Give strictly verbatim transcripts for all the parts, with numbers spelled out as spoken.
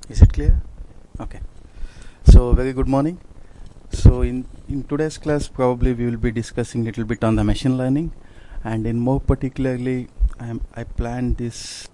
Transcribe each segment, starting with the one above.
Is it clear? Okay. So very good morning. So in, in today's class probably we will be discussing a little bit on the machine learning, and in more particularly I, am, I planned this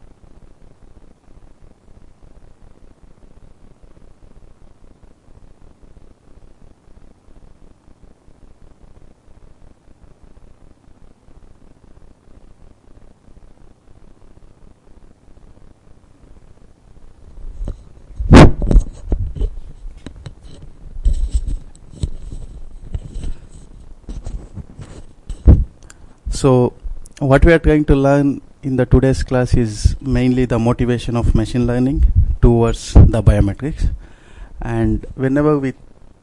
So what we are trying to learn in the today's class is mainly the motivation of machine learning towards the biometrics. And whenever we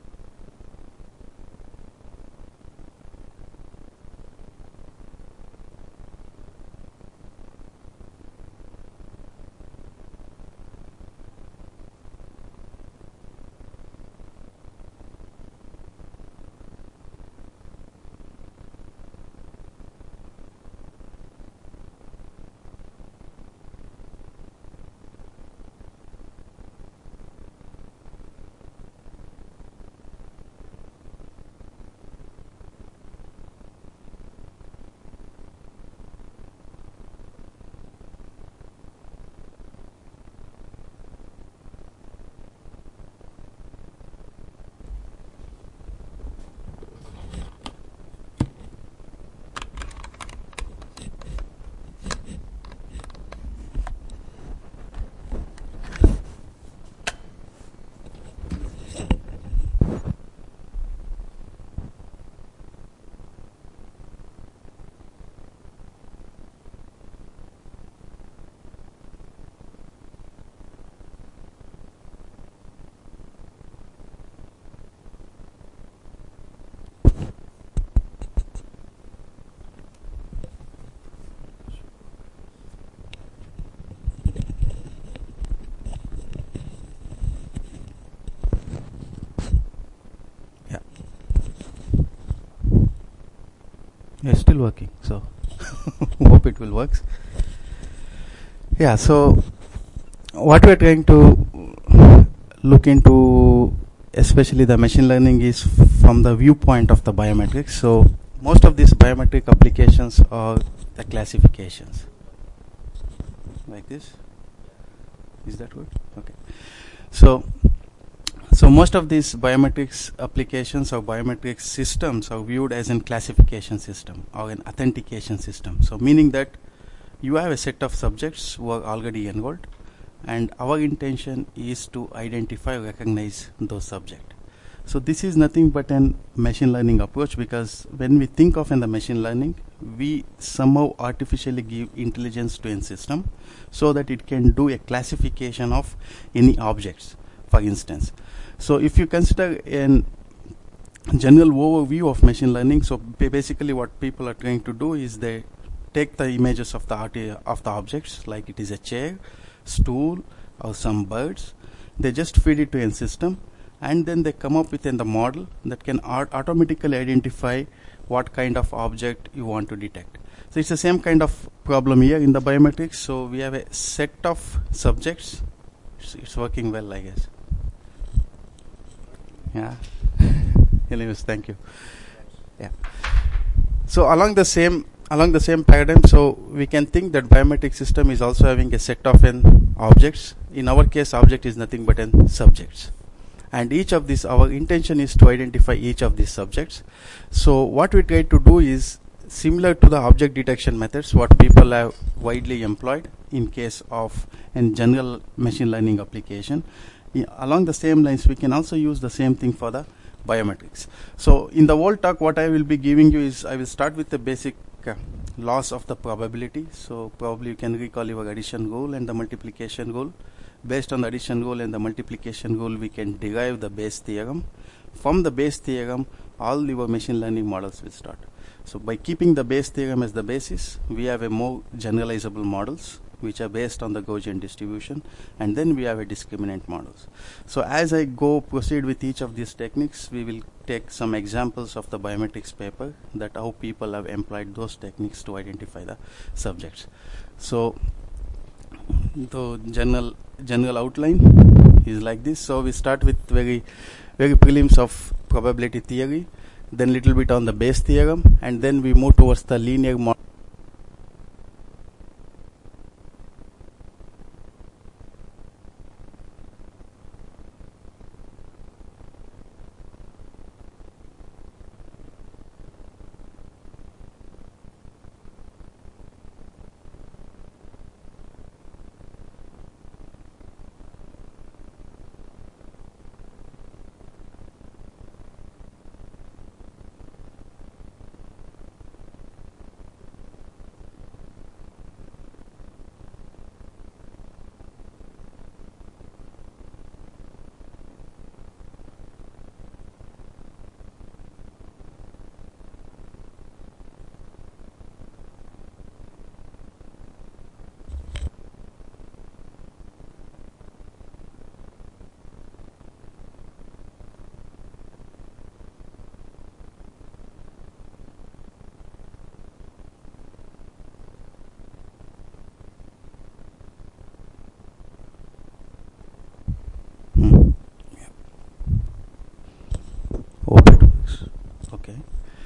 yeah, it's still working, so hope it will work. Yeah, so what we are trying to look into, especially the machine learning, is from the viewpoint of the biometrics. So most of these biometric applications are the classifications like this. Is that good? Okay. So so most of these biometrics applications or biometric systems are viewed as a classification system or an authentication system. So meaning that you have a set of subjects who are already enrolled, and our intention is to identify, recognize those subjects. So this is nothing but a machine learning approach, because when we think of in the machine learning, we somehow artificially give intelligence to a system so that it can do a classification of any objects, for instance. So if you consider a general overview of machine learning, so basically what people are trying to do is they take the images of the of the objects, like it is a chair, stool, or some birds. They just feed it to a system, and then they come up with in the model that can art automatically identify what kind of object you want to detect. So it's the same kind of problem here in the biometrics. So we have a set of subjects. It's, it's working well, I guess. Yeah. Anyways, thank you. Yeah. So along the same along the same paradigm, so we can think that biometric system is also having a set of n objects. In our case, object is nothing but n subjects, and each of these, our intention is to identify each of these subjects. So what we try to do is similar to the object detection methods what people have widely employed in case of in general machine learning application. I, along the same lines, we can also use the same thing for the biometrics. So in the whole talk, what I will be giving you is, I will start with the basic uh, laws of the probability. So probably you can recall your addition rule and the multiplication rule. Based on the addition rule and the multiplication rule, we can derive the Bayes theorem. From the Bayes theorem, all your machine learning models will start. So by keeping the Bayes theorem as the basis, we have a more generalizable models which are based on the Gaussian distribution, and then we have a discriminant models. So as I go proceed with each of these techniques, we will take some examples of the biometrics paper, that how people have employed those techniques to identify the subjects. So the general general outline, is like this. So we start with very very prelims of probability theory, then little bit on the Bayes theorem, and then we move towards the linear model. Hope it works. Okay.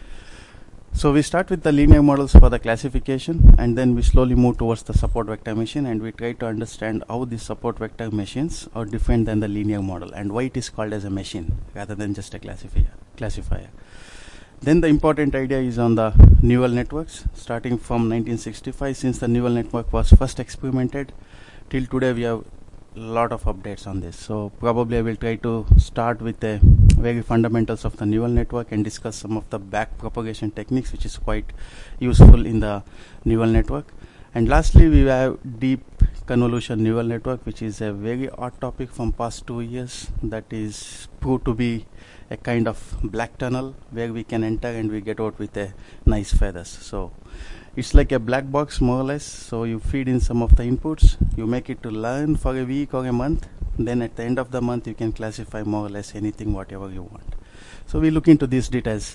So we start with the linear models for the classification, and then we slowly move towards the support vector machine, and we try to understand how these support vector machines are different than the linear model and why it is called as a machine rather than just a classifier. classifier. Then the important idea is on the neural networks, starting from nineteen sixty-five, since the neural network was first experimented till today. We have lot of updates on this, so probably I will try to start with the very fundamentals of the neural network and discuss some of the back propagation techniques, which is quite useful in the neural network. And lastly, we have deep convolution neural network, which is a very hot topic from past two years that is proved to be a kind of black tunnel where we can enter and we get out with a nice feathers. So it's like a black box more or less. So you feed in some of the inputs, you make it to learn for a week or a month, then at the end of the month you can classify more or less anything whatever you want. So we look into these details.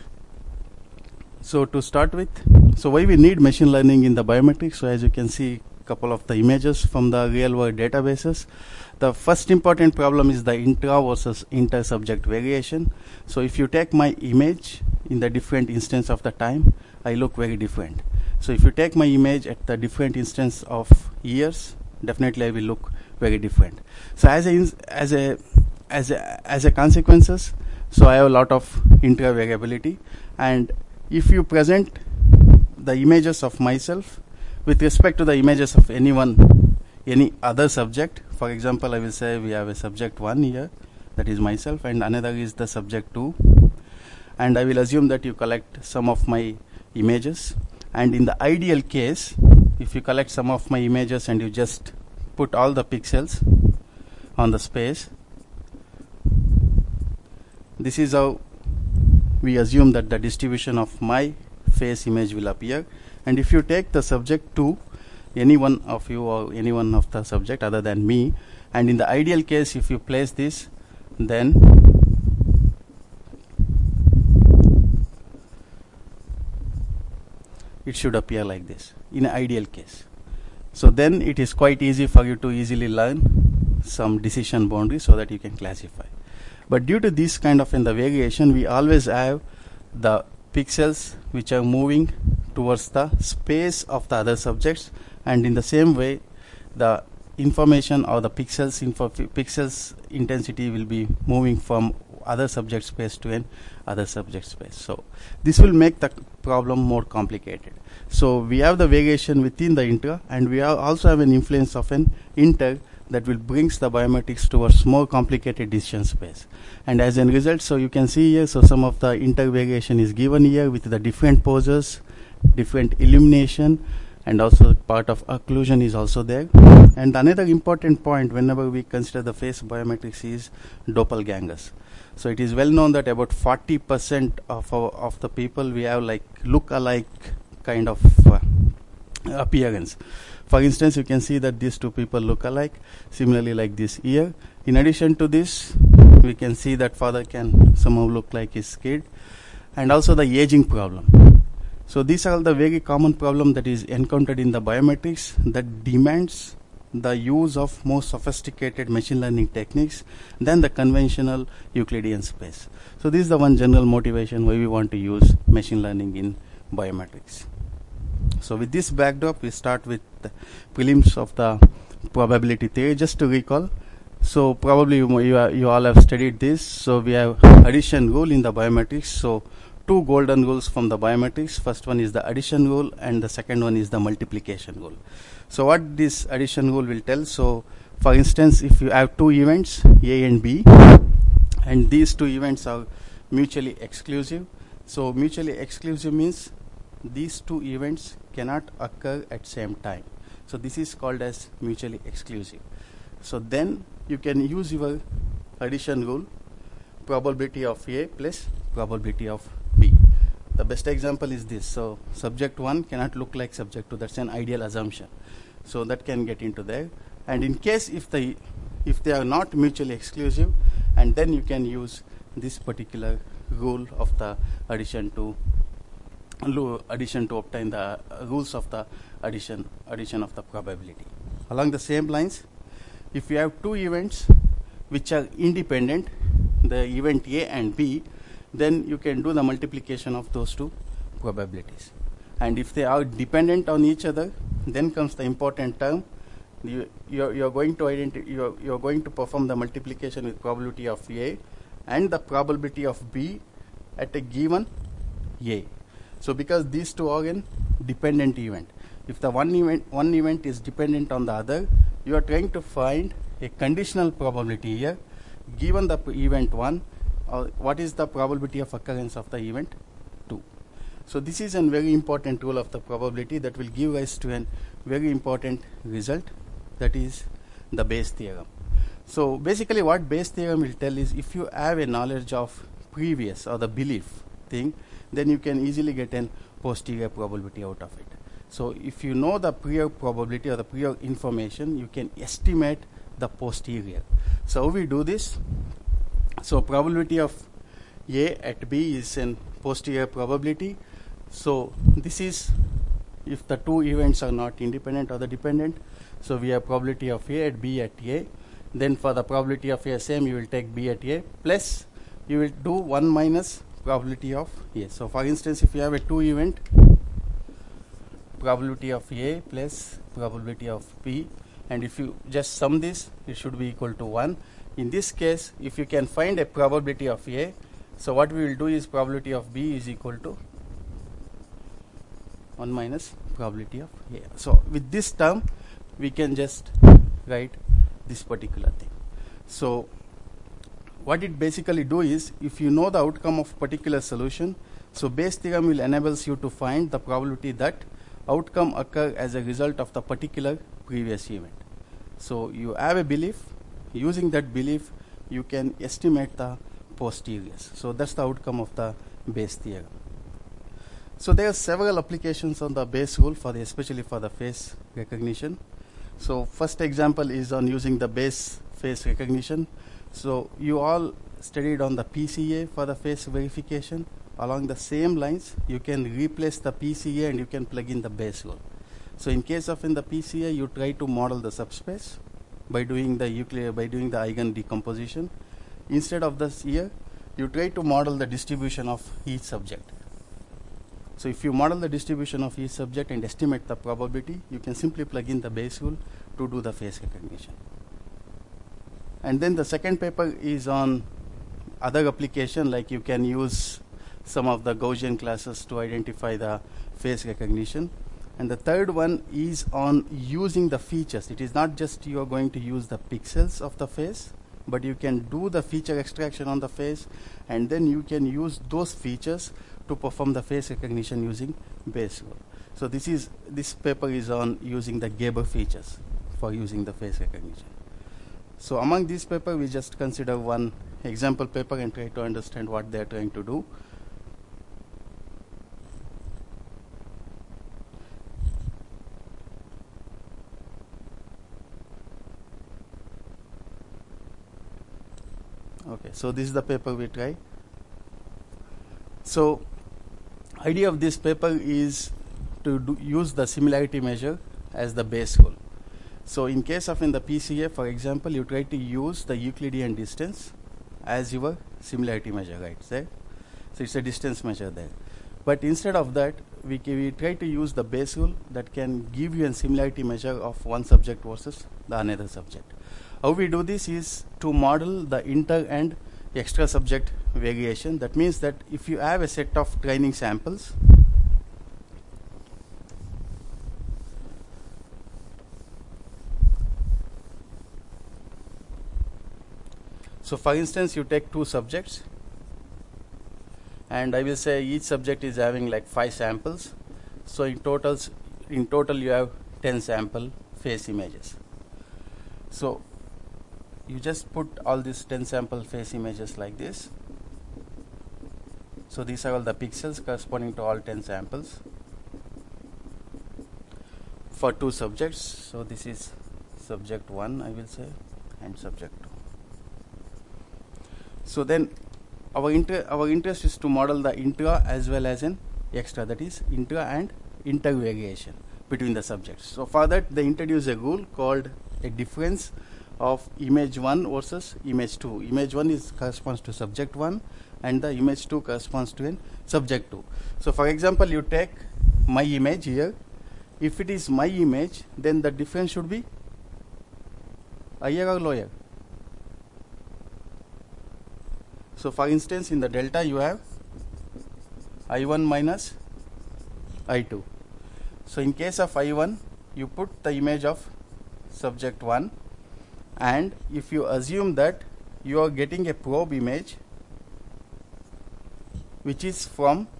So to start with, so why we need machine learning in the biometrics? So as you can see, couple of the images from the real world databases. The first important problem is the intra versus inter subject variation. So if you take my image in the different instance of the time, I look very different. So if you take my image at the different instance of years, definitely I will look very different. So as a as a as a as a consequences, so I have a lot of intra variability. And if you present the images of myself with respect to the images of anyone, any other subject, for example, I will say we have a subject one here, that is myself, and another is the subject two, and I will assume that you collect some of my images. And in the ideal case, if you collect some of my images and you just put all the pixels on the space, this is how we assume that the distribution of my face image will appear. And if you take the subject two, any one of you or any one of the subject other than me, and in the ideal case if you place this, then it should appear like this in an ideal case. So then it is quite easy for you to easily learn some decision boundaries so that you can classify. But due to this kind of in the variation, we always have the pixels which are moving towards the space of the other subjects, and in the same way the information or the pixels info pixels intensity will be moving from other subject space to an other subject space. So this will make the problem more complicated. So we have the variation within the inter, and we have also have an influence of an inter that will brings the biometrics towards more complicated decision space. And as a result, so you can see here, so some of the inter variation is given here with the different poses, different illumination, and also part of occlusion is also there. And another important point whenever we consider the face biometrics is doppelgangers. So it is well known that about forty percent of our, of the people we have like look alike kind of uh, appearance. For instance, you can see that these two people look alike, similarly like this ear. In addition to this, we can see that father can somehow look like his kid, and also the aging problem. So these are the very common problem that is encountered in the biometrics that demands the use of more sophisticated machine learning techniques than the conventional Euclidean space. So this is the one general motivation why we want to use machine learning in biometrics. So with this backdrop, we start with the prelims of the probability theory. Just to recall, so probably you, you, are, you all have studied this. So we have addition rule in the biometrics. So two golden rules from the biometrics. First one is the addition rule and the second one is the multiplication rule. So what this addition rule will tell, so for instance, if you have two events A and B, and these two events are mutually exclusive. So mutually exclusive means these two events cannot occur at same time. So this is called as mutually exclusive. So then you can use your addition rule, probability of A plus probability of B. The best example is this. So subject one cannot look like subject two. That's an ideal assumption. So that can get into there. And in case if the if they are not mutually exclusive, and then you can use this particular rule of the addition to addition to obtain the uh, rules of the addition addition of the probability. Along the same lines, if you have two events which are independent, the event A and B, then you can do the multiplication of those two probabilities. And if they are dependent on each other, then comes the important term. You, you're, you're going to identi- you're, you're going to perform the multiplication with probability of A and the probability of B at a given A. So because these two are in dependent event, if the one event one event is dependent on the other, you are trying to find a conditional probability here. Given the event one, uh, what is the probability of occurrence of the event two? So this is a very important rule of the probability that will give rise to a very important result, that is the Bayes theorem. So basically what Bayes theorem will tell is, if you have a knowledge of previous or the belief thing, then you can easily get a posterior probability out of it. So if you know the prior probability or the prior information, you can estimate the posterior. So how we do this? So probability of A at B is an posterior probability. So this is if the two events are not independent or the dependent. So we have probability of A at B at A. Then for the probability of A same, you will take B at A plus you will do one minus probability of A. So for instance, if you have a two event, probability of A plus probability of B, and if you just sum this, it should be equal to one. In this case, if you can find a probability of A, so what we will do is probability of B is equal to one minus probability of A. So with this term, we can just write this particular thing. So what it basically do is, if you know the outcome of particular solution, so Bayes theorem will enables you to find the probability that outcome occur as a result of the particular previous event. So you have a belief, using that belief you can estimate the posteriors. So that's the outcome of the Bayes theorem. So there are several applications on the Bayes rule for the, especially for the face recognition. So first example is on using the Bayes face recognition. So you all studied on the P C A for the face verification. Along the same lines, you can replace the P C A and you can plug in the Bayes rule. So in case of in the P C A, you try to model the subspace by doing the Euclid, by doing the eigen decomposition. Instead of this here, you try to model the distribution of each subject. So if you model the distribution of each subject and estimate the probability, you can simply plug in the Bayes rule to do the face recognition. And then the second paper is on other application, like you can use some of the Gaussian classes to identify the face recognition. And the third one is on using the features. It is not just you are going to use the pixels of the face, but you can do the feature extraction on the face, and then you can use those features to perform the face recognition using Bayes rule. So this is this paper is on using the Gabor features for using the face recognition. So among these papers, we just consider one example paper and try to understand what they are trying to do. Okay, so this is the paper we try. So idea of this paper is to do use the similarity measure as the Bayes rule. So in case of in the P C A, for example, you try to use the Euclidean distance as your similarity measure, right? There, so it's a distance measure there. But instead of that, we, we try to use the Bayes rule that can give you a similarity measure of one subject versus the another subject. How we do this is to model the inter and extra subject variation. That means that if you have a set of training samples, so for instance, you take two subjects, and I will say each subject is having like five samples. So in totals, in total you have ten sample face images. So you just put all these ten sample face images like this. So these are all the pixels corresponding to all ten samples for two subjects. So this is subject one, I will say, and subject two. So then our inter our interest is to model the intra as well as an extra, that is intra and inter variation between the subjects. So for that they introduce a rule called a difference of image one versus image two. Image one is corresponds to subject one and the image two corresponds to an subject two. So for example, you take my image here. If it is my image, then the difference should be higher or lower. So for instance, in the delta you have I one minus I two. So in case of I one, you put the image of subject one, and if you assume that you are getting a probe image which is from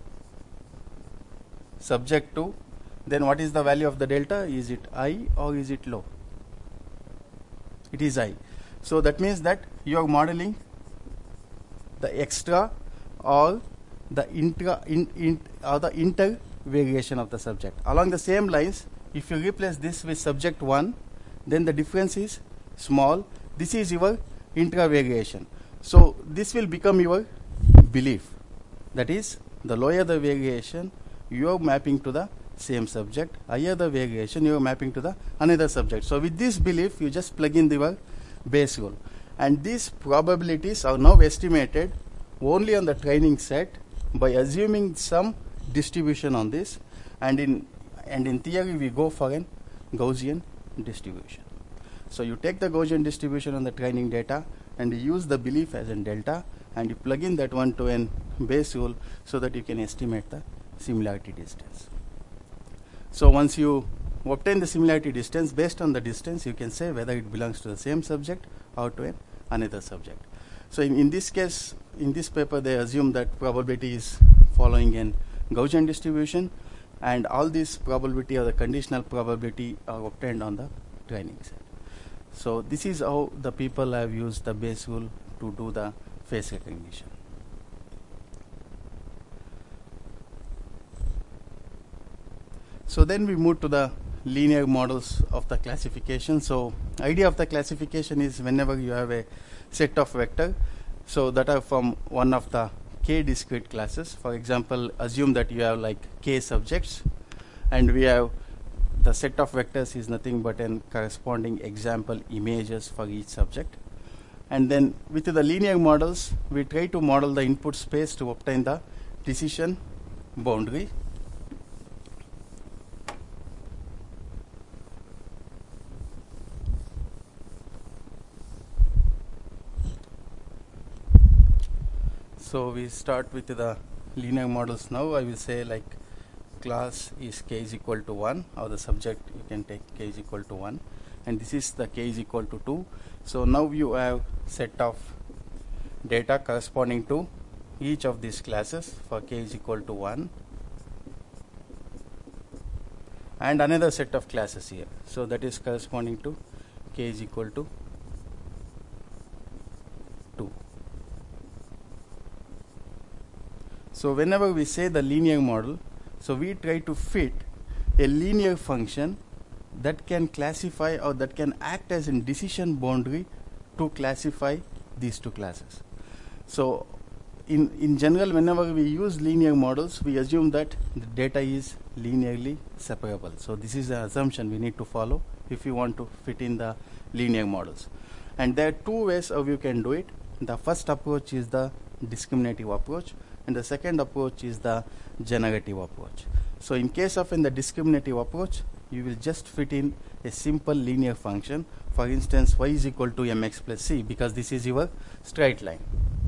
subject two, then what is the value of the delta? Is it high or is it low? It is high. So that means that you are modeling the extra or the intra in, in or the inter variation of the subject. Along the same lines, if you replace this with subject one, then the difference is small. This is your intra variation. So this will become your belief. That is, the lower the variation, you are mapping to the same subject. Higher the variation, you are mapping to the another subject. So with this belief, you just plug in the Bayes rule. And these probabilities are now estimated only on the training set by assuming some distribution on this, and in and in theory we go for an Gaussian distribution. So you take the Gaussian distribution on the training data and you use the belief as in delta, and you plug in that one to an Bayes rule so that you can estimate the similarity distance. So once you obtain the similarity distance, based on the distance you can say whether it belongs to the same subject or to an another subject. So in, in this case, in this paper they assume that probability is following an Gaussian distribution, and all this probability or the conditional probability are obtained on the training set. So this is how the people have used the Bayes rule to do the face recognition. So then we move to the linear models of the classification. So idea of the classification is whenever you have a set of vector, so that are from one of the k discrete classes. For example, assume that you have like k subjects, and we have the set of vectors is nothing but an corresponding example images for each subject. And then with the linear models, we try to model the input space to obtain the decision boundary. So we start with the linear models now. I will say like class is k is equal to one, or the subject you can take k is equal to one, and this is the k is equal to two. So now you have set of data corresponding to each of these classes for k is equal to one, and another set of classes here. So that is corresponding to k is equal to two. So whenever we say the linear model, so we try to fit a linear function that can classify or that can act as a decision boundary to classify these two classes. So in, in general, whenever we use linear models, we assume that the data is linearly separable. So this is the assumption we need to follow if you want to fit in the linear models. And there are two ways how you can do it. The first approach is the discriminative approach, and the second approach is the generative approach. So in case of in the discriminative approach, you will just fit in a simple linear function. For instance, y is equal to mx plus c, because this is your straight line.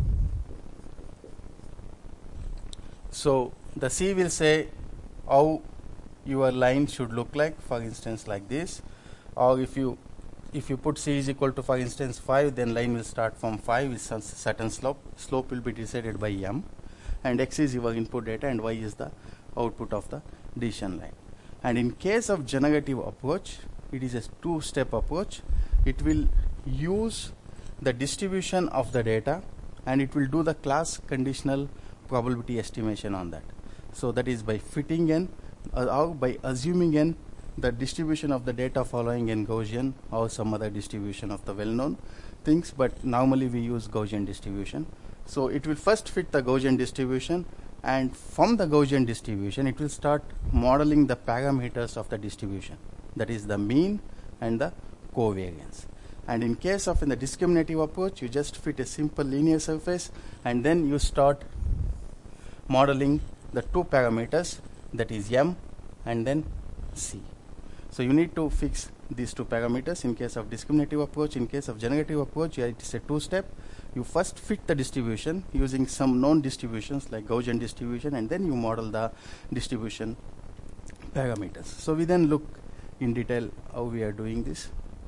So the c will say how your line should look like, for instance like this. Or if you if you put c is equal to, for instance, five, then line will start from five with some certain slope. Slope will be decided by m, and x is your input data and y is the output of the decision line. And in case of generative approach, it is a two-step approach. It will use the distribution of the data, and it will do the class conditional probability estimation on that. So that is by fitting in uh, or by assuming in the distribution of the data following in Gaussian or some other distribution of the well-known things, but normally we use Gaussian distribution. So it will first fit the Gaussian distribution, and from the Gaussian distribution it will start modeling the parameters of the distribution, that is the mean and the covariance. And in case of in the discriminative approach, you just fit a simple linear surface, and then you start modeling the two parameters, that is m and then c. So you need to fix these two parameters in case of discriminative approach. In case of generative approach, yeah, it is a two-step. You first fit the distribution using some known distributions like Gaussian distribution, and then you model the distribution parameters. So we then look in detail how we are doing this.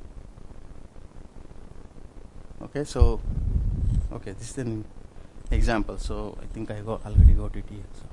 Okay, so okay, this is an example. So I think I got already got it here. So.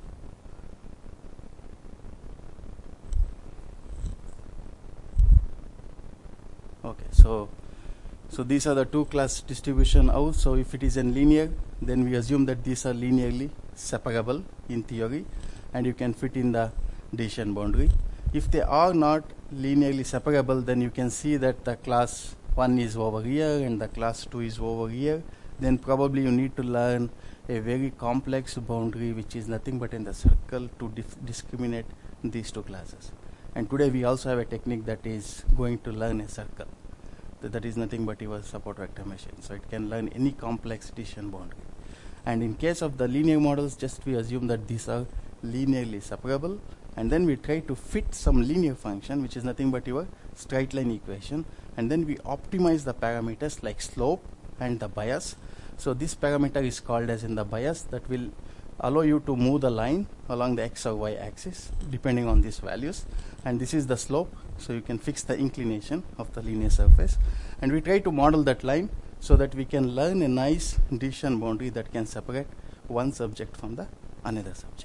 Okay, so so these are the two class distribution out. So if it is in linear, then we assume that these are linearly separable in theory, and you can fit in the decision boundary. If they are not linearly separable, then you can see that the class one is over here and the class two is over here. Then probably you need to learn a very complex boundary, which is nothing but in the circle, to dif discriminate these two classes. And today we also have a technique that is going to learn a circle. Th that is nothing but your support vector machine. So it can learn any complex decision boundary. And in case of the linear models, just we assume that these are linearly separable, and then we try to fit some linear function, which is nothing but your straight line equation, and then we optimize the parameters like slope and the bias. So this parameter is called as in the bias, that will allow you to move the line along the x or y axis depending on these values, and this is the slope, so you can fix the inclination of the linear surface. And we try to model that line so that we can learn a nice decision boundary that can separate one subject from the another subject.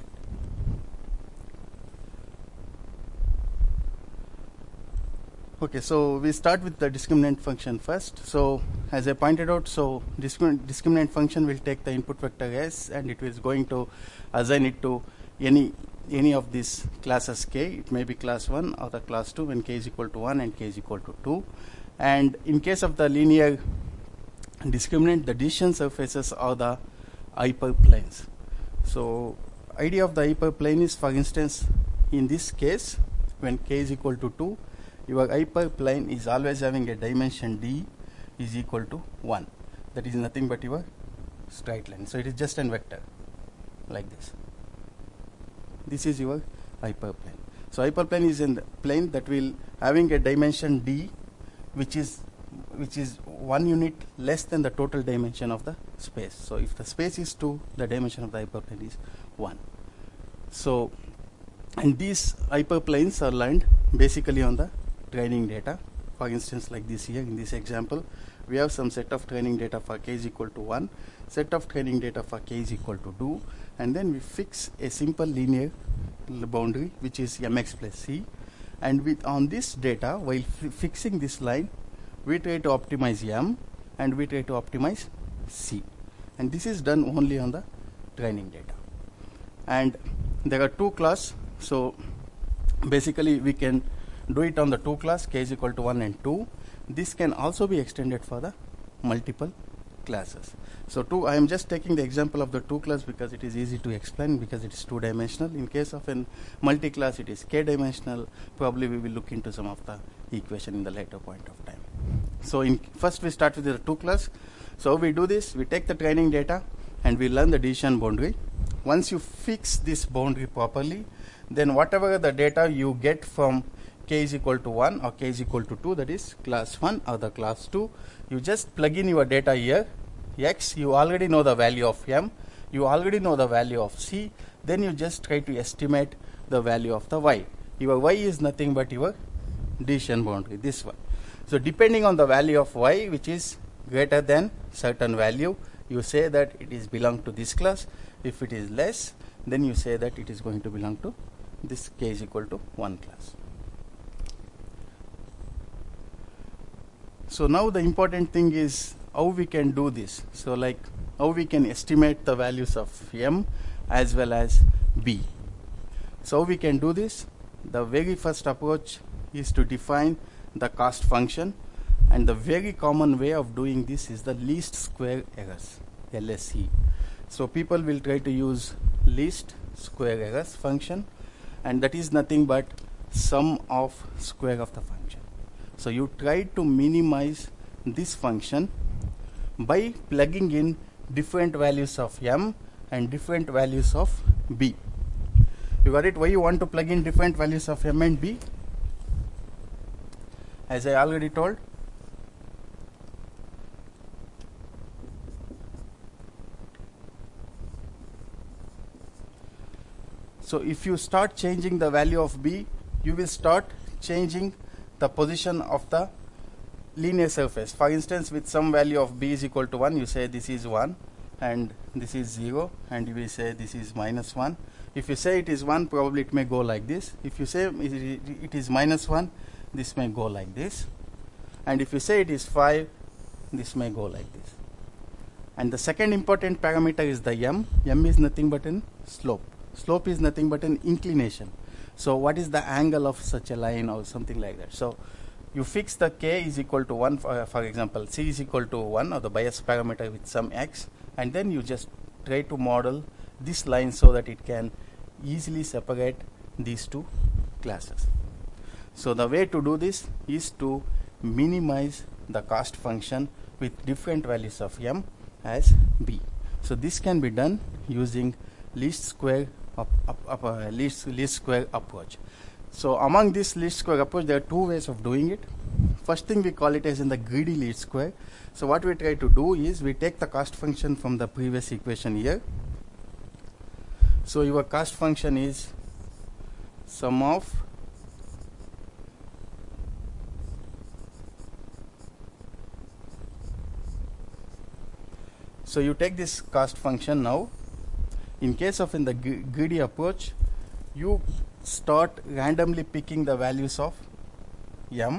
Okay, so we start with the discriminant function first. So as I pointed out, so discrimin discriminant function will take the input vector s, and it is going to assign it to any any of these classes k. It may be class one or the class two when k is equal to one and k is equal to two. And in case of the linear discriminant, the decision surfaces are the hyperplanes. So idea of the hyperplane is, for instance, in this case, when k is equal to two, your hyperplane is always having a dimension d is equal to one. That is nothing but your straight line. So it is just an vector like this. This is your hyperplane. So hyperplane is in the plane that will having a dimension d, which is which is one unit less than the total dimension of the space. So if the space is two, the dimension of the hyperplane is one. So, and these hyperplanes are learned basically on the training data. For instance, like this here in this example, we have some set of training data for k is equal to one, set of training data for k is equal to two, and then we fix a simple linear boundary which is mx plus c. And with on this data, while fixing this line, we try to optimize m and we try to optimize c, and this is done only on the training data. And there are two class, so basically we can do it on the two class, k is equal to one and two. This can also be extended for the multiple classes. So two, I am just taking the example of the two class because it is easy to explain, because it is two dimensional. In case of an multi-class, it is k dimensional. Probably we will look into some of the equation in the later point of time. So in first we start with the two class. So we do this, we take the training data and we learn the decision boundary. Once you fix this boundary properly, then whatever the data you get from k is equal to one or k is equal to two, that is class one or the class two, you just plug in your data here. X, you already know the value of m, you already know the value of c, then you just try to estimate the value of the y. Your y is nothing but your decision boundary, this one. So depending on the value of y, which is greater than certain value, you say that it is belong to this class. If it is less, then you say that it is going to belong to this k is equal to one class. So now the important thing is how we can do this. So like how we can estimate the values of m as well as b. So we can do this. The very first approach is to define the cost function, and the very common way of doing this is the least square errors, L S E. So people will try to use least square errors function, and that is nothing but sum of square of the function. So you try to minimize this function by plugging in different values of m and different values of b. You got it? Why you want to plug in different values of m and b? As I already told, so if you start changing the value of b, you will start changing the position of the linear surface. For instance, with some value of b is equal to one, you say this is one and this is zero, and you will say this is minus one. If you say it is one, probably it may go like this. If you say it is minus one, this may go like this. And if you say it is five, this may go like this. And the second important parameter is the m. M is nothing but an slope. Slope is nothing but an inclination. So what is the angle of such a line or something like that? So you fix the k is equal to one, for, for example, c is equal to one, or the bias parameter with some x, and then you just try to model this line so that it can easily separate these two classes. So the way to do this is to minimize the cost function with different values of m as b. So this can be done using least square up, up, up, uh, least, least square approach. So among this least square approach, there are two ways of doing it. First thing, we call it as in the greedy least square. So what we try to do is we take the cost function from the previous equation here. So your cost function is sum of so you take this cost function now. In case of in the greedy approach, you start randomly picking the values of m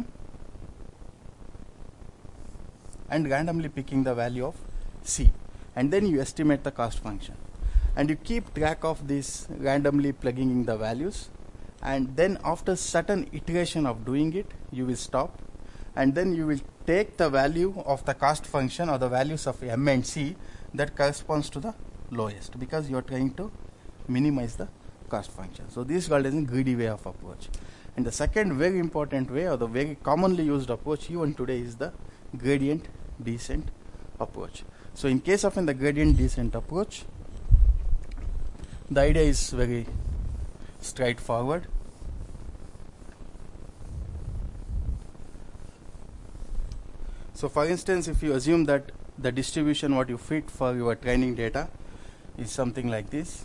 and randomly picking the value of c, and then you estimate the cost function, and you keep track of this randomly plugging in the values, and then after certain iteration of doing it, you will stop, and then you will take the value of the cost function or the values of m and c that corresponds to the lowest, because you are trying to minimize the cost function. So this is called as a greedy way of approach. And the second very important way, or the very commonly used approach even today, is the gradient descent approach. So in case of in the gradient descent approach, the idea is very straightforward. So for instance, if you assume that the distribution what you fit for your training data is something like this.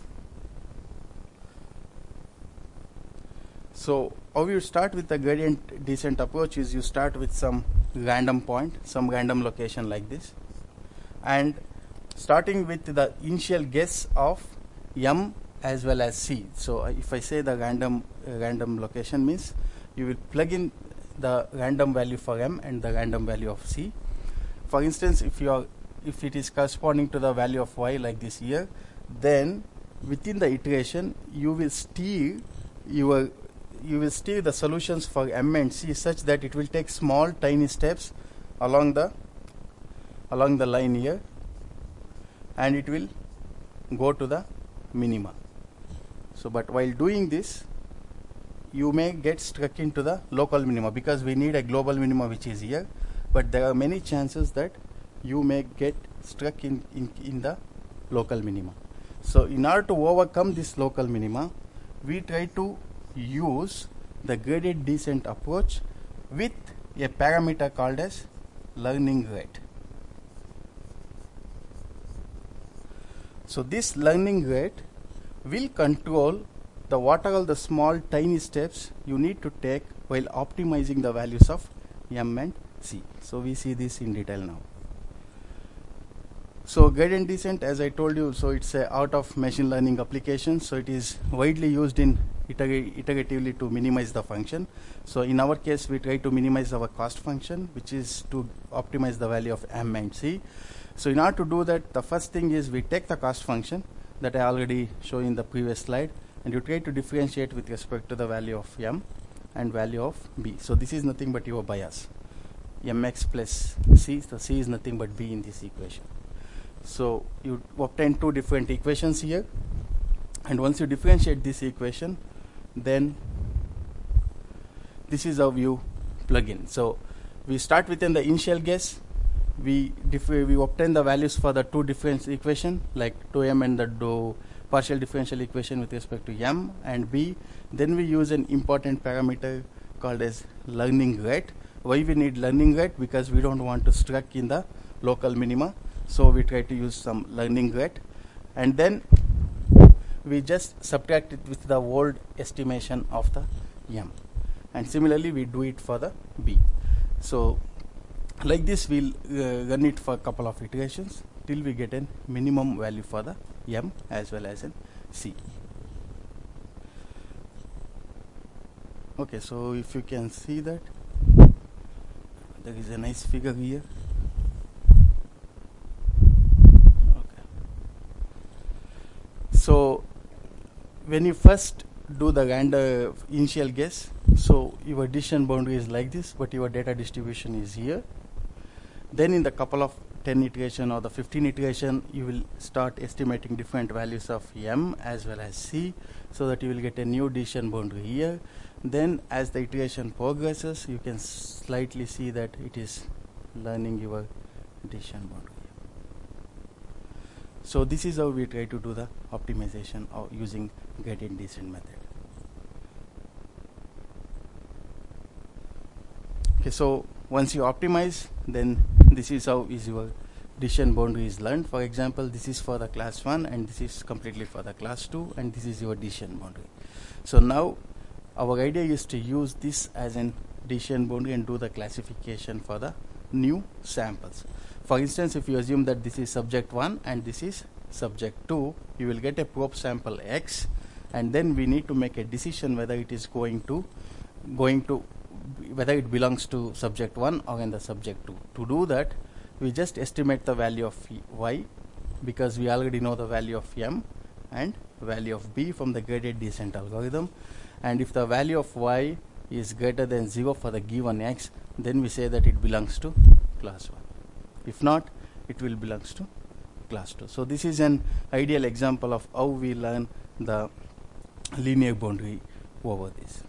So how you start with the gradient descent approach is you start with some random point, some random location like this, and starting with the initial guess of m as well as c. So if I say the random uh, random location means you will plug in the random value for m and the random value of c. For instance, if you are if it is corresponding to the value of y like this here, then within the iteration you will steer your you will steer the solutions for m and c such that it will take small tiny steps along the along the line here, and it will go to the minima. So but while doing this, you may get stuck into the local minima because we need a global minima which is here, but there are many chances that you may get stuck in, in, in the local minima. So in order to overcome this local minima, we try to use the gradient descent approach with a parameter called as learning rate. So this learning rate will control the what are all the small tiny steps you need to take while optimizing the values of M and C. So we see this in detail now. So gradient descent, as I told you, so it's a out of machine learning application, so it is widely used in iter iteratively to minimize the function. So in our case we try to minimize our cost function, which is to optimize the value of M and C. So in order to do that, the first thing is we take the cost function that I already showed in the previous slide, and you try to differentiate with respect to the value of M and value of B. So this is nothing but your bias, mx plus c. So c is nothing but b in this equation. So you obtain two different equations here, and once you differentiate this equation, then this is how you plug in. So we start within the initial guess. We we obtain the values for the two different equation like two m and the do partial differential equation with respect to m and b. Then we use an important parameter called as learning rate. Why we need learning rate? Because we don't want to stuck in the local minima. So we try to use some learning rate, and then we just subtract it with the old estimation of the m, and similarly we do it for the b. So like this we'll uh, run it for a couple of iterations till we get a minimum value for the m as well as in c. Okay, so if you can see that there is a nice figure here. So when you first do the random initial guess, so your decision boundary is like this, but your data distribution is here. Then in the couple of ten iteration or the fifteen iteration, you will start estimating different values of m as well as c, so that you will get a new decision boundary here. Then as the iteration progresses, you can slightly see that it is learning your decision boundary. So this is how we try to do the optimization of using gradient descent method. Okay, so once you optimize, then this is how is your decision boundary is learned. For example, this is for the class one, and this is completely for the class two, and this is your decision boundary. So now our idea is to use this as an decision boundary and do the classification for the new samples. For instance, if you assume that this is subject one and this is subject two, you will get a probe sample X, and then we need to make a decision whether it is going to going to whether it belongs to subject one or in the subject two. To do that, we just estimate the value of Y, because we already know the value of M and value of B from the gradient descent algorithm. And if the value of Y is greater than zero for the given X, then we say that it belongs to class one. If not, it will belongs to class two. So this is an ideal example of how we learn the linear boundary over this.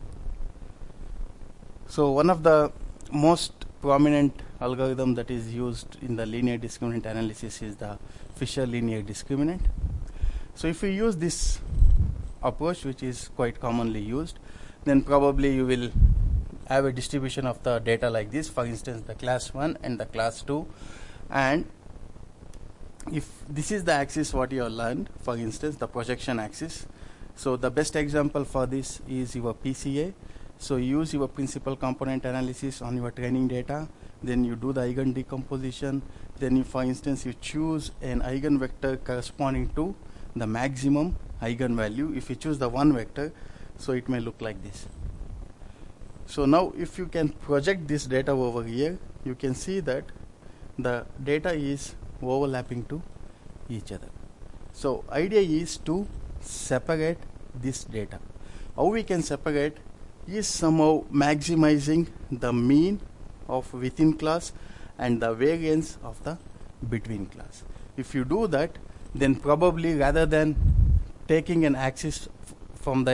So one of the most prominent algorithm that is used in the linear discriminant analysis is the Fisher linear discriminant. So if we use this approach, which is quite commonly used, then probably you will have a distribution of the data like this. For instance, the class one and the class two, and if this is the axis what you have learned, for instance the projection axis, so the best example for this is your P C A. So you use your principal component analysis on your training data, then you do the eigen decomposition, then you, for instance, you choose an eigenvector corresponding to the maximum eigenvalue. If you choose the one vector, so it may look like this. So now if you can project this data over here, you can see that the data is overlapping to each other. So idea is to separate this data. How we can separate is somehow maximizing the mean of within class and the variance of the between class. If you do that, then probably rather than taking an axis from the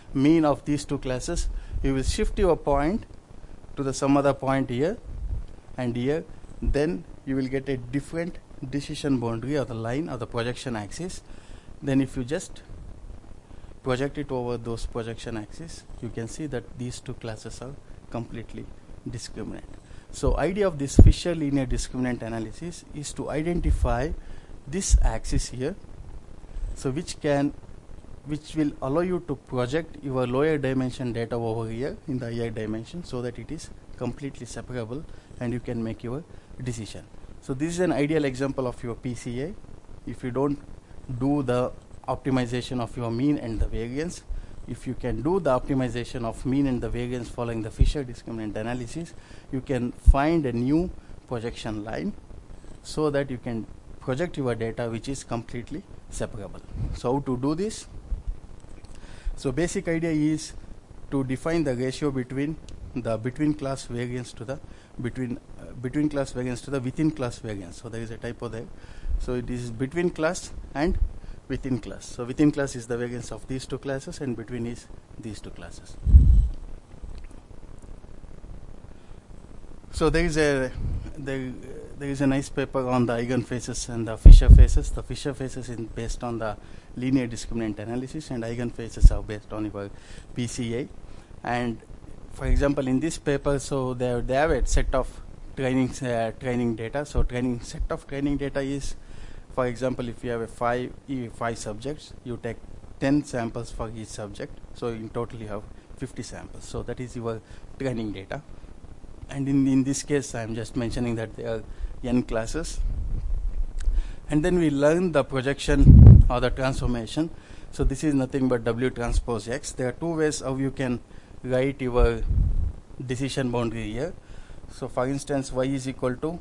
mean of these two classes, you will shift your point to the some other point here and here, then you will get a different decision boundary or the line or the projection axis. Then if you just project it over those projection axis, you can see that these two classes are completely discriminant. So idea of this Fisher linear discriminant analysis is to identify this axis here, so which can which will allow you to project your lower dimension data over here in the higher dimension, so that it is completely separable and you can make your decision. So this is an ideal example of your P C A. If you don't do the optimization of your mean and the variance, if you can do the optimization of mean and the variance following the Fisher discriminant analysis, you can find a new projection line so that you can project your data which is completely separable. So how to do this? So basic idea is to define the ratio between the between class variance to the between uh, between class variance to the within class variance. So there is a typo there. So it is between class and within class. So within class is the variance of these two classes and between is these two classes. So there is a there, there is a nice paper on the eigenfaces and the Fisher faces. The Fisher faces is based on the linear discriminant analysis, and eigenfaces are based on your P C A. And for example, in this paper, so they have, they have a set of training uh, training data. So training set of training data is, for example, if you have a five five subjects, you take ten samples for each subject. So in total you have fifty samples. So that is your training data. And in in this case, I am just mentioning that there are n classes. And then we learn the projection or the transformation. So this is nothing but W transpose X. There are two ways how you can write your decision boundary here. So for instance, Y is equal to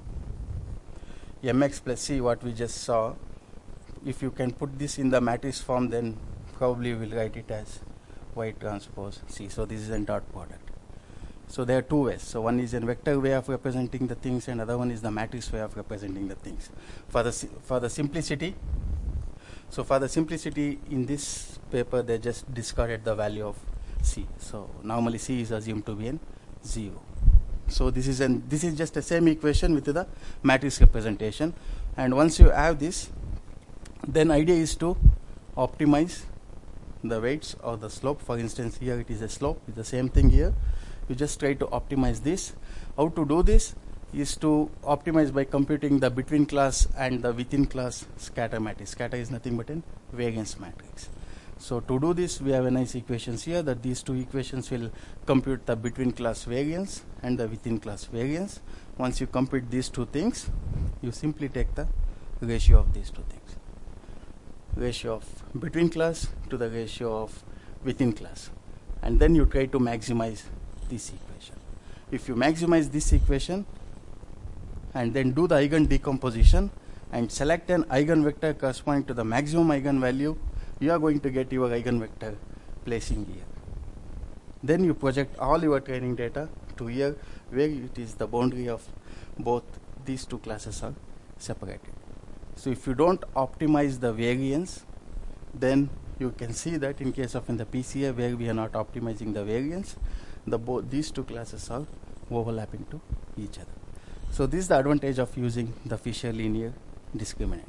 mx plus c, what we just saw. If you can put this in the matrix form, then probably we will write it as Y transpose c. So this is a dot product. So there are two ways. So one is a vector way of representing the things, and other one is the matrix way of representing the things. For the for the simplicity, so for the simplicity in this paper, they just discarded the value of c. So normally c is assumed to be in zero. So this is an this is just a same equation with the matrix representation. And once you have this, then idea is to optimize the weights or the slope. For instance, here it is a slope. It's the same thing here. You just try to optimize this. How to do this is to optimize by computing the between class and the within class scatter matrix. Scatter is nothing but a variance matrix. So to do this, we have a nice equations here, that these two equations will compute the between class variance and the within class variance. Once you compute these two things, you simply take the ratio of these two things. Ratio of between class to the ratio of within class. And then you try to maximize this equation. If you maximize this equation and then do the eigen decomposition and select an eigenvector corresponding to the maximum eigenvalue, you are going to get your eigenvector placing here. Then you project all your training data to here, where it is the boundary of both these two classes are separated. So if you don't optimize the variance, then you can see that in case of in the P C A where we are not optimizing the variance, the both these two classes are overlapping to each other. So this is the advantage of using the Fisher linear discriminant.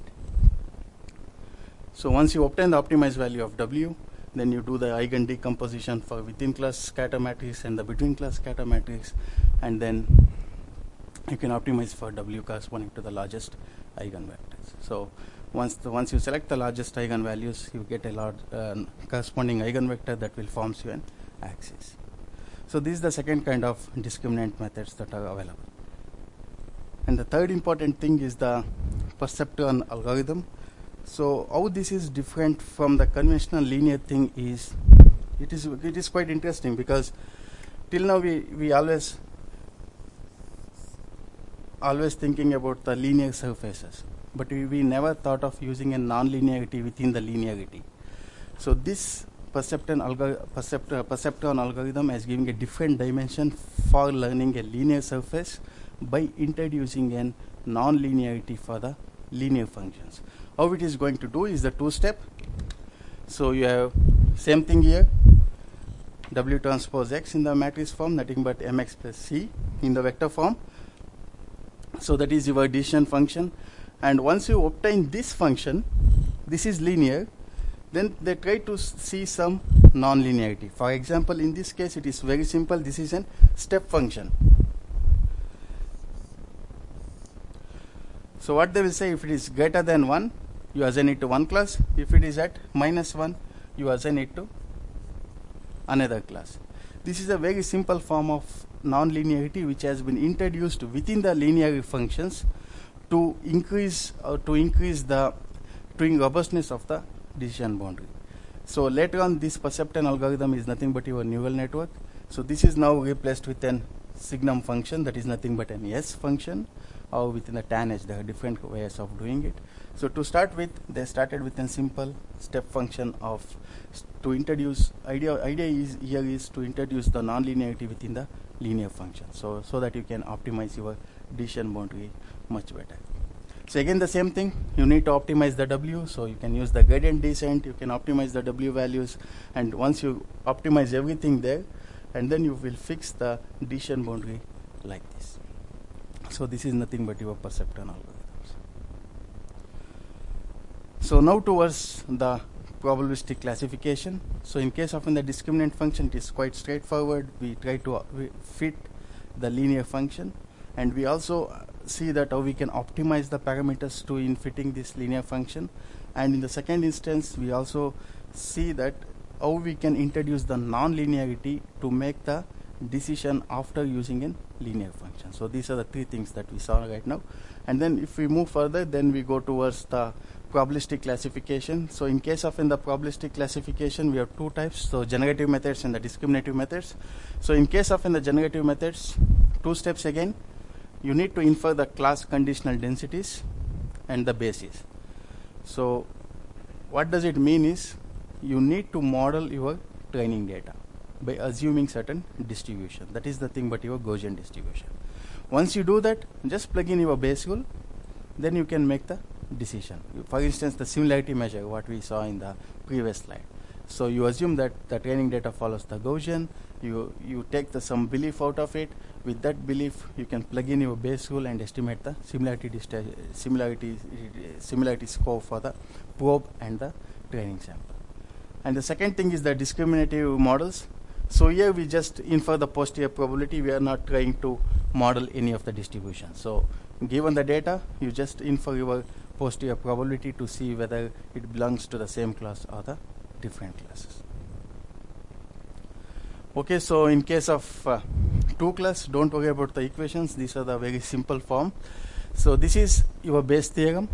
So once you obtain the optimized value of W, then you do the eigen decomposition for within class scatter matrix and the between class scatter matrix, and then you can optimize for W corresponding to the largest eigenvectors. So once the, once you select the largest eigenvalues, you get a large uh, corresponding eigenvector that will forms you an axis. So this is the second kind of discriminant methods that are available. And the third important thing is the perceptron algorithm. So how this is different from the conventional linear thing is, it is it is quite interesting, because till now we, we always always thinking about the linear surfaces, but we, we never thought of using a non-linearity within the linearity. So this perceptron, algor percept uh, perceptron algorithm is giving a different dimension for learning a linear surface by introducing a non-linearity for the linear functions. How it is going to do is the two step. So you have same thing here, W transpose X in the matrix form, nothing but mx plus c in the vector form. So that is your decision function. And once you obtain this function, this is linear, then they try to see some non-linearity. For example, in this case, it is very simple. This is a step function. So what they will say, if it is greater than one, you assign it to one class. If it is at minus one, you assign it to another class. This is a very simple form of non-linearity which has been introduced within the linear functions to increase uh, to increase the doing robustness of the decision boundary. So later on, this perceptron algorithm is nothing but your neural network. So this is now replaced with an signum function that is nothing but an S function, or within the tan H. There are different ways of doing it. So to start with, they started with a simple step function of to introduce idea. Idea is here is to introduce the non-linearity within the linear function. So so that you can optimize your decision boundary much better. So again the same thing, you need to optimize the W, so you can use the gradient descent, you can optimize the W values, and once you optimize everything there, and then you will fix the decision boundary like this. So this is nothing but your perceptron algorithms. So now towards the probabilistic classification. So in case of in the discriminant function, it is quite straightforward. We try to uh, we fit the linear function, and we also see that how we can optimize the parameters to in fitting this linear function. And in the second instance, we also see that how we can introduce the non-linearity to make the decision after using a linear function. So these are the three things that we saw right now. And then if we move further, then we go towards the probabilistic classification. So in case of in the probabilistic classification, we have two types, so generative methods and the discriminative methods. So in case of in the generative methods, two steps again. You need to infer the class conditional densities and the basis. So what does it mean is, you need to model your training data by assuming certain distribution. That is the thing but your Gaussian distribution. Once you do that, just plug in your base rule, then you can make the decision. For instance, the similarity measure, what we saw in the previous slide. So you assume that the training data follows the Gaussian, you you take the some belief out of it. With that belief, you can plug in your base rule and estimate the similarity similarity similarity score for the probe and the training sample. And the second thing is the discriminative models. So here we just infer the posterior probability. We are not trying to model any of the distribution. So given the data, you just infer your posterior probability to see whether it belongs to the same class or the different classes. Okay, so in case of uh, two class, don't worry about the equations. These are the very simple form. So this is your base theorem,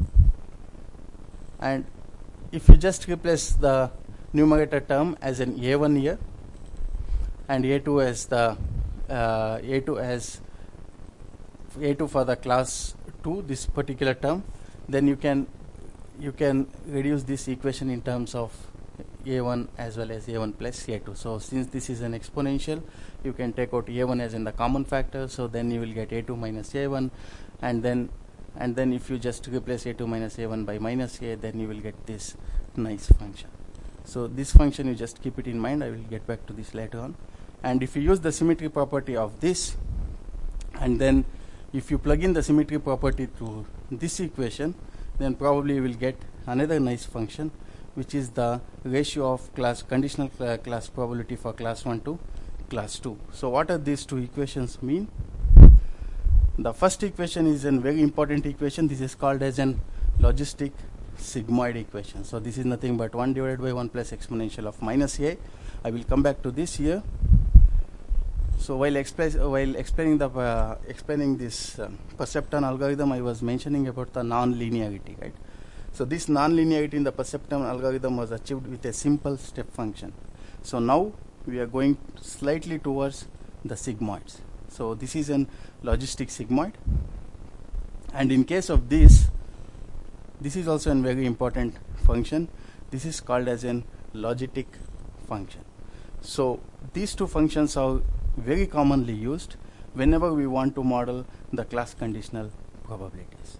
and if you just replace the numerator term as an A one here and A two as the uh, A two as A two for the class two, this particular term, then you can you can reduce this equation in terms of A one as well as A one plus A two. So since this is an exponential, you can take out A one as in the common factor, so then you will get A two minus A one, and then and then if you just replace A two minus A one by minus A, then you will get this nice function. So this function, you just keep it in mind. I will get back to this later on. And if you use the symmetry property of this, and then if you plug in the symmetry property to this equation, then probably you will get another nice function, which is the ratio of class conditional cl class probability for class one to class two. So what are these two equations mean? The first equation is a very important equation. This is called as an logistic sigmoid equation. So this is nothing but one divided by one plus exponential of minus a. I will come back to this here. So while, expl while explaining the uh, explaining this uh, perceptron algorithm, I was mentioning about the non-linearity, right? So this non-linearity in the perceptron algorithm was achieved with a simple step function. So now we are going slightly towards the sigmoids. So this is an logistic sigmoid, and in case of this, this is also a very important function. This is called as an logitic function. So these two functions are very commonly used whenever we want to model the class conditional probabilities.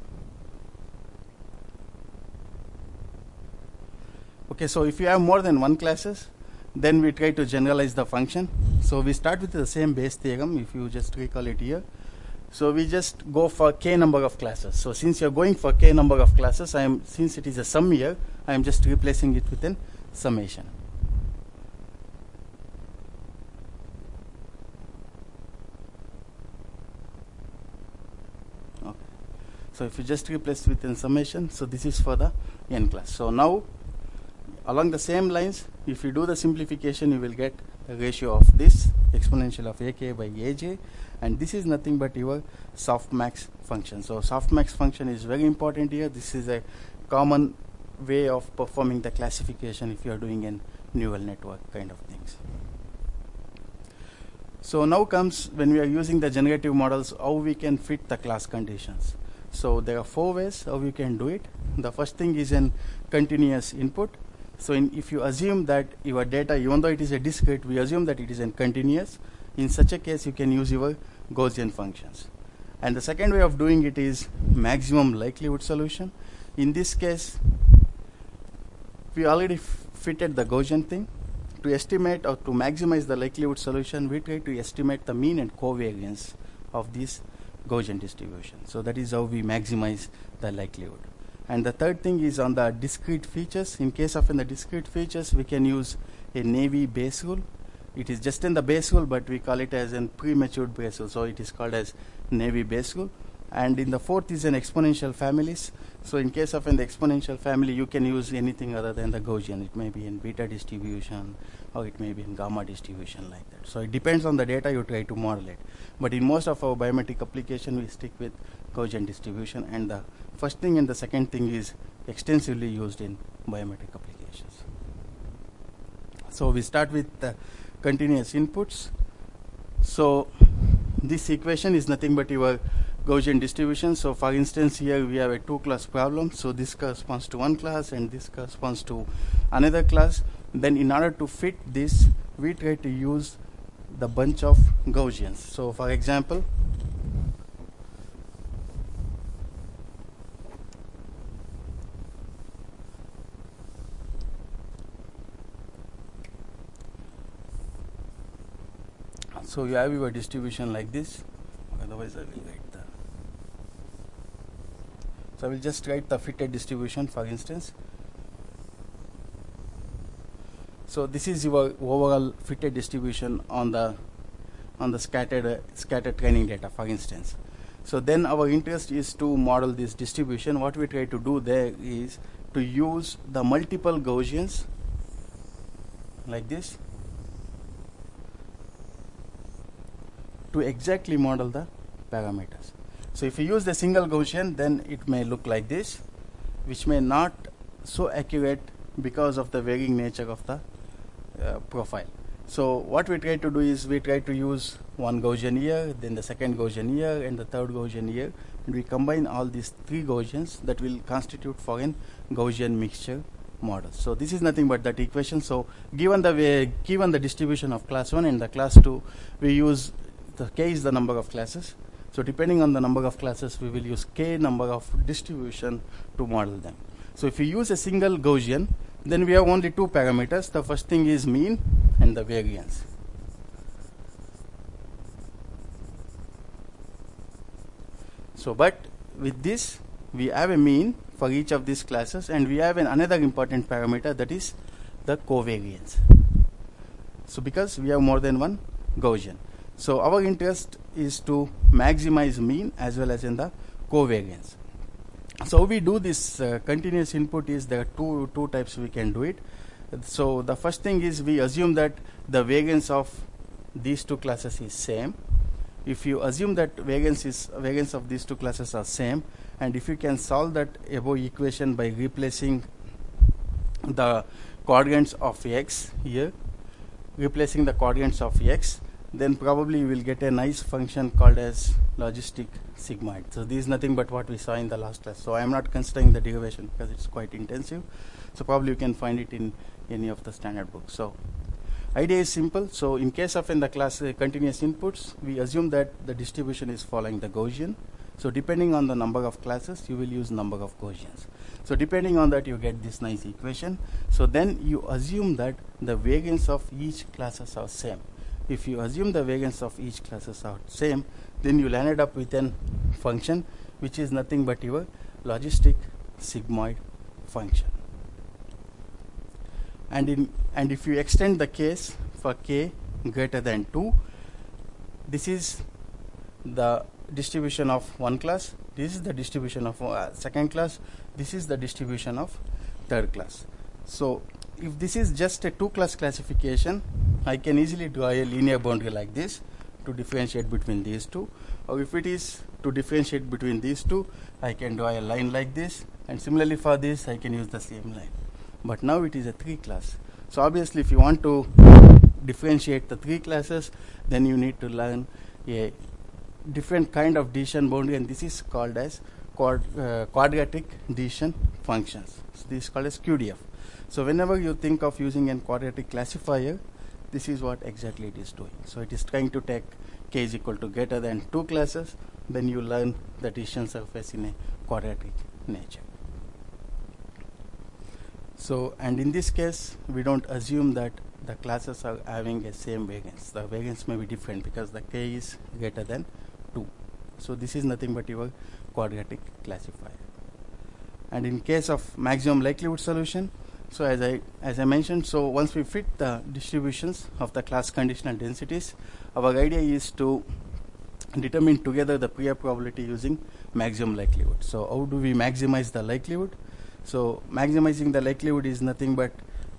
Okay, so if you have more than one classes, Then we try to generalize the function. So we start with the same Bayes theorem, if you just recall it here. So we just go for k number of classes. So since you're going for k number of classes, I am since it is a sum here, I am just replacing it with an summation. Okay. So if you just replace with an summation, so this is for the n class. So now along the same lines, if you do the simplification, you will get the ratio of this exponential of ak by aj, and this is nothing but your softmax function. So softmax function is very important here. This is a common way of performing the classification if you are doing a neural network kind of things. So now comes when we are using the generative models, how we can fit the class conditions. So there are four ways how you can do it. The first thing is an continuous input. So in, if you assume that your data, even though it is a discrete, we assume that it is a continuous. In such a case, you can use your Gaussian functions. And the second way of doing it is maximum likelihood solution. In this case, we already fitted the Gaussian thing. To estimate or to maximize the likelihood solution, we try to estimate the mean and covariance of this Gaussian distribution. So that is how we maximize the likelihood. And the third thing is on the discrete features. In case of in the discrete features, we can use a Navy Bayes rule. It is just in the Bayes rule, but we call it as a prematured Bayes rule. So it is called as Navy Bayes rule. And in the fourth is an exponential families. So in case of in the exponential family, you can use anything other than the Gaussian. It may be in beta distribution, or it may be in gamma distribution, like that. So it depends on the data you try to model it. But in most of our biometric application, we stick with Gaussian distribution, and the first thing and the second thing is extensively used in biometric applications. So we start with the continuous inputs. So this equation is nothing but your Gaussian distribution. So for instance, here we have a two class problem. So this corresponds to one class and this corresponds to another class. Then in order to fit this, we try to use the bunch of Gaussians. So for example, so you have your distribution like this. Otherwise I will write the so I will just write the fitted distribution, for instance. So this is your overall fitted distribution on the on the scattered uh, scattered training data, for instance. So then our interest is to model this distribution. What we try to do there is to use the multiple Gaussians like this to exactly model the parameters. So if you use the single Gaussian, then it may look like this, which may not so accurate because of the varying nature of the uh, profile. So what we try to do is we try to use one Gaussian here, then the second Gaussian here, and the third Gaussian here, and we combine all these three Gaussians that will constitute for an Gaussian mixture model. So this is nothing but that equation. So given the way, given the distribution of class one and the class two, we use the k is the number of classes. So depending on the number of classes, we will use k number of distribution to model them. So if you use a single Gaussian, then we have only two parameters. The first thing is mean and the variance. So but with this, we have a mean for each of these classes, and we have an another important parameter, that is the covariance. So because we have more than one Gaussian. So our interest is to maximize mean as well as in the covariance. So we do this uh, continuous input is there are two two types we can do it. So the first thing is we assume that the variance of these two classes is same. If you assume that variance is variance of these two classes are same, and if you can solve that above equation by replacing the coordinates of x here, replacing the coordinates of x, then probably you will get a nice function called as logistic sigmoid. So this is nothing but what we saw in the last class. So I am not considering the derivation because it's quite intensive. So probably you can find it in any of the standard books. So idea is simple. So in case of in the class uh, continuous inputs, we assume that the distribution is following the Gaussian. So depending on the number of classes, you will use number of Gaussians. So depending on that, you get this nice equation. So then you assume that the variance of each classes are same. If you assume the variance of each classes are same, then you'll end up with an function which is nothing but your logistic sigmoid function. And in and if you extend the case for k greater than two, this is the distribution of one class, this is the distribution of uh, second class, this is the distribution of third class. So if this is just a two class classification, I can easily draw a linear boundary like this to differentiate between these two, or if it is to differentiate between these two, I can draw a line like this, and similarly for this I can use the same line. But now it is a three class, so obviously if you want to differentiate the three classes, then you need to learn a different kind of decision boundary, and this is called as quad, uh, quadratic decision functions. So this is called as Q D F. So whenever you think of using a quadratic classifier, this is what exactly it is doing. So it is trying to take k is equal to greater than two classes, then you learn the decision surface in a quadratic nature. So, and in this case, we don't assume that the classes are having a same variance. The variance may be different because the k is greater than two. So this is nothing but your quadratic classifier. And in case of maximum likelihood solution, so as I as I mentioned, so once we fit the distributions of the class conditional densities, our idea is to determine together the prior probability using maximum likelihood. So how do we maximize the likelihood? So maximizing the likelihood is nothing but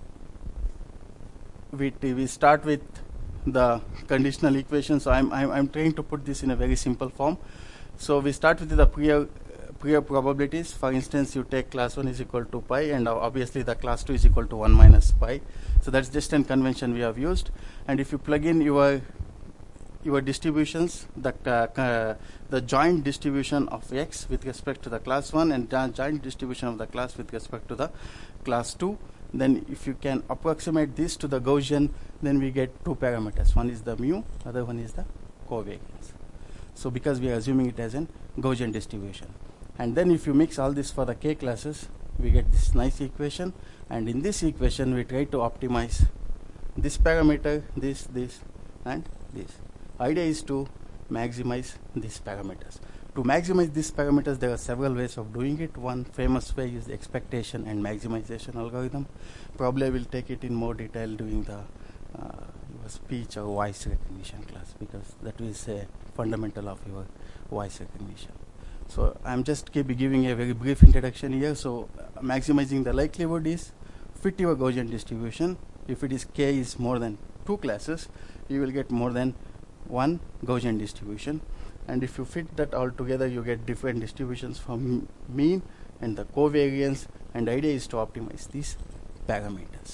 we we start with the conditional equation. So I'm, I'm I'm trying to put this in a very simple form. So we start with the prior prior probabilities. For instance, you take class one is equal to pi, and obviously the class two is equal to one minus pi. So that's just a convention we have used. And if you plug in your your distributions, the uh, uh, the joint distribution of x with respect to the class one and the joint distribution of the class with respect to the class two, then if you can approximate this to the Gaussian, then we get two parameters. One is the mu, other one is the covariance. So because we are assuming it as an Gaussian distribution. And then if you mix all this for the k classes, we get this nice equation, and in this equation we try to optimize this parameter, this, this and this. Idea is to maximize these parameters. To maximize these parameters, there are several ways of doing it. One famous way is the expectation and maximization algorithm. Probably I will take it in more detail during the uh, your speech or voice recognition class, because that is a fundamental of your voice recognition. So I'm just keep giving a very brief introduction here. So uh, maximizing the likelihood is fit your Gaussian distribution. If it is k is more than two classes, you will get more than one Gaussian distribution, and if you fit that all together, you get different distributions from mean and the covariance, and the idea is to optimize these parameters.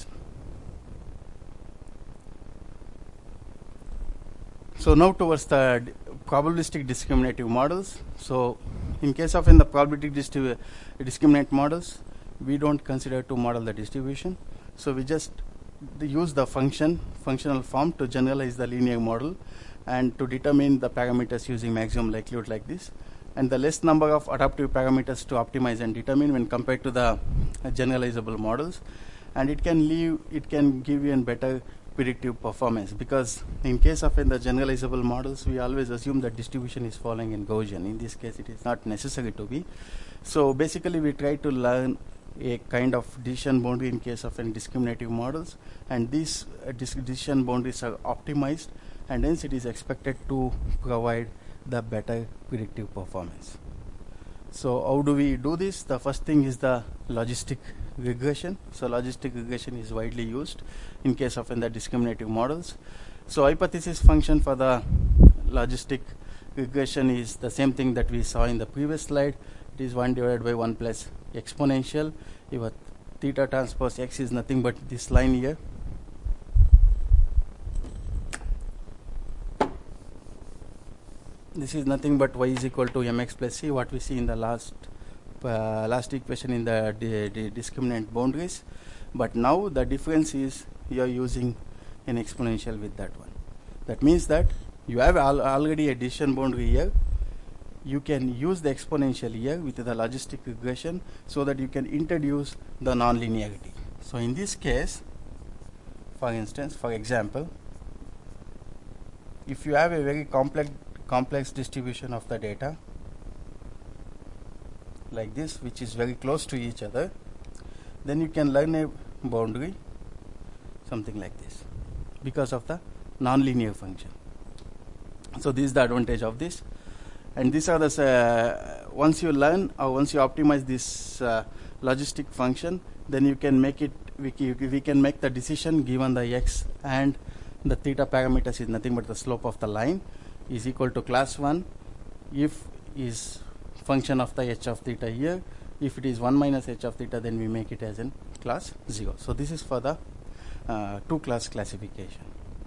So now towards the d probabilistic discriminative models. So in case of in the probabilistic distribu discriminant models, we don't consider to model the distribution. So we just use the function functional form to generalize the linear model and to determine the parameters using maximum likelihood like this, and the less number of adaptive parameters to optimize and determine when compared to the uh, generalizable models, and it can leave it can give you a better predictive performance, because in case of in the generalizable models, we always assume that distribution is following in Gaussian. In this case, it is not necessary to be. So basically we try to learn a kind of decision boundary in case of in discriminative models, and these uh, decision boundaries are optimized, and hence it is expected to provide the better predictive performance. So how do we do this? The first thing is the logistic regression. So logistic regression is widely used in case of in the discriminative models. So hypothesis function for the logistic regression is the same thing that we saw in the previous slide. It is one divided by one plus exponential. Your theta transpose x is nothing but this line here. This is nothing but y is equal to mx plus c, what we see in the last uh, last equation in the di di discriminant boundaries. But now the difference is you are using an exponential with that one. That means that you have al already a decision boundary here. you can use the exponential here with the logistic regression so that you can introduce the nonlinearity. So in this case, for instance, for example, if you have a very complex complex distribution of the data like this, which is very close to each other, then you can learn a boundary something like this because of the nonlinear function. So this is the advantage of this, and these are the uh, once you learn or once you optimize this uh, logistic function, then you can make it we, we can make the decision given the x and the theta parameters is nothing but the slope of the line is equal to class one if is function of the h of theta here. If it is one minus h of theta, then we make it as in class zero. So this is for the uh, two class classification.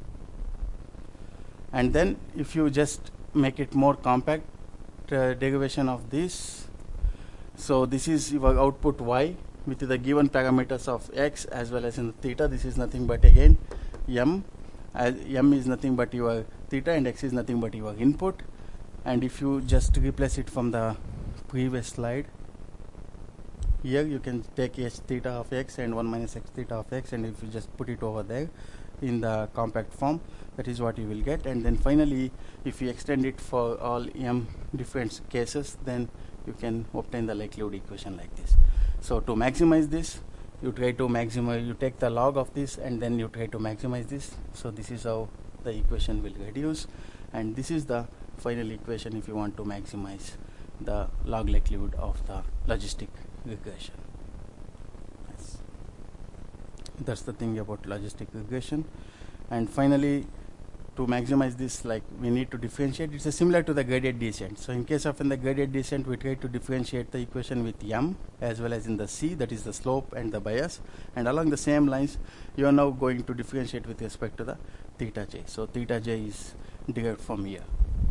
And then if you just make it more compact uh, derivation of this, so this is your output y with the given parameters of x as well as in the theta. This is nothing but again m, as m is nothing but your theta and x is nothing but your input. And if you just replace it from the previous slide, here you can take h theta of x and one minus x theta of x, and if you just put it over there in the compact form, that is what you will get. And then finally, if you extend it for all m different cases, then you can obtain the likelihood equation like this. So to maximize this, you try to maximize, you take the log of this and then you try to maximize this. So this is how the equation will reduce, and this is the final equation if you want to maximize the log likelihood of the logistic regression. Yes. That's the thing about logistic regression. And finally, to maximize this, like we need to differentiate. It's a similar to the gradient descent. So in case of in the gradient descent, we try to differentiate the equation with m as well as in the c, that is the slope and the bias. And along the same lines, you are now going to differentiate with respect to the theta j. So theta j is derived from here.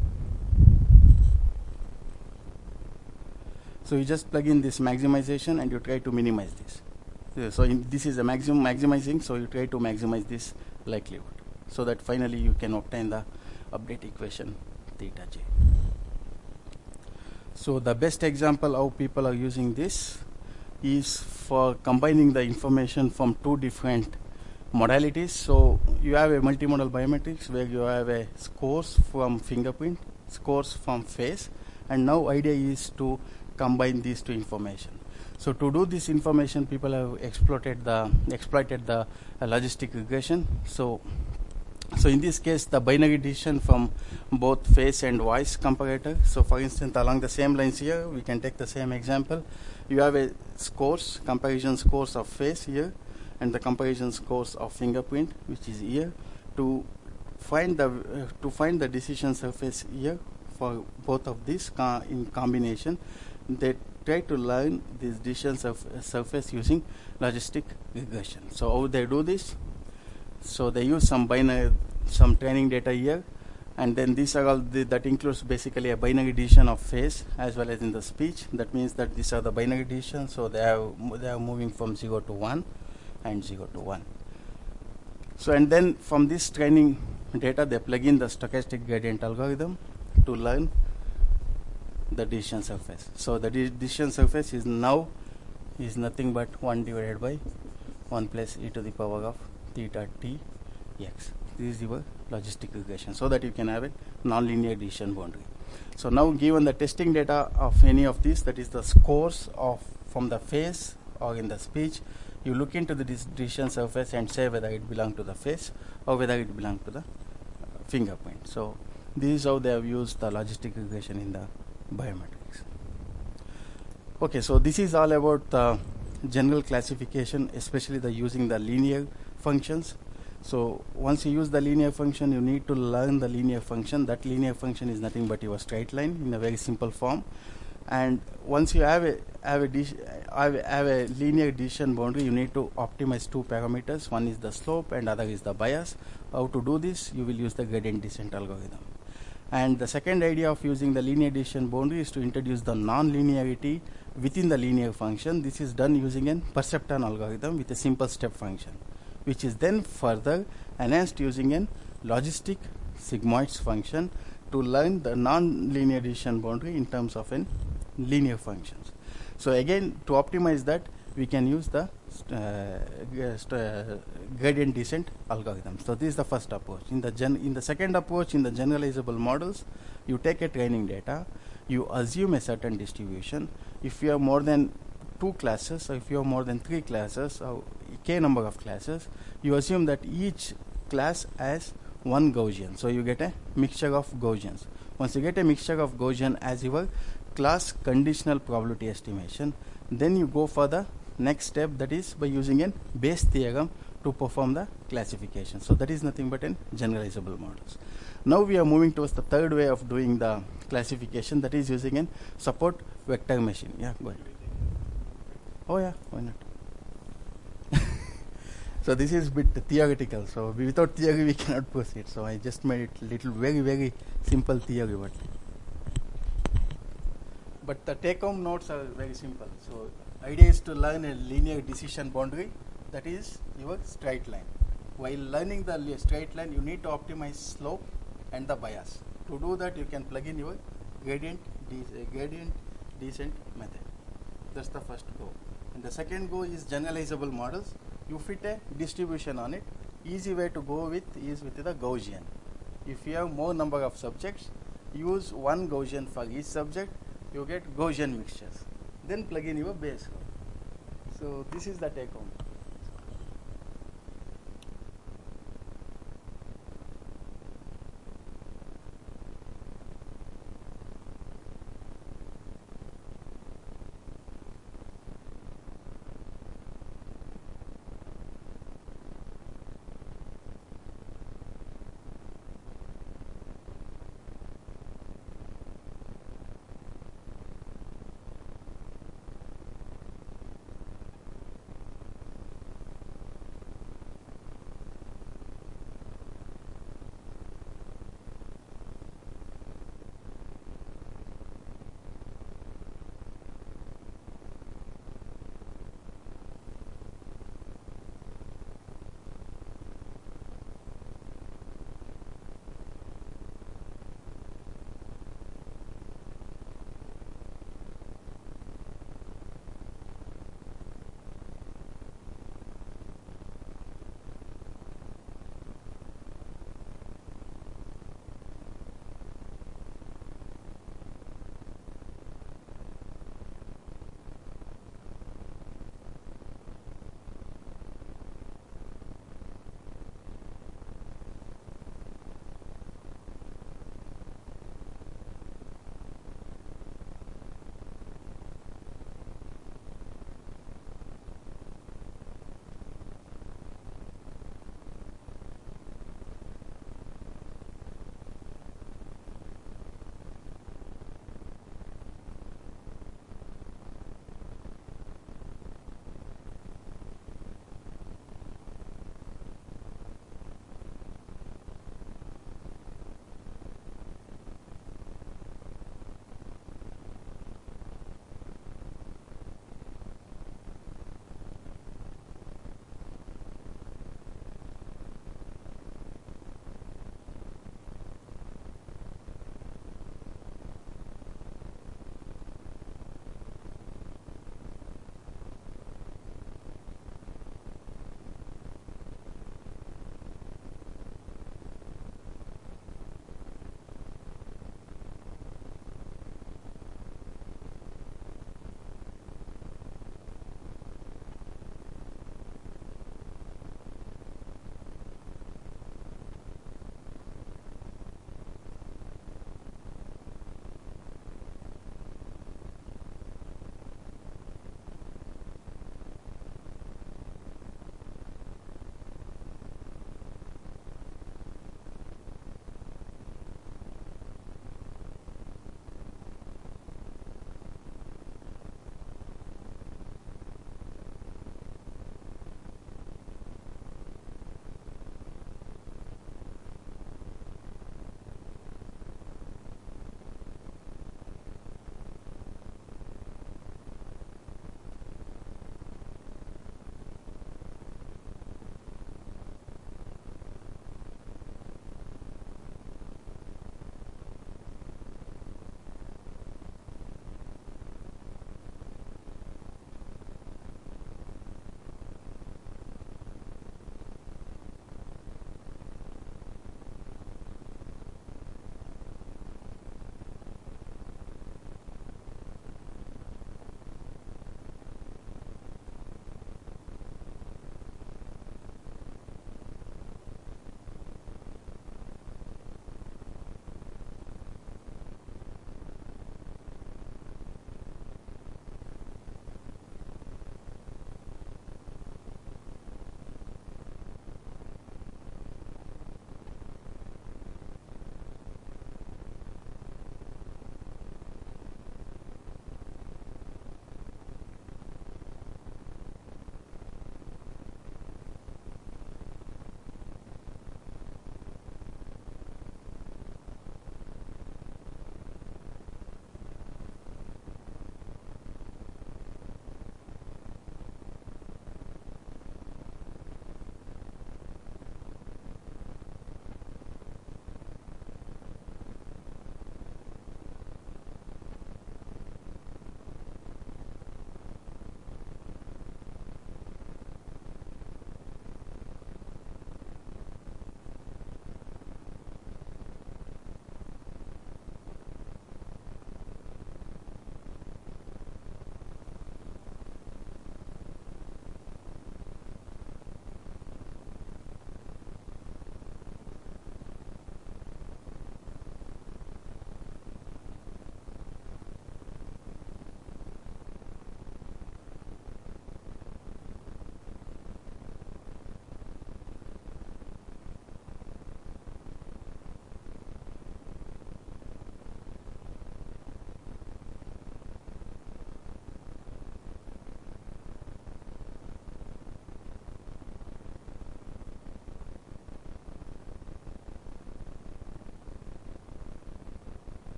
So you just plug in this maximization and you try to minimize this. So in this is a maximum maximizing, so you try to maximize this likelihood, so that finally you can obtain the update equation theta j. So the best example how people are using this is for combining the information from two different modalities. So you have a multimodal biometrics where you have a scores from fingerprint, scores from face, and now idea is to combine these two information. So to do this information, people have exploited the exploited the uh, logistic regression. So so in this case, the binary decision from both face and voice comparator. So for instance, along the same lines here, we can take the same example. You have a scores, comparison scores of face here, and the comparison scores of fingerprint, which is here. To find the uh, to find the decision surface here for both of these co in combination, they try to learn this decision surf surface using logistic regression. So how they do this? So they use some binary, some training data here, and then these are all the, that includes basically a binary decision of face as well as in the speech. That means that these are the binary decisions. So they are they are moving from zero to one and zero to one. So and then from this training data, they plug in the stochastic gradient algorithm to learn the decision surface. So the de decision surface is now is nothing but one divided by one plus e to the power of theta t x. This is your logistic regression, so that you can have a nonlinear decision boundary. So now given the testing data of any of these, that is the scores of from the face or in the speech, you look into the decision surface and say whether it belongs to the face or whether it belongs to the uh, fingerprint. So this is how they have used the logistic regression in the biometrics. Okay, so this is all about the general classification, especially the using the linear functions. So once you use the linear function, you need to learn the linear function. That linear function is nothing but your straight line in a very simple form. And once you have a have a, have a, have a linear decision boundary, you need to optimize two parameters. One is the slope and other is the bias. How to do this? You will use the gradient descent algorithm. And the second idea of using the linear decision boundary is to introduce the non-linearity within the linear function. This is done using an perceptron algorithm with a simple step function, which is then further enhanced using an logistic sigmoids function to learn the non-linear decision boundary in terms of an linear functions. So again, to optimize that, we can use the uh, uh, gradient descent algorithm. So this is the first approach. In the gen in the second approach, in the generalizable models, you take a training data, you assume a certain distribution. If you have more than two classes, or if you have more than three classes, or k number of classes, you assume that each class has one Gaussian. So you get a mixture of Gaussians. Once you get a mixture of Gaussian as your class conditional probability estimation, then you go for the next step, that is by using a Bayes theorem to perform the classification. So that is nothing but in generalizable models. Now we are moving towards the third way of doing the classification, that is using a support vector machine. Yeah, go ahead. Oh yeah, why not? So this is a bit theoretical, so without theory we cannot proceed. So I just made it little very very simple theory. But but the take-home notes are very simple. So idea is to learn a linear decision boundary, that is your straight line. While learning the straight line, you need to optimize slope and the bias. To do that, you can plug in your gradient de uh, gradient descent method. That's the first go. And the second go is generalizable models. You fit a distribution on it. Easy way to go with is with the Gaussian. If you have more number of subjects, use one Gaussian for each subject, you get Gaussian mixtures. Then plug in your Bayes curve. So this is the take home.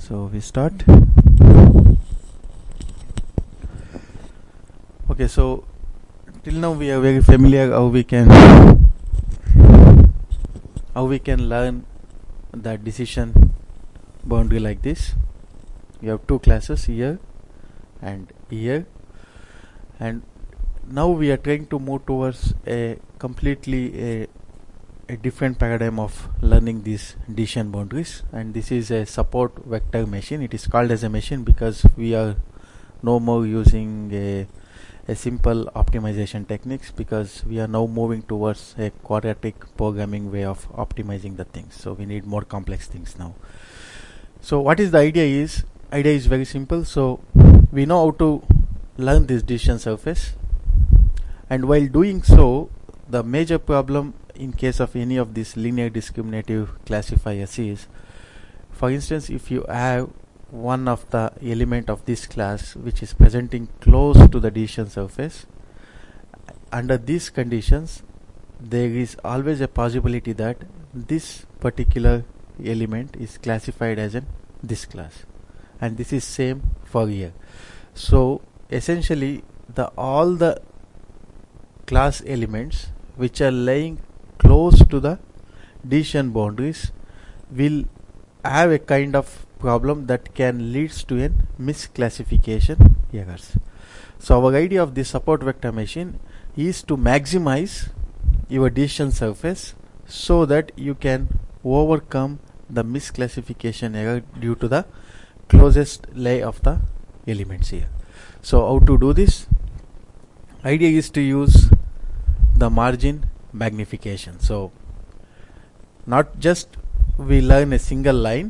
So we start. Okay, so till now we are very familiar how we can how we can learn the decision boundary like this. You have two classes here and here, and now we are trying to move towards a completely a, a different paradigm of learning these decision boundaries, and this is a support vector machine. It is called as a machine because we are no more using a, a simple optimization techniques, because we are now moving towards a quadratic programming way of optimizing the things. So we need more complex things now. So what is the idea is idea is very simple. So we know how to learn this decision surface, and while doing so, the major problem in case of any of these linear discriminative classifiers is, for instance, if you have one of the element of this class which is presenting close to the decision surface, under these conditions there is always a possibility that this particular element is classified as in this class, and this is same for here. So essentially the all the class elements which are lying close to the decision boundaries will have a kind of problem that can leads to a misclassification errors. So our idea of this support vector machine is to maximize your decision surface so that you can overcome the misclassification error due to the closest lay of the elements here. So how to do this? Idea is to use the margin magnification. So not just we learn a single line.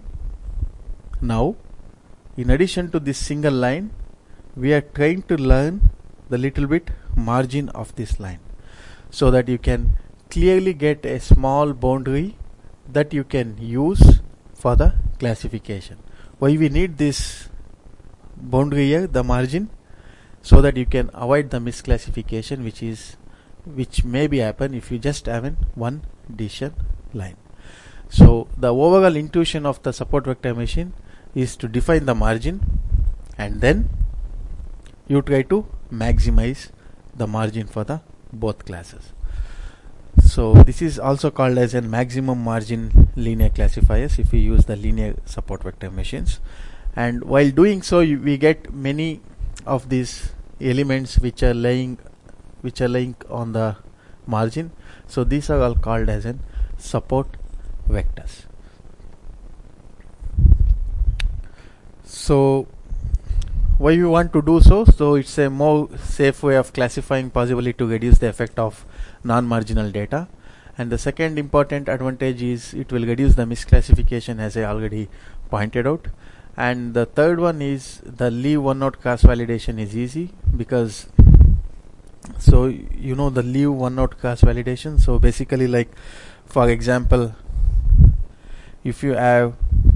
Now in addition to this single line, we are trying to learn the little bit margin of this line, so that you can clearly get a small boundary that you can use for the classification. Why we need this boundary here, the margin, so that you can avoid the misclassification which is which may be happen if you just have an one decision line. So the overall intuition of the support vector machine is to define the margin, and then you try to maximize the margin for the both classes. So this is also called as a maximum margin linear classifiers if you use the linear support vector machines. And while doing so, you, we get many of these elements which are lying which are lying on the margin. So these are all called as an support vectors. So why we want to do so? So it's a more safe way of classifying, possibly to reduce the effect of non-marginal data. And the second important advantage is it will reduce the misclassification, as I already pointed out. And the third one is the leave one out cross validation is easy, because so you know the leave one out cross validation. So basically, like for example, if you have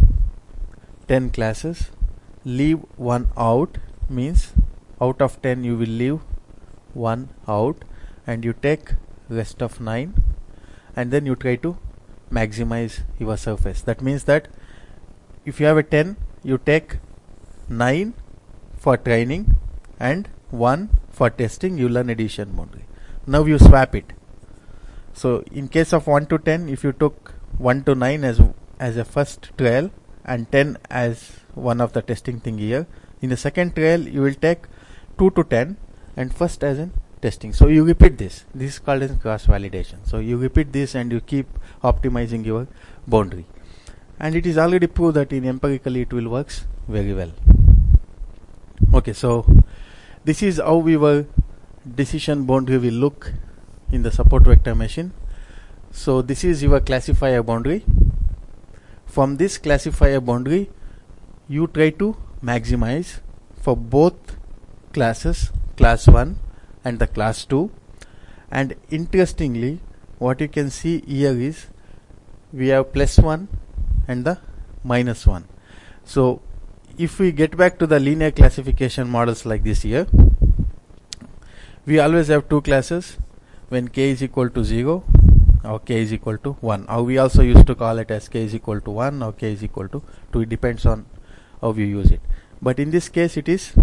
ten classes, leave one out means out of ten you will leave one out, and you take rest of nine, and then you try to maximize your surface. That means that if you have a ten, you take nine for training and one for testing. You learn addition boundary. Now you swap it. So in case of one to ten, if you took one to nine as as a first trial and ten as one of the testing thing here, in the second trial you will take two to ten and first as in testing. So you repeat this. This is called as cross validation. So you repeat this and you keep optimizing your boundary. And it is already proved that in empirically it will works very well. Okay, so this is how our decision boundary will look in the support vector machine. So this is your classifier boundary. From this classifier boundary, you try to maximize for both classes, class one and the class two. And interestingly, what you can see here is we have plus one and the minus one. So if we get back to the linear classification models like this here, we always have two classes when k is equal to zero or k is equal to one, or we also used to call it as k is equal to one or k is equal to two. It depends on how you use it. But in this case it is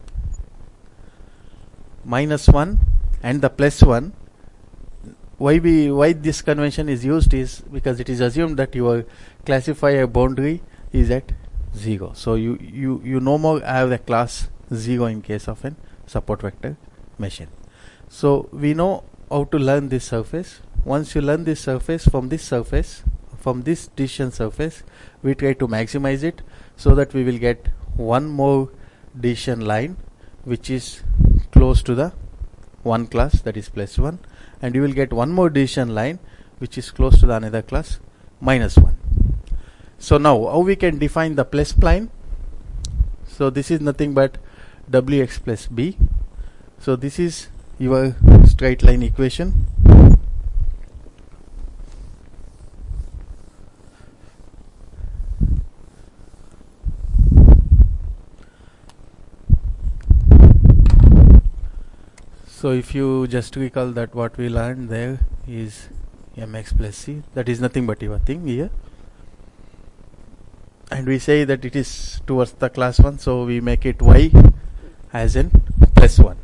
minus one and the plus one. Why we why this convention is used is because it is assumed that your classifier boundary is at zero. So you, you, you no more have the class zero in case of an support vector machine. So we know how to learn this surface. Once you learn this surface, from this surface, from this decision surface, we try to maximize it so that we will get one more decision line which is close to the one class, that is plus one, and you will get one more decision line which is close to the another class, minus one. So now how we can define the plus spline? So this is nothing but wx plus b. So this is your straight line equation. So if you just recall that what we learned there is mx plus c, that is nothing but your thing here, and we say that it is towards the class one, so we make it y as in plus one.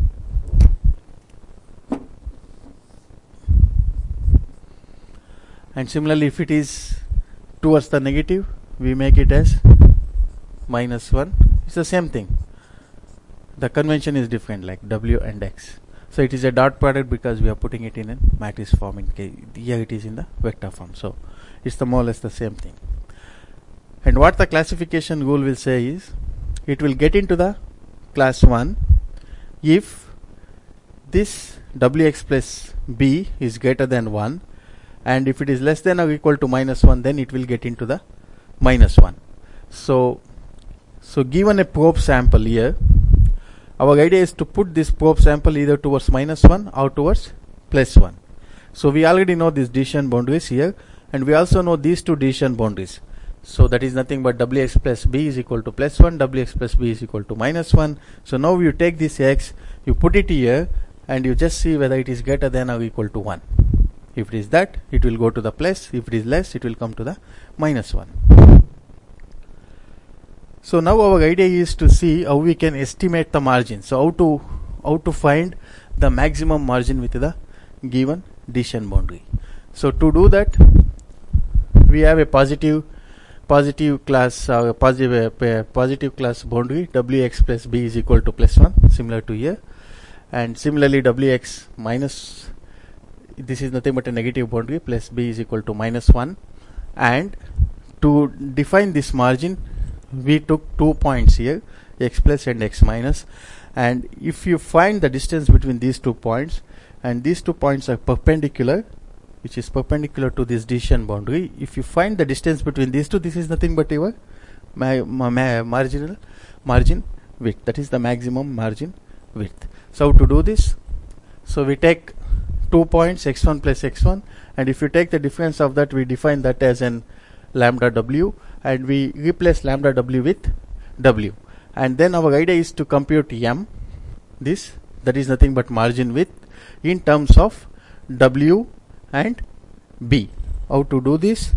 And similarly, if it is towards the negative, we make it as minus one. It's the same thing. The convention is different, like w and x. So it is a dot product because we are putting it in a matrix form. In case here it is in the vector form. So it's the more or less the same thing. And what the classification rule will say is, it will get into the class one if this wx plus b is greater than one, and if it is less than or equal to minus one, then it will get into the minus one. So, so given a probe sample here, our idea is to put this probe sample either towards minus one or towards plus one. So we already know these decision boundaries here, and we also know these two decision boundaries. So that is nothing but wx plus b is equal to plus one, wx plus b is equal to minus one. So now you take this x, you put it here, and you just see whether it is greater than or equal to one. If it is that, it will go to the plus. If it is less, it will come to the minus one. So now our idea is to see how we can estimate the margin. So how to how to find the maximum margin with the given decision boundary. So to do that, we have a positive positive class uh, positive uh, positive class boundary, wx plus b is equal to plus one, similar to here, and similarly wx minus, this is nothing but a negative boundary, plus b is equal to minus one. And to define this margin, we took two points here, x plus and x minus, and if you find the distance between these two points, and these two points are perpendicular, which is perpendicular to this decision boundary, if you find the distance between these two, this is nothing but your ma ma ma marginal margin width, that is the maximum margin width. So how to do this? So we take two points, x one plus x one, and if you take the difference of that, we define that as an lambda w, and we replace lambda w with w, and then our idea is to compute m, this, that is nothing but margin width, in terms of w and b. How to do this?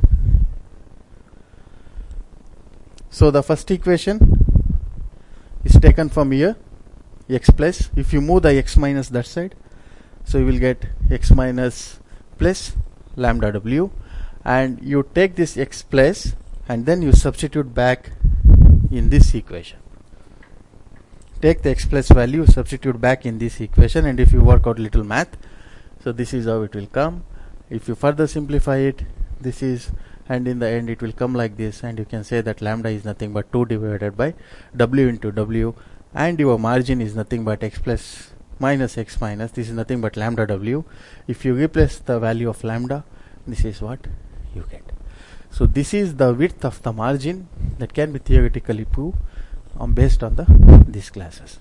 So the first equation is taken from here, x plus, if you move the x minus that side, so you will get x minus plus lambda w, and you take this x plus and then you substitute back in this equation. Take the x plus value, substitute back in this equation, and if you work out little math, so this is how it will come. If you further simplify it, this is, and in the end it will come like this, and you can say that lambda is nothing but two divided by w into w, and your margin is nothing but x plus minus x minus, this is nothing but lambda w. If you replace the value of lambda, this is what you get. So this is the width of the margin that can be theoretically proved um, based on the these classes.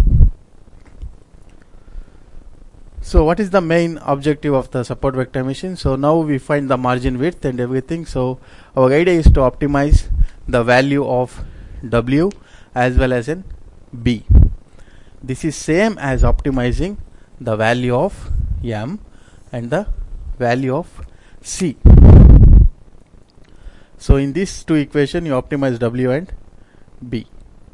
So what is the main objective of the support vector machine? So now we find the margin width and everything. So our idea is to optimize the value of w as well as in b. This is same as optimizing the value of m and the value of c. So in these two equations, you optimize w and B.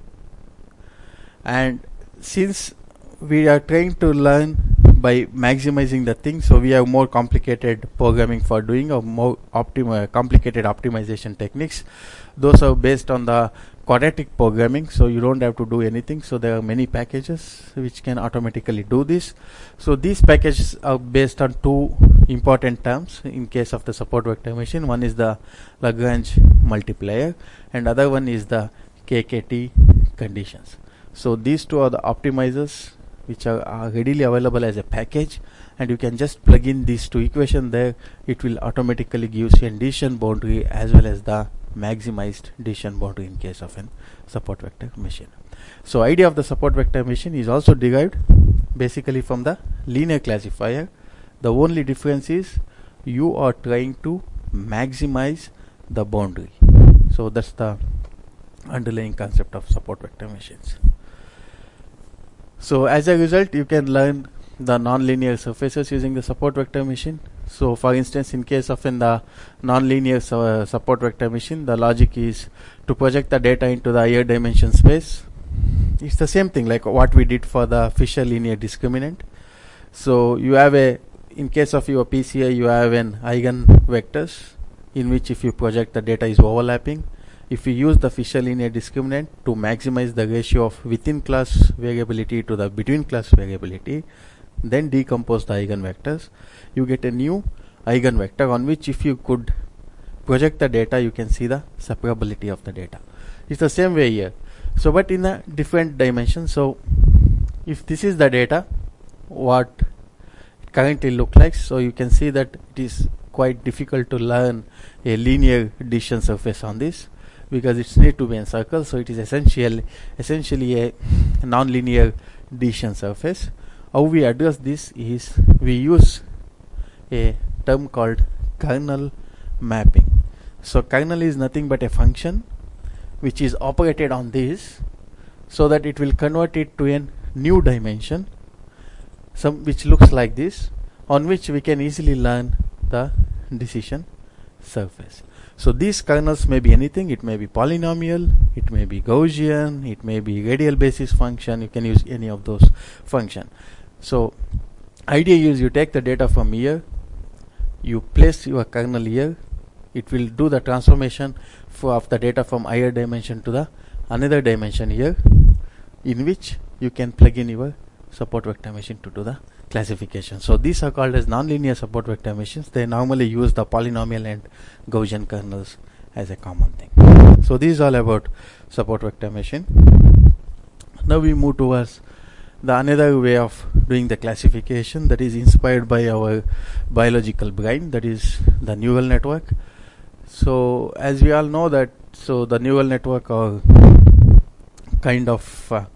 And since we are trying to learn by maximizing the thing, so we have more complicated programming for doing, or more optim- complicated optimization techniques. Those are based on the quadratic programming, so you don't have to do anything. So there are many packages which can automatically do this. So these packages are based on two important terms in case of the support vector machine. One is the Lagrange multiplier, and other one is the K K T conditions. So these two are the optimizers which are, are readily available as a package, and you can just plug in these two equations there. It will automatically give you a decision boundary as well as the maximized decision boundary in case of a support vector machine. So idea of the support vector machine is also derived basically from the linear classifier. The only difference is you are trying to maximize the boundary. So that's the underlying concept of support vector machines. So as a result, you can learn the nonlinear surfaces using the support vector machine. So for instance, in case of in the nonlinear su uh, support vector machine, the logic is to project the data into the higher dimension space. It's the same thing like what we did for the Fisher linear discriminant. So you have a, in case of your P C A, you have an eigenvectors in which if you project the data is overlapping. If you use the Fisher linear discriminant to maximize the ratio of within class variability to the between class variability, then decompose the eigenvectors, you get a new eigenvector on which if you could project the data, you can see the separability of the data. It's the same way here. So but in a different dimension. So if this is the data, what it currently look like, so you can see that it is quite difficult to learn a linear decision surface on this, because it's need to be in circle. So it is essential essentially a non-linear decision surface. How we address this is we use a term called kernel mapping. So kernel is nothing but a function which is operated on this, so that it will convert it to a new dimension, some which looks like this, on which we can easily learn the decision surface. So these kernels may be anything. It may be polynomial, it may be Gaussian, it may be radial basis function. You can use any of those function. So idea is you take the data from here, you place your kernel here, it will do the transformation for of the data from higher dimension to the another dimension here, in which you can plug in your support vector machine to do the classification. So these are called as nonlinear support vector machines. They normally use the polynomial and Gaussian kernels as a common thing. So this is all about support vector machine. Now we move towards the another way of doing the classification that is inspired by our biological brain, that is the neural network. So as we all know that, so the neural network are kind of uh,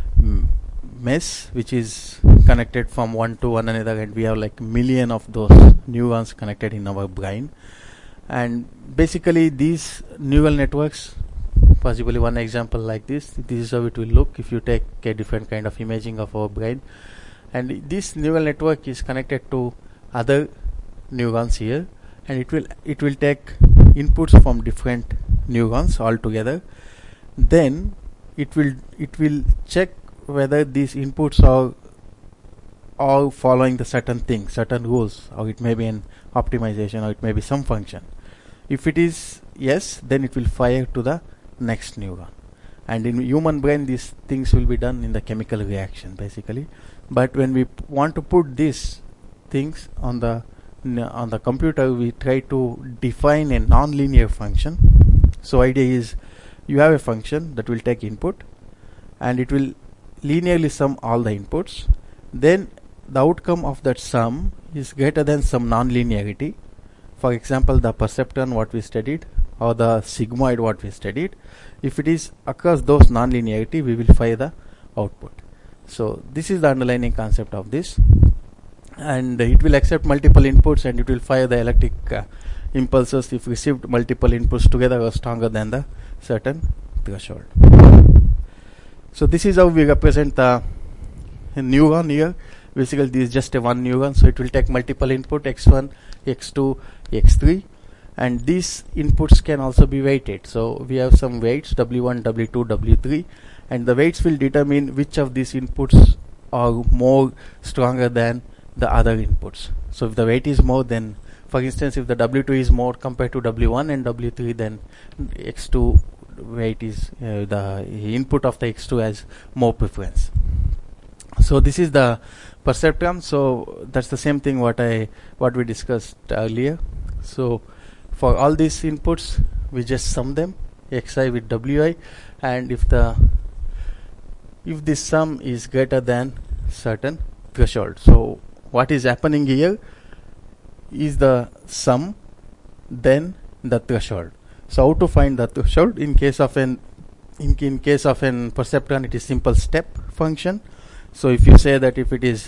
mesh which is connected from one to one another, and we have like million of those neurons connected in our brain. And basically these neural networks, possibly one example like this, this is how it will look if you take a different kind of imaging of our brain. And this neural network is connected to other neurons here, and it will it will take inputs from different neurons all together. Then it will it will check whether these inputs are all following the certain thing, certain rules, or it may be an optimization, or it may be some function. If it is yes, then it will fire to the next neuron. And in human brain, these things will be done in the chemical reaction basically. But when we want to put these things on the on the computer, we try to define a non-linear function. So idea is you have a function that will take input, and it will linearly sum all the inputs. Then the outcome of that sum is greater than some non-linearity. For example, the perceptron what we studied, or the sigmoid what we studied. If it is across those non-linearity, we will fire the output. So this is the underlying concept of this, and it will accept multiple inputs, and it will fire the electric uh, impulses if received multiple inputs together are stronger than the certain threshold. So this is how we represent the neuron here. Basically this is just a one neuron, so it will take multiple input x one, x two, x three, and these inputs can also be weighted. So we have some weights W one, W two, W three, and the weights will determine which of these inputs are more stronger than the other inputs. So if the weight is more, then for instance if the W two is more compared to W one and W three, then X two weight is uh, the input of the X two has more preference. So this is the perceptron. So that's the same thing what I what we discussed earlier. So for all these inputs we just sum them, Xi with Wi, and if the if this sum is greater than certain threshold. So what is happening here is the sum then the threshold. So how to find the threshold? In case of an in, in case of an perceptron, it is simple step function. So if you say that if it is,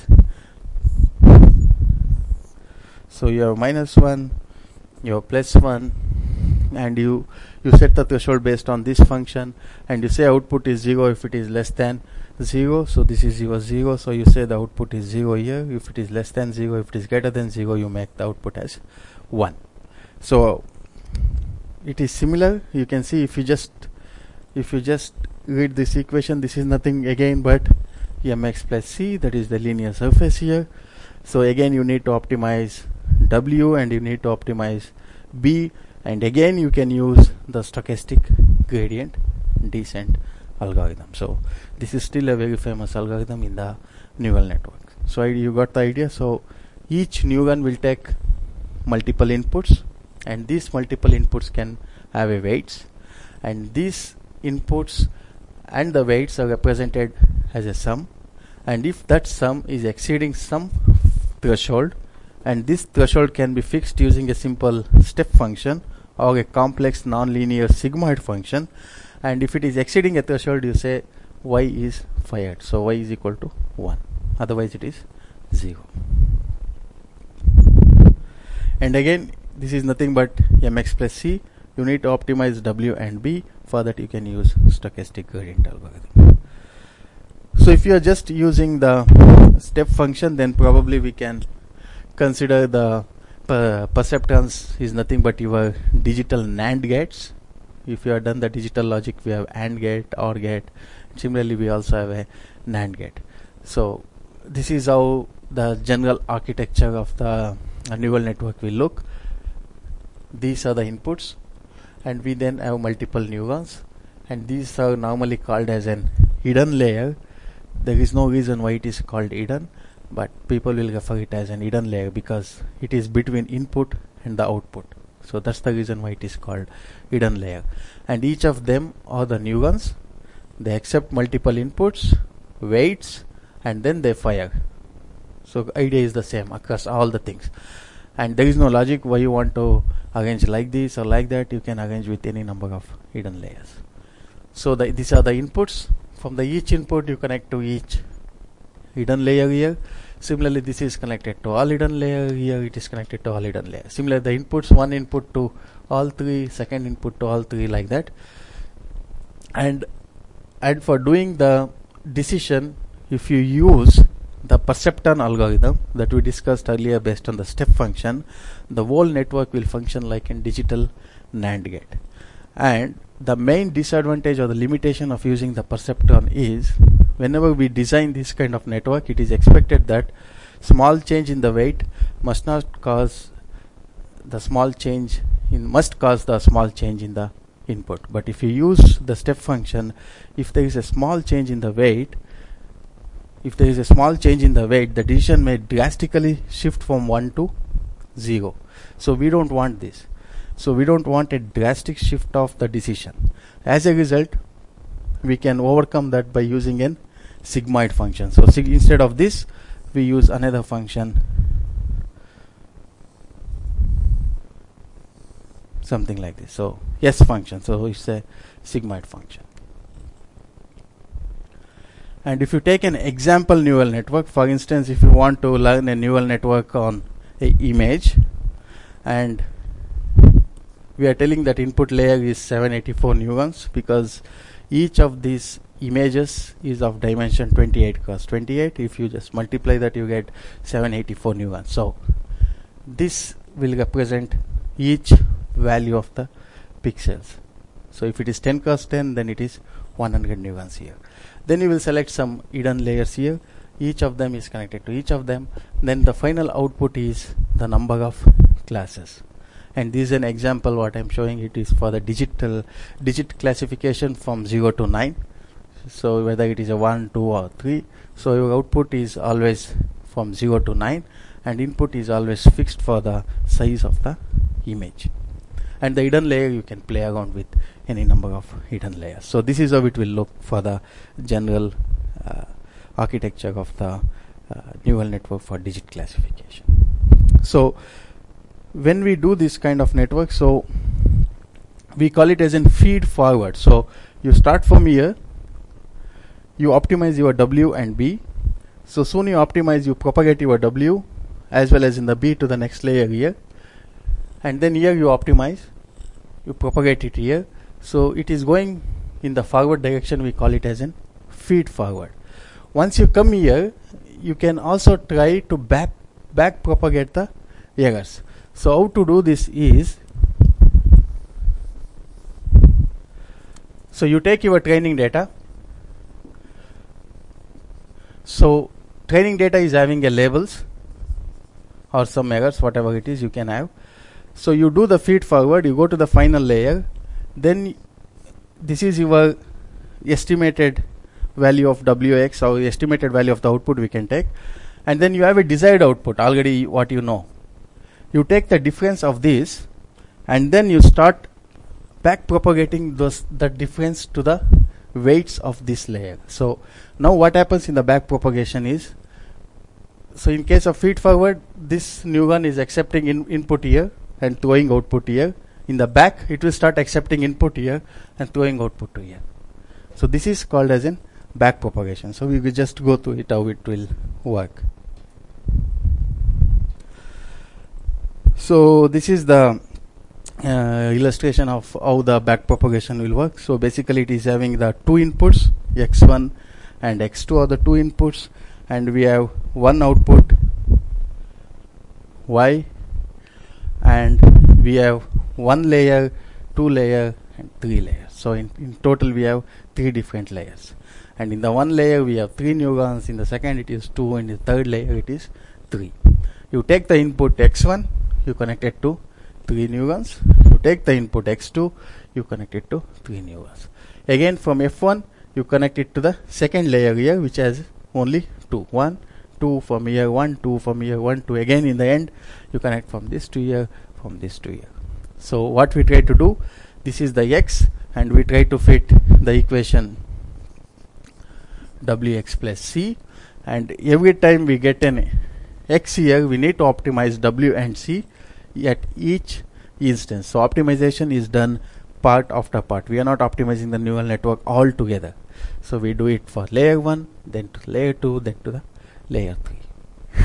so you have minus one, you have plus one, and you you set the threshold based on this function, and you say output is zero if it is less than zero. So this is zero zero. So you say the output is zero here. If it is less than zero, if it is greater than zero, you make the output as one. So it is similar. You can see if you just if you just read this equation, this is nothing again but mx plus c, that is the linear surface here. So again you need to optimize W and you need to optimize B, and again you can use the stochastic gradient descent algorithm. So this is still a very famous algorithm in the neural network. So you got the idea. So each neuron will take multiple inputs, and these multiple inputs can have a weights, and these inputs and the weights are represented as a sum, and if that sum is exceeding some threshold, and this threshold can be fixed using a simple step function or a complex nonlinear sigmoid function, and if it is exceeding a threshold, you say y is fired. So y is equal to one, otherwise it is zero. And again this is nothing but mx plus c. You need to optimize W and B. For that you can use stochastic gradient algorithm. So if you are just using the step function, then probably we can consider the per perceptrons is nothing but your digital NAND gates. If you have done the digital logic, we have AND gate, OR gate. Similarly we also have a NAND gate. So this is how the general architecture of the neural network will look. These are the inputs, and we then have multiple neurons, and these are normally called as an hidden layer. There is no reason why it is called hidden, but people will refer it as an hidden layer because it is between input and the output. So that's the reason why it is called hidden layer. And each of them are the neurons. They accept multiple inputs, weights, and then they fire. So the idea is the same across all the things, and there is no logic why you want to arrange like this or like that. You can arrange with any number of hidden layers. So the, these are the inputs. From the each input you connect to each hidden layer here. Similarly this is connected to all hidden layer here, it is connected to all hidden layer. Similarly the inputs, one input to all three, second input to all three, like that. And and for doing the decision, if you use the perceptron algorithm that we discussed earlier based on the step function, the whole network will function like a digital NAND gate. And the main disadvantage or the limitation of using the perceptron is whenever we design this kind of network, it is expected that small change in the weight must not cause the small change in must cause the small change in the input. But if you use the step function, if there is a small change in the weight, if there is a small change in the weight, the decision may drastically shift from one to zero. So we don't want this. So we don't want a drastic shift of the decision. As a result, we can overcome that by using an sigmoid function. So sig instead of this, we use another function, something like this. So S function. So it's a sigmoid function. And if you take an example neural network, for instance, if you want to learn a neural network on a image, and we are telling that input layer is seven eighty-four neurons because each of these images is of dimension twenty-eight cross twenty-eight. If you just multiply that, you get seven eighty-four neurons. So this will represent each value of the pixels. So if it is ten cross ten, then it is one hundred neurons here. Then you will select some hidden layers here. Each of them is connected to each of them. Then the final output is the number of classes. And this is an example what I am showing. It is for the digital digit classification from zero to nine. So whether it is a one, two or three. So your output is always from zero to nine, and input is always fixed for the size of the image. And the hidden layer, you can play around with any number of hidden layers. So this is how it will look for the general uh, architecture of the uh, neural network for digit classification. So when we do this kind of network, so we call it as in feed forward. So you start from here, you optimize your W and B. So soon you optimize, you propagate your W as well as in the B to the next layer here, and then here you optimize, you propagate it here. So it is going in the forward direction. We call it as in feed forward. Once you come here, you can also try to back back propagate the errors. So how to do this is, so you take your training data. So training data is having a labels or some errors, whatever it is you can have. So you do the feed forward, you go to the final layer, then this is your estimated value of W X or estimated value of the output we can take, and then you have a desired output already what you know. You take the difference of this and then you start back propagating those the difference to the weights of this layer. So now what happens in the back propagation is, so in case of feed forward, this neuron is accepting in input here and throwing output here. In the back, it will start accepting input here and throwing output to here. So this is called as in back propagation. So we will just go through it how it will work. So this is the uh, illustration of how the back propagation will work. So basically it is having the two inputs, X one and X two are the two inputs, and we have one output Y, and we have one layer, two layer and three layers. So in, in total we have three different layers, and in the one layer we have three neurons, in the second it is two, and in the third layer it is three. You take the input X one, you connect it to three neurons. You take the input X two, you connect it to three neurons. Again from F one you connect it to the second layer here, which has only two. One, two from here, one, two from here, one, two. Again in the end you connect from this to here, from this to here. So what we try to do, this is the X, and we try to fit the equation W X plus C, and every time we get an X here, we need to optimize W and C at each instance. So optimization is done part after part. We are not optimizing the neural network all together. So we do it for layer one, then to layer two, then to the layer three.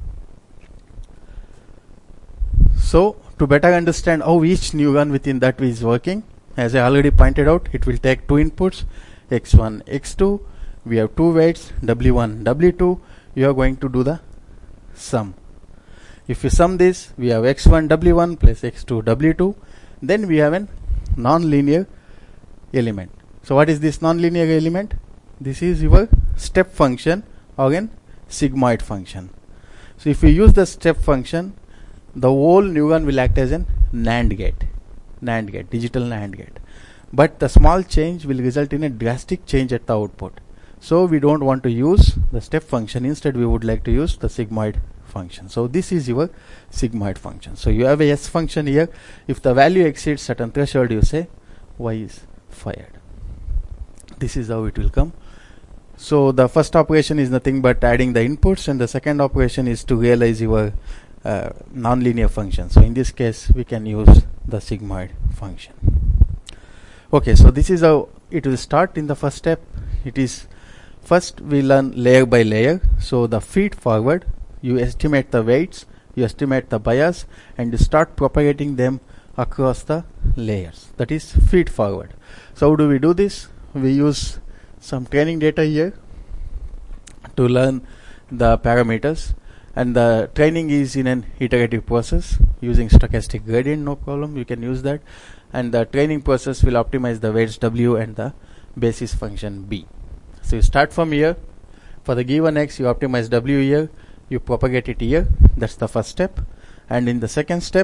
So to better understand how each neuron within that is working, as I already pointed out, it will take two inputs, X one, X two. We have two weights, W one, W two. You are going to do the sum. If you sum this, we have X one, W one plus X two, W two. Then we have a non-linear element. So what is this non-linear element? This is your step function or an sigmoid function. So if you use the step function, the whole neuron will act as an NAND gate, NAND gate, digital NAND gate. But the small change will result in a drastic change at the output. So we don't want to use the step function. Instead, we would like to use the sigmoid function. So this is your sigmoid function. So you have a S function here. If the value exceeds certain threshold, you say Y is fired. This is how it will come. So the first operation is nothing but adding the inputs, and the second operation is to realize your uh, non-linear function. So in this case, we can use the sigmoid function. Okay, so this is how it will start. In the first step, it is first we learn layer by layer. So the feed forward, you estimate the weights, you estimate the bias, and you start propagating them across the layers. That is feed forward. So how do we do this? We use some training data here to learn the parameters, and the training is in an iterative process using stochastic gradient, no problem, you can use that, and the training process will optimize the weights W and the basis function B. So you start from here, for the given X you optimize W here, you propagate it here, that's the first step, and in the second step,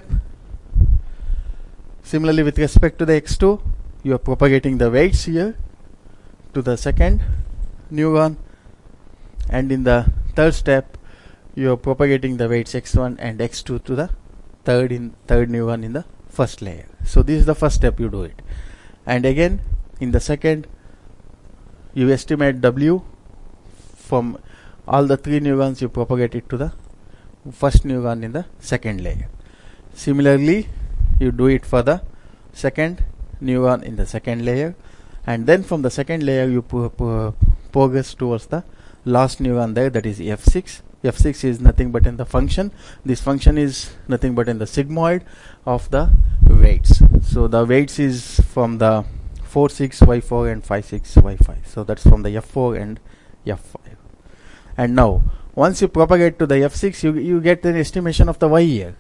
similarly with respect to the X two, you are propagating the weights here to the second neuron, and in the third step you are propagating the weights X one and X two to the third in third neuron in the first layer. So this is the first step you do it, and again in the second you estimate W from all the three neurons, you propagate it to the first neuron in the second layer. Similarly you do it for the second neuron in the second layer, and then from the second layer you pro pro progress towards the last neuron there, that is F six. F six is nothing but in the function, this function is nothing but in the sigmoid of the weights. So the weights is from the four six Y four and five six Y five, so that's from the F four and F five. And now once you propagate to the F six, you, you get an estimation of the Y here.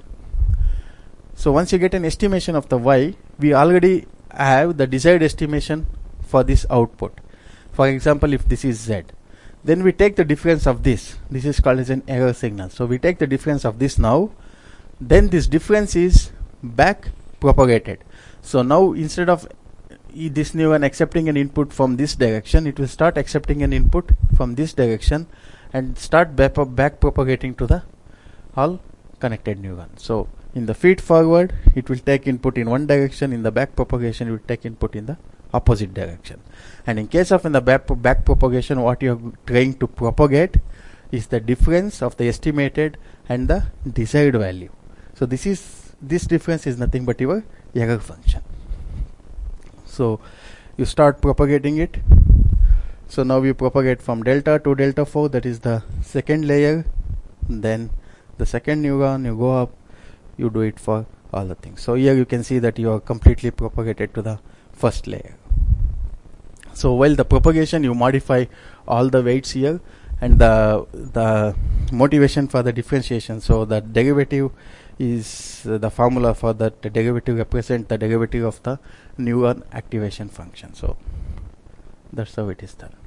So once you get an estimation of the Y, we already have the desired estimation for this output. For example, if this is Z, then we take the difference of this, this is called as an error signal. So we take the difference of this now, then this difference is back propagated. So now instead of e this neuron accepting an input from this direction, it will start accepting an input from this direction and start back, back propagating to the all connected neurons. So in the feed forward it will take input in one direction, in the back propagation it will take input in the opposite direction. And in case of in the back, back propagation, what you are trying to propagate is the difference of the estimated and the desired value. So this is this difference is nothing but your error function. So you start propagating it. So now you propagate from delta to delta four, that is the second layer, then the second neuron, you go up, you do it for all the things. So here you can see that you are completely propagated to the first layer. So while the propagation, you modify all the weights here, and the the motivation for the differentiation, so the derivative is uh, the formula for that the derivative represent the derivative of the neuron activation function. So that's how it is done.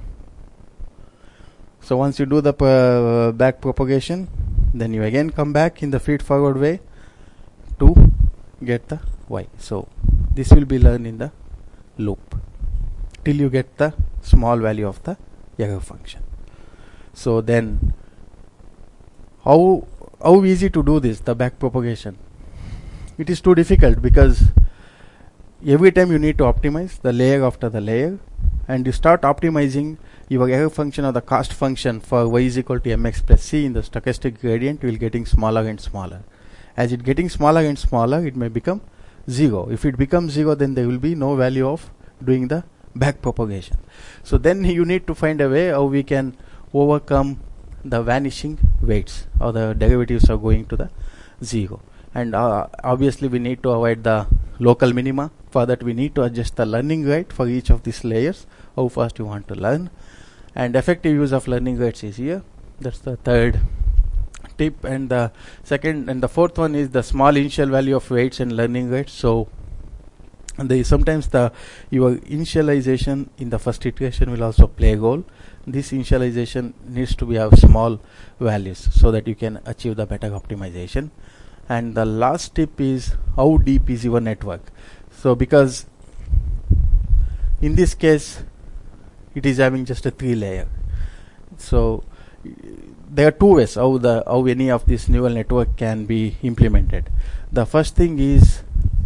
So once you do the uh, back propagation, then you again come back in the feed forward way to get the Y. So this will be learned in the loop till you get the small value of the error function. So then how how easy to do this, the back propagation? It is too difficult, because every time you need to optimize the layer after the layer, and you start optimizing your error function or the cost function for Y is equal to mx plus c in the stochastic gradient will getting smaller and smaller. As it getting smaller and smaller, it may become zero. If it becomes zero, then there will be no value of doing the back propagation. So then you need to find a way how we can overcome the vanishing weights, or the derivatives are going to the zero. And uh, obviously we need to avoid the local minima. For that we need to adjust the learning rate for each of these layers, how fast you want to learn. And effective use of learning rates is here. That's the third tip. And the second and the fourth one is the small initial value of weights and learning rates. So and the sometimes the your initialization in the first iteration will also play a role. This initialization needs to be have small values so that you can achieve the better optimization. And the last tip is how deep is your network. So because in this case it is having just a three layer, so there are two ways how the how any of this neural network can be implemented. The first thing is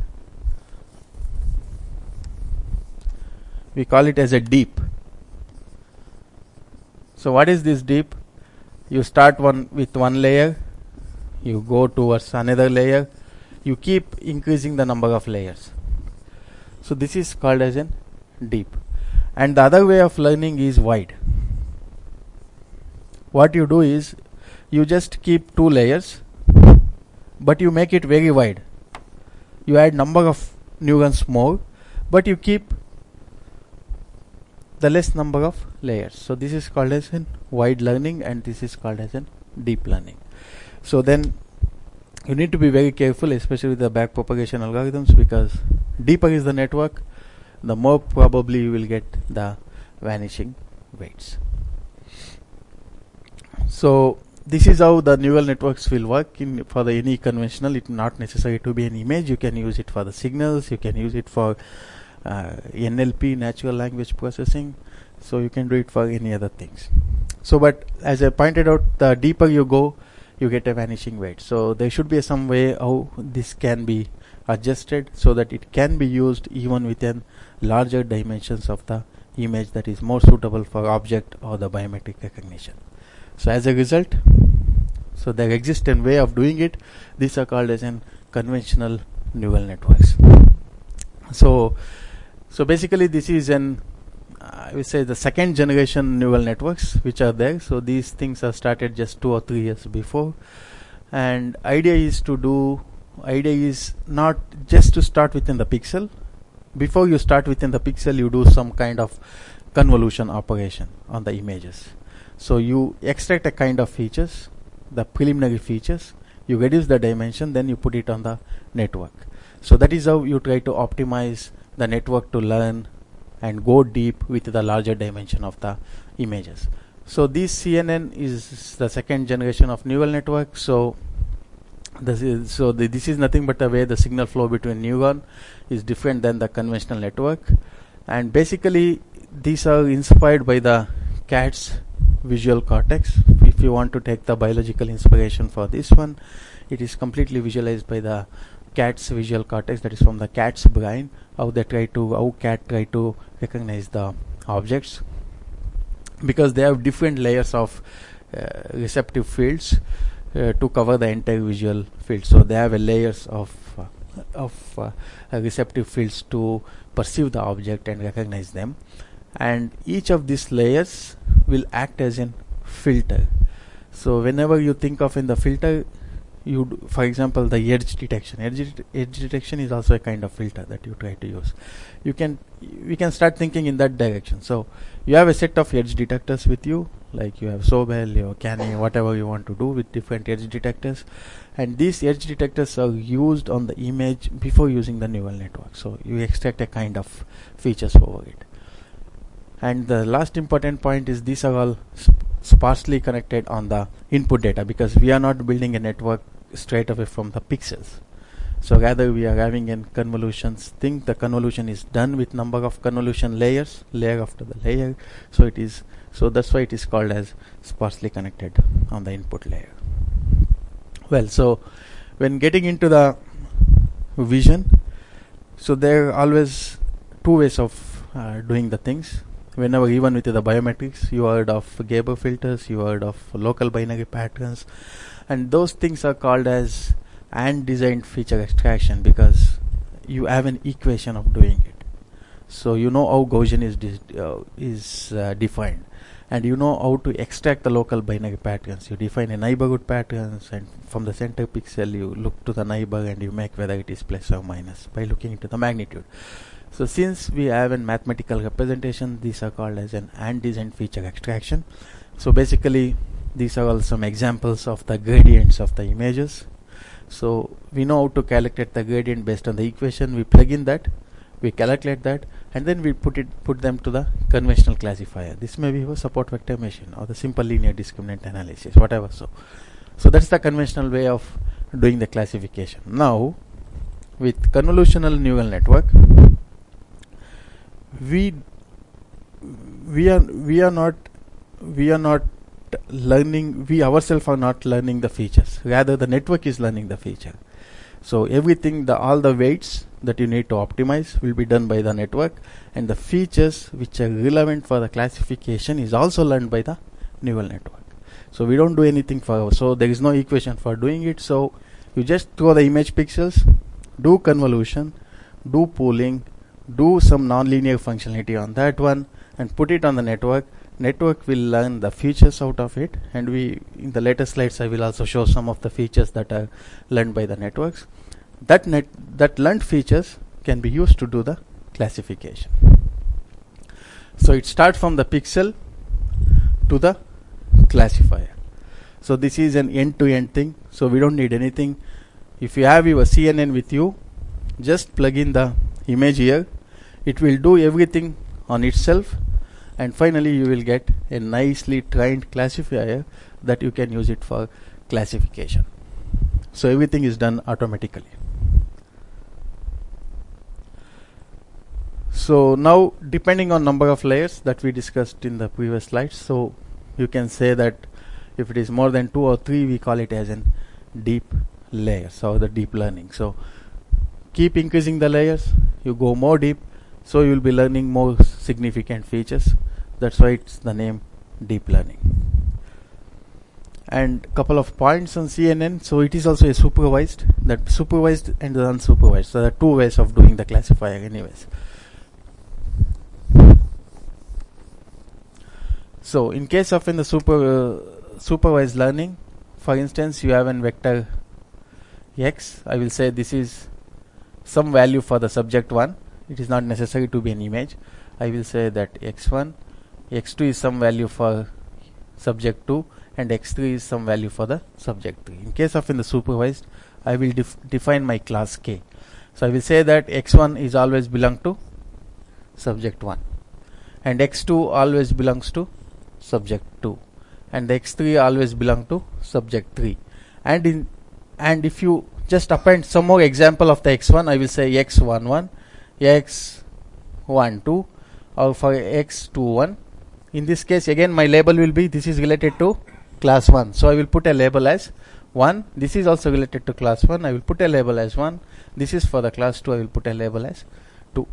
we call it as a deep. So what is this deep? You start one with one layer, you go towards another layer, you keep increasing the number of layers. So this is called as an deep. And the other way of learning is wide. What you do is you just keep two layers, but you make it very wide. You add number of neurons more, but you keep the less number of layers. So this is called as an wide learning, and this is called as an deep learning. So then you need to be very careful, especially with the backpropagation algorithms, because deeper is the network, the more probably you will get the vanishing weights. So this is how the neural networks will work in for the any conventional. It's not necessary to be an image. You can use it for the signals, you can use it for uh, N L P, natural language processing, so you can do it for any other things. So but as I pointed out, the deeper you go, you get a vanishing weight. So there should be some way how this can be adjusted so that it can be used even within larger dimensions of the image that is more suitable for object or the biometric recognition. So as a result, so there exists a way of doing it. These are called as an conventional neural networks. So so basically this is an I will say the second generation neural networks which are there. So these things are started just two or three years before, and idea is to do idea is not just to start within the pixel. Before you start within the pixel, you do some kind of convolution operation on the images. So you extract a kind of features, the preliminary features, you reduce the dimension, then you put it on the network. So that is how you try to optimize the network to learn and go deep with the larger dimension of the images. So this C N N is the second generation of neural network. So this is so the, this is nothing but the way the signal flow between neuron is different than the conventional network, and basically these are inspired by the cat's visual cortex. If you want to take the biological inspiration for this one, it is completely visualized by the cat's visual cortex, that is from the cat's brain, how they try to how cat try to recognize the objects, because they have different layers of uh, receptive fields uh, to cover the entire visual field. So they have a layers of uh, of uh, uh, receptive fields to perceive the object and recognize them, and each of these layers will act as a filter. So whenever you think of in the filter, you do, for example, the edge detection. Edge, det edge detection is also a kind of filter that you try to use. You can we can start thinking in that direction. So you have a set of edge detectors with you, like you have Sobel, your Canny, whatever you want to do with different edge detectors, and these edge detectors are used on the image before using the neural network. So you extract a kind of features over it. And the last important point is these are all sp sparsely connected on the input data, because we are not building a network straight away from the pixels. So rather we are having a convolutions thing. The convolution is done with number of convolution layers, layer after the layer. So it is so that's why it is called as sparsely connected on the input layer. Well, so when getting into the vision, so there are always two ways of uh, doing the things. Whenever, even with the biometrics, you heard of Gabor filters, you heard of local binary patterns, and those things are called as and designed feature extraction, because you have an equation of doing it. So you know how Gaussian is uh, is uh, defined, and you know how to extract the local binary patterns. You define a neighborhood patterns, and from the center pixel you look to the neighbor and you make whether it is plus or minus by looking into the magnitude. So since we have a mathematical representation, these are called as an and designed feature extraction. So basically these are all some examples of the gradients of the images. So we know how to calculate the gradient based on the equation. We plug in that, we calculate that, and then we put it put them to the conventional classifier. This may be a support vector machine or the simple linear discriminant analysis, whatever. So so that's the conventional way of doing the classification. Now with convolutional neural network, we we are we are not we are not learning we ourselves are not learning the features, rather the network is learning the feature. So everything, the all the weights that you need to optimize will be done by the network, and the features which are relevant for the classification is also learned by the neural network. So we don't do anything for so there is no equation for doing it. So you just throw the image pixels, do convolution, do pooling, do some non-linear functionality on that one, and put it on the network. Network will learn the features out of it, and we in the later slides I will also show some of the features that are learned by the networks. That net that learned features can be used to do the classification. So it starts from the pixel to the classifier. So this is an end-to-end thing, so we don't need anything. If you have your C N N with you, just plug in the image here, it will do everything on itself, and finally you will get a nicely trained classifier that you can use it for classification. So everything is done automatically. So now, depending on number of layers that we discussed in the previous slides, so you can say that if it is more than two or three, we call it as an deep layers or the deep learning. So keep increasing the layers, you go more deep, so you will be learning more significant features. That's why it's the name deep learning. And couple of points on C N N. So it is also a supervised, that supervised and the unsupervised. So there are two ways of doing the classifier anyways. So in case of in the super uh, supervised learning, for instance, you have an vector x. I will say this is some value for the subject one. It is not necessary to be an image. I will say that x one, x two is some value for subject two, and x three is some value for the subject three. In case of in the supervised, I will def define my class K. So I will say that x one is always belong to subject one, and x two always belongs to subject two, and the x three always belong to subject three. And in and if you just append some more example of the x one, I will say x one one, x one two, or for x two one. In this case, again my label will be, this is related to class one, so I will put a label as one. This is also related to class one, I will put a label as one. This is for the class two, I will put a label as two.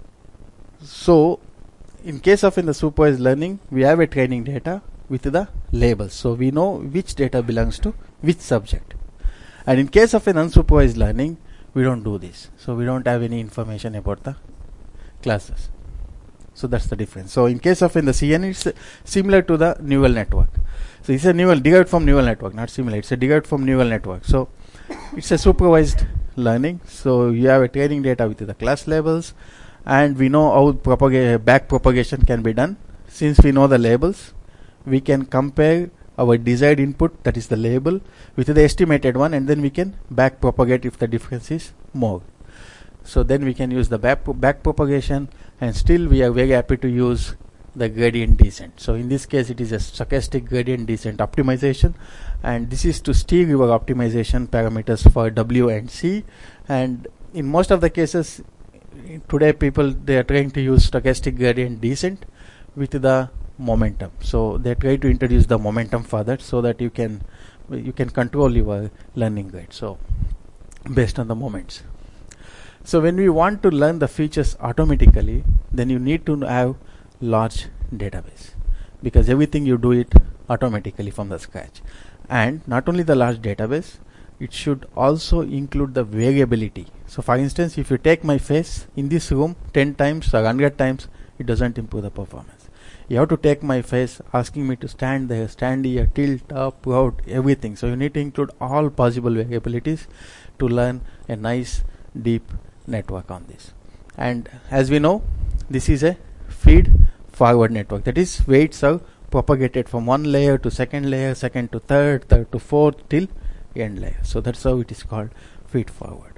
So in case of in the supervised learning, we have a training data with the labels, so we know which data belongs to which subject. And in case of an unsupervised learning, we don't do this, so we don't have any information about the classes. So that's the difference. So in case of in the C N N, it's uh, similar to the neural network. So it's a neural derived from neural network, not similar, it's a derived from neural network. So it's a supervised learning, so you have a training data with the class labels, and we know how propagate back propagation can be done. Since we know the labels, we can compare our desired input, that is the label, with the estimated one, and then we can back propagate if the difference is more. So then we can use the back, back propagation, and still we are very happy to use the gradient descent. So in this case, it is a stochastic gradient descent optimization, and this is to steer your optimization parameters for W and C. And in most of the cases today, people they are trying to use stochastic gradient descent with the momentum. So they try to introduce the momentum for that, so that you can you can control your learning rate, so based on the moments. So when we want to learn the features automatically, then you need to have large database, because everything you do it automatically from the scratch. And not only the large database, it should also include the variability. So for instance, if you take my face in this room ten times or one hundred times, it doesn't improve the performance. You have to take my face, asking me to stand there, stand here, tilt, up, out, everything. So you need to include all possible variabilities to learn a nice deep network on this. And as we know, this is a feed forward network, that is, weights are propagated from one layer to second layer, second to third, third to fourth, till end layer. So that's how it is called feed forward.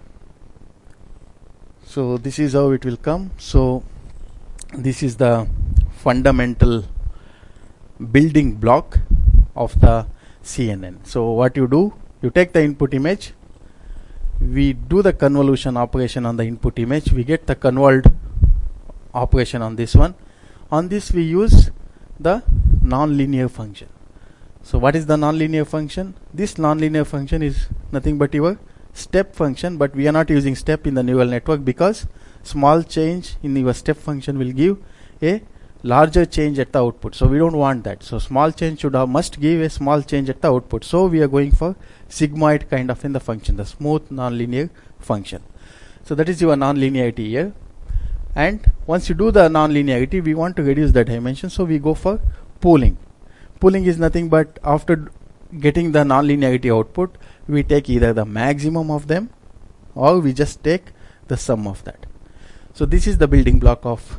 So this is how it will come. So this is the fundamental building block of the C N N. So what you do, you take the input image, we do the convolution operation on the input image, we get the convolve operation on this one. On this we use the nonlinear function. So what is the nonlinear function? This nonlinear function is nothing but your step function, but we are not using step in the neural network, because small change in your step function will give a larger change at the output. So we don't want that. So small change should have, must give a small change at the output. So we are going for sigmoid kind of in the function, the smooth nonlinear function. So that is your nonlinearity here. And once you do the nonlinearity, we want to reduce the dimension, so we go for pooling. Pooling is nothing but, after getting the nonlinearity output, we take either the maximum of them or we just take the sum of that. So this is the building block of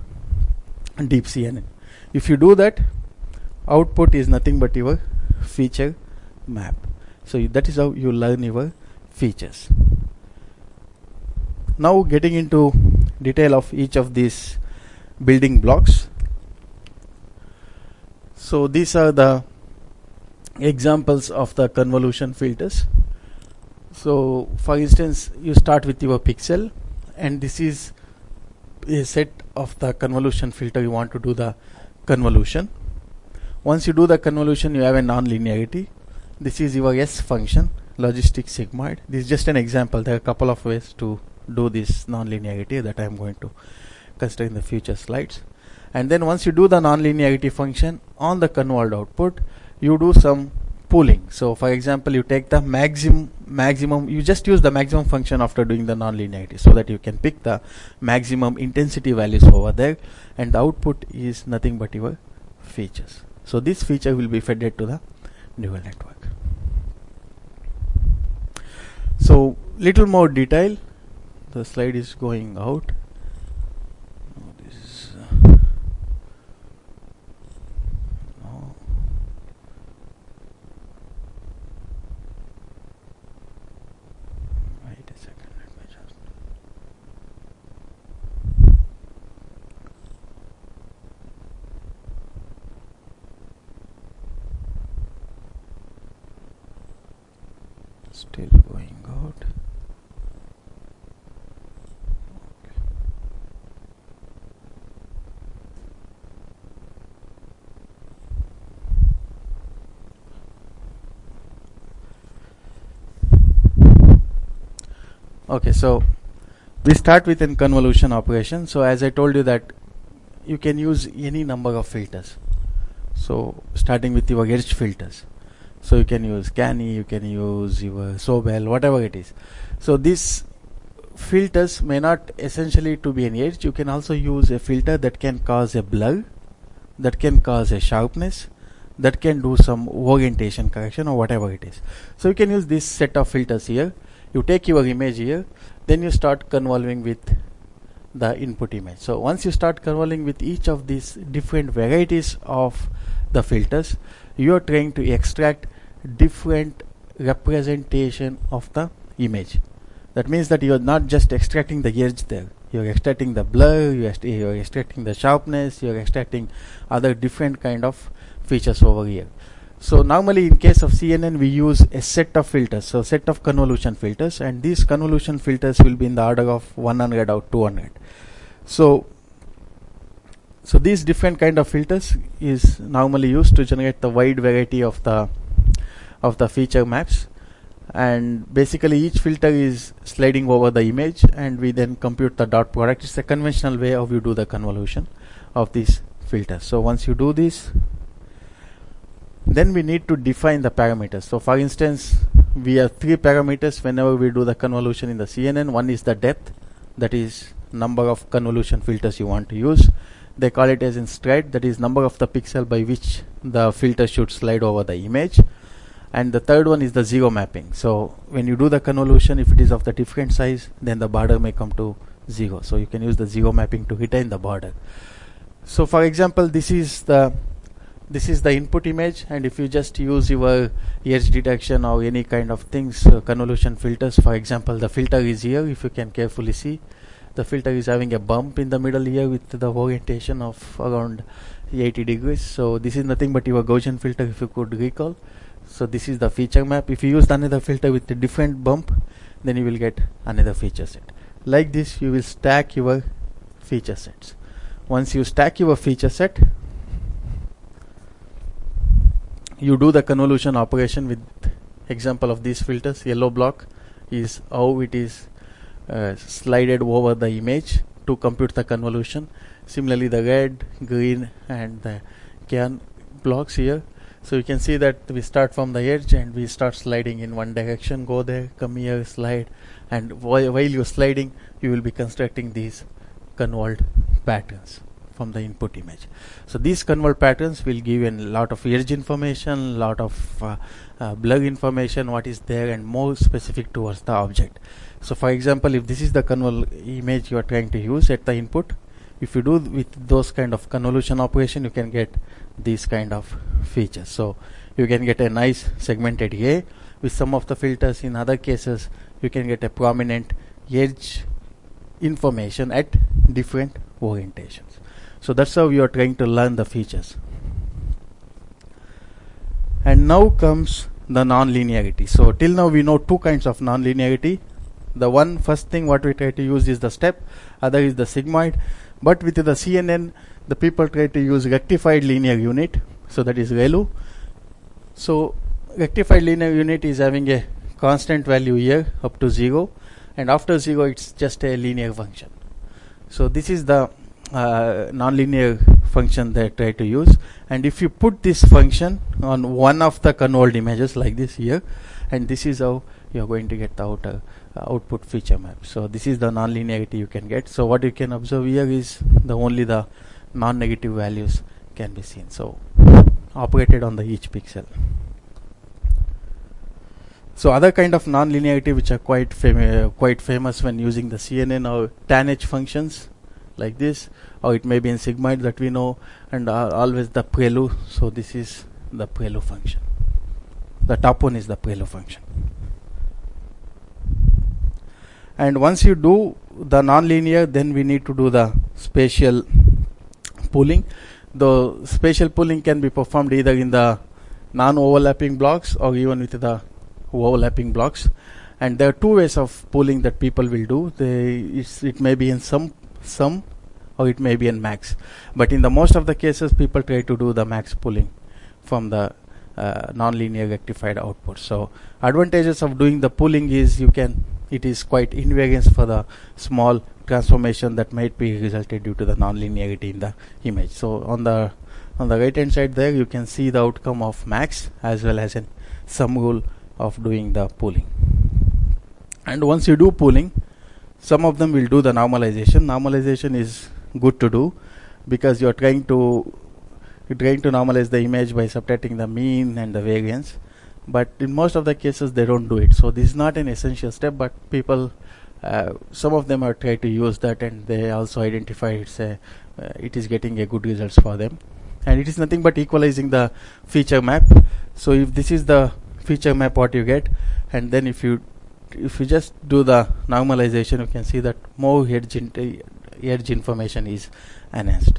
deep C N N. If you do that, output is nothing but your feature map. So that is how you learn your features. Now getting into detail of each of these building blocks. So these are the examples of the convolution filters. So for instance, you start with your pixel, and this is a set of the convolution filter you want to do the convolution. Once you do the convolution, you have a non-linearity. This is your S function, logistic sigmoid. This is just an example. There are a couple of ways to do this non-linearity that I am going to consider in the future slides. And then once you do the non-linearity function on the convolved output, you do some pooling. So for example, you take the maximum maximum you just use the maximum function after doing the non-linearity, so that you can pick the maximum intensity values over there, and the output is nothing but your features. So this feature will be fed to the neural network. So little more detail. The slide is going out. No, this is uh, no. Wait a second. Let me just. Still going out. Okay, so we start with a convolution operation. So as I told you that you can use any number of filters. So starting with your edge filters. So you can use Canny, you can use your Sobel, whatever it is. So these filters may not essentially to be an edge. You can also use a filter that can cause a blur, that can cause a sharpness, that can do some orientation correction or whatever it is. So you can use this set of filters here. You take your image here, then you start convolving with the input image. So once you start convolving with each of these different varieties of the filters, you are trying to extract different representation of the image. That means that you are not just extracting the edge there, you are extracting the blur, you are, you are extracting the sharpness, you are extracting other different kind of features over here. So normally in case of C N N we use a set of filters, so set of convolution filters, and these convolution filters will be in the order of one hundred or two hundred. So so these different kind of filters is normally used to generate the wide variety of the of the feature maps, and basically each filter is sliding over the image, and we then compute the dot product. It's a conventional way of you do the convolution of these filters. So once you do this, then we need to define the parameters. So for instance, we have three parameters whenever we do the convolution in the C N N. One is the depth, that is number of convolution filters you want to use. They call it as in stride, that is number of the pixel by which the filter should slide over the image. And the third one is the zero mapping. So when you do the convolution, if it is of the different size, then the border may come to zero. So you can use the zero mapping to retain the border. So for example, this is the this is the input image, and if you just use your edge detection or any kind of things, uh, convolution filters, for example, the filter is here. If you can carefully see, the filter is having a bump in the middle here with the orientation of around eighty degrees. So this is nothing but your Gaussian filter, if you could recall. So this is the feature map. If you use another filter with a different bump, then you will get another feature set. Like this, you will stack your feature sets. Once you stack your feature set, you do the convolution operation with example of these filters. Yellow block is how it is uh, slided over the image to compute the convolution. Similarly, the red, green and the cyan blocks here. So you can see that we start from the edge and we start sliding in one direction, go there, come here, slide, and while, while you're sliding, you will be constructing these convolved patterns from the input image. So these convolved patterns will give a lot of edge information, lot of uh, uh, blur information, what is there, and more specific towards the object. So for example, if this is the convol image you are trying to use at the input, if you do with those kind of convolution operation, you can get these kind of features. So you can get a nice segmented A with some of the filters. In other cases, you can get a prominent edge information at different orientations. So that's how you are trying to learn the features. And now comes the non-linearity. So till now we know two kinds of non-linearity. The one first thing what we try to use is the step, other is the sigmoid. But with the C N N, the people try to use rectified linear unit. So that is ReLU. So rectified linear unit is having a constant value here up to zero, and after zero it's just a linear function. So this is the uh, non-linear function they try to use. And if you put this function on one of the convolved images like this here, and this is how you are going to get the outer uh, output feature map. So this is the non-linearity you can get. So what you can observe here is the only the non-negative values can be seen. So operated on the each pixel. So other kind of non-linearity which are quite fam quite famous when using the C N N or tanh functions like this, or it may be in sigmoid that we know, and uh, always the PReLU. So this is the PReLU function. The top one is the PReLU function. And once you do the non-linear, then we need to do the spatial pooling. The spatial pooling can be performed either in the non-overlapping blocks or even with the overlapping blocks. And there are two ways of pooling that people will do. They, it's, it may be in some sum or it may be in max. But in the most of the cases, people try to do the max pooling from the uh, non-linear rectified output. So advantages of doing the pooling is you can, it is quite invariance for the small transformation that might be resulted due to the non-linearity in the image. So on the on the right hand side there, you can see the outcome of max as well as in sum rule of doing the pooling. And once you do pooling, some of them will do the normalization. Normalization is good to do because you are trying to you're trying to normalize the image by subtracting the mean and the variance. But in most of the cases, they don't do it. So this is not an essential step, but people, uh, some of them are trying to use that, and they also identify it's a, uh, it is getting a good results for them. And it is nothing but equalizing the feature map. So if this is the feature map what you get, and then if you if you just do the normalization, you can see that more edge, in edge information is enhanced.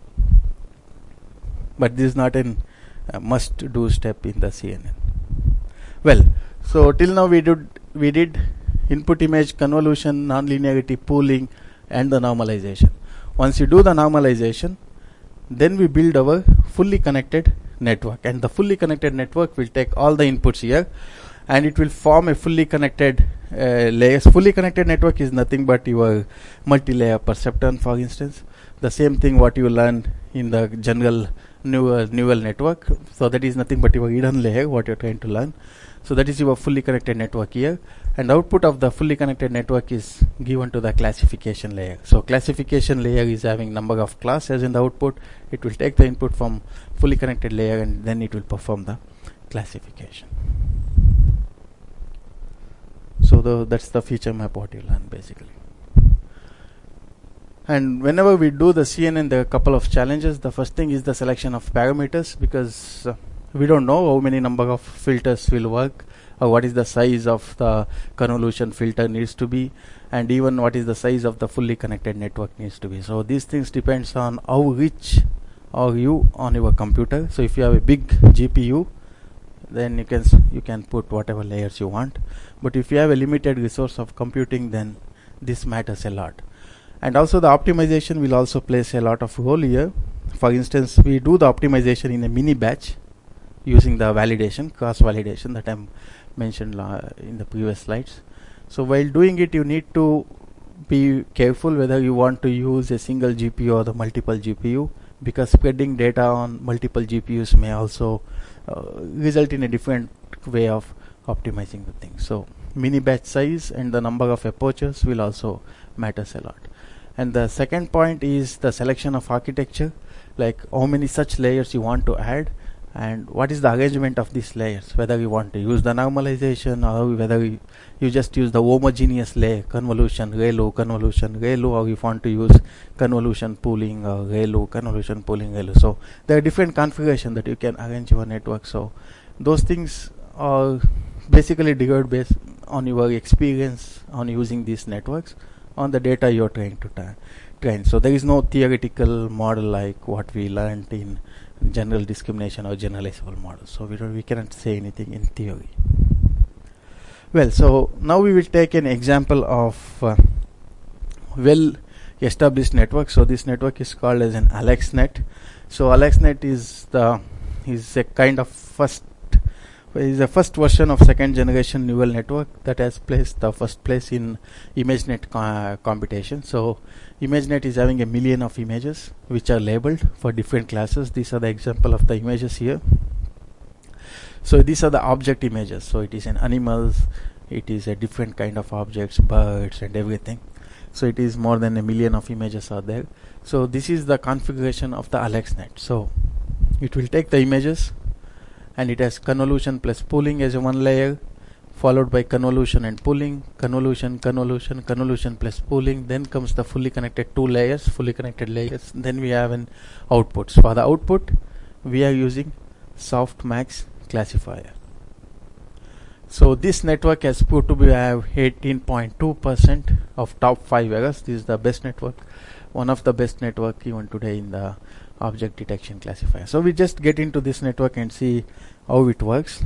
But this is not a uh, must do step in the C N N. Well, so till now we did we did input image convolution, non-linearity, pooling, and the normalization. Once you do the normalization, then we build our fully connected network, and the fully connected network will take all the inputs here, and it will form a fully connected uh, layers. Fully connected network is nothing but your multi-layer perceptron, for instance. The same thing what you learn in the general neural, neural network. So that is nothing but your hidden layer what you're trying to learn. So that is your fully connected network here, and output of the fully connected network is given to the classification layer. So classification layer is having number of classes in the output. It will take the input from fully connected layer, and then it will perform the classification. So the, that's the feature map what you learn basically. And whenever we do the C N N, there are a couple of challenges. The first thing is the selection of parameters, because uh, we don't know how many number of filters will work, or what is the size of the convolution filter needs to be, and even what is the size of the fully connected network needs to be. So these things depends on how rich are you on your computer. So if you have a big G P U, then you can you can put whatever layers you want. But if you have a limited resource of computing, then this matters a lot. And also the optimization will also plays a lot of role here. For instance, we do the optimization in a mini batch using the validation, cross validation that I mentioned uh, in the previous slides. So while doing it, you need to be careful whether you want to use a single G P U or the multiple G P U, because spreading data on multiple G P Us may also uh, result in a different way of optimizing the thing. So mini batch size and the number of approaches will also matters a lot. And the second point is the selection of architecture, like how many such layers you want to add, and what is the arrangement of these layers, whether you want to use the normalization or whether you, you just use the homogeneous layer, convolution, ReLU, convolution, ReLU, or you want to use convolution pooling or ReLU, convolution pooling, ReLU. So there are different configurations that you can arrange your network. So those things are basically derived based on your experience on using these networks on the data you're trying to tra train. So there is no theoretical model like what we learned in general discrimination or generalizable models. So we don't, we cannot say anything in theory. Well, so now we will take an example of uh, well established network. So this network is called as an AlexNet. So AlexNet is the is a kind of first is the first version of second generation neural network that has placed the first place in ImageNet co computation. So ImageNet is having a million of images which are labeled for different classes. These are the example of the images here. So these are the object images. So it is an animals, it is a different kind of objects, birds and everything. So it is more than a million of images are there. So this is the configuration of the AlexNet. So it will take the images and it has convolution plus pooling as a one layer, followed by convolution and pooling, convolution, convolution, convolution plus pooling. Then comes the fully connected two layers, fully connected layers. Then we have an outputs. For the output, we are using softmax classifier. So this network has proved to be have eighteen point two percent of top five errors. This is the best network, one of the best network even today in the object detection classifier. So we just get into this network and see how it works.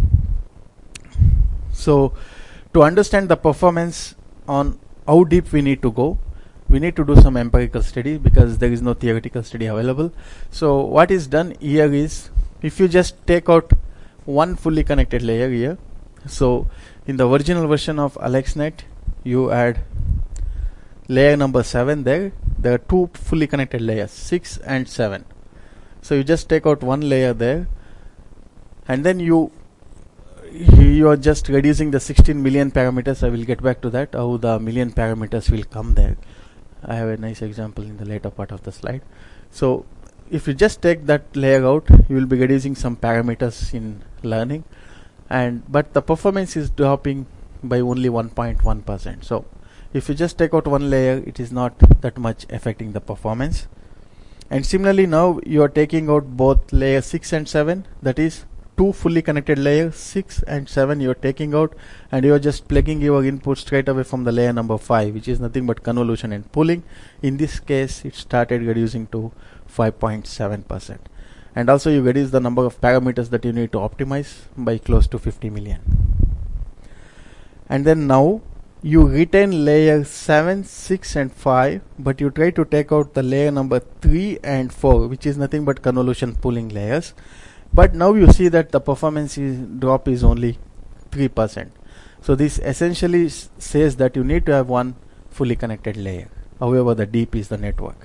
So to understand the performance on how deep we need to go, we need to do some empirical study because there is no theoretical study available. So what is done here is, if you just take out one fully connected layer here, so in the original version of AlexNet you add layer number seven there. There are two fully connected layers, six and seven. So you just take out one layer there, and then you you are just reducing the sixteen million parameters. I will get back to that, how the million parameters will come there. I have a nice example in the later part of the slide. So if you just take that layer out, you will be reducing some parameters in learning, and but the performance is dropping by only one point one percent. So if you just take out one layer, it is not that much affecting the performance. And similarly, now you are taking out both layer six and seven, that is two fully connected layers, six and seven you are taking out, and you are just plugging your input straight away from the layer number five, which is nothing but convolution and pooling. In this case, it started reducing to five point seven percent. And also you reduce the number of parameters that you need to optimize by close to fifty million. And then now you retain layer seven, six and five, but you try to take out the layer number three and four, which is nothing but convolution pooling layers. But now you see that the performance is drop is only three percent. So this essentially says that you need to have one fully connected layer, however the deep is the network.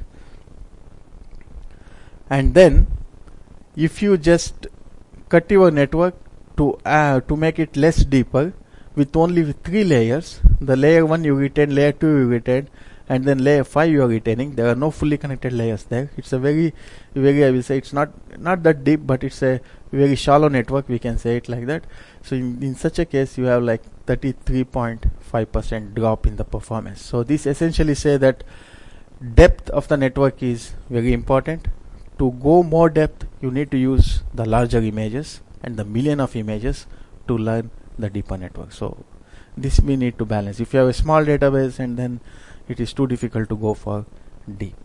And then if you just cut your network to uh, to make it less deeper, with only with three layers, the layer one you retain, layer two you retain, and then layer five you are retaining. There are no fully connected layers there. It's a very, very, I will say, it's not not that deep, but it's a very shallow network, we can say it like that. So in, in such a case, you have like thirty-three point five percent drop in the performance. So this essentially say that depth of the network is very important. To go more depth, you need to use the larger images and the million of images to learn the deeper network. So this we need to balance. If you have a small database, and then it is too difficult to go for deep.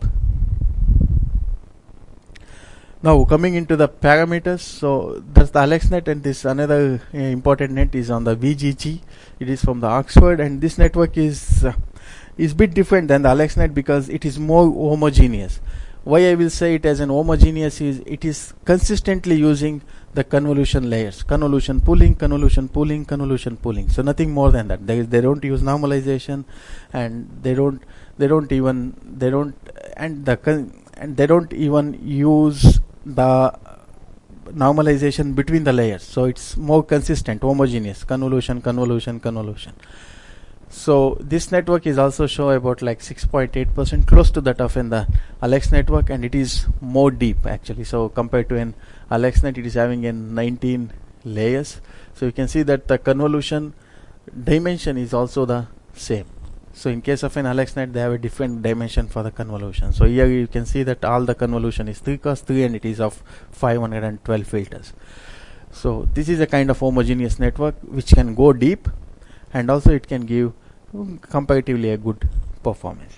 Now coming into the parameters, so that's the AlexNet, and this another uh, important net is on the V G G. It is from the Oxford, and this network is uh, is bit different than the AlexNet because it is more homogeneous. Why I will say it as an homogeneous is it is consistently using the convolution layers, convolution pooling, convolution pooling, convolution pooling. So nothing more than that. They they don't use normalization, and they don't they don't even they don't and the con and they don't even use the normalization between the layers. So it's more consistent, homogeneous, convolution, convolution, convolution. So this network is also show about like six point eight percent, close to that of in the Alex network, and it is more deep actually. So compared to an AlexNet, it is having in nineteen layers. So you can see that the convolution dimension is also the same. So in case of an AlexNet, they have a different dimension for the convolution. So here you can see that all the convolution is three cross three and it is of five hundred twelve filters. So this is a kind of homogeneous network which can go deep, and also it can give comparatively a good performance.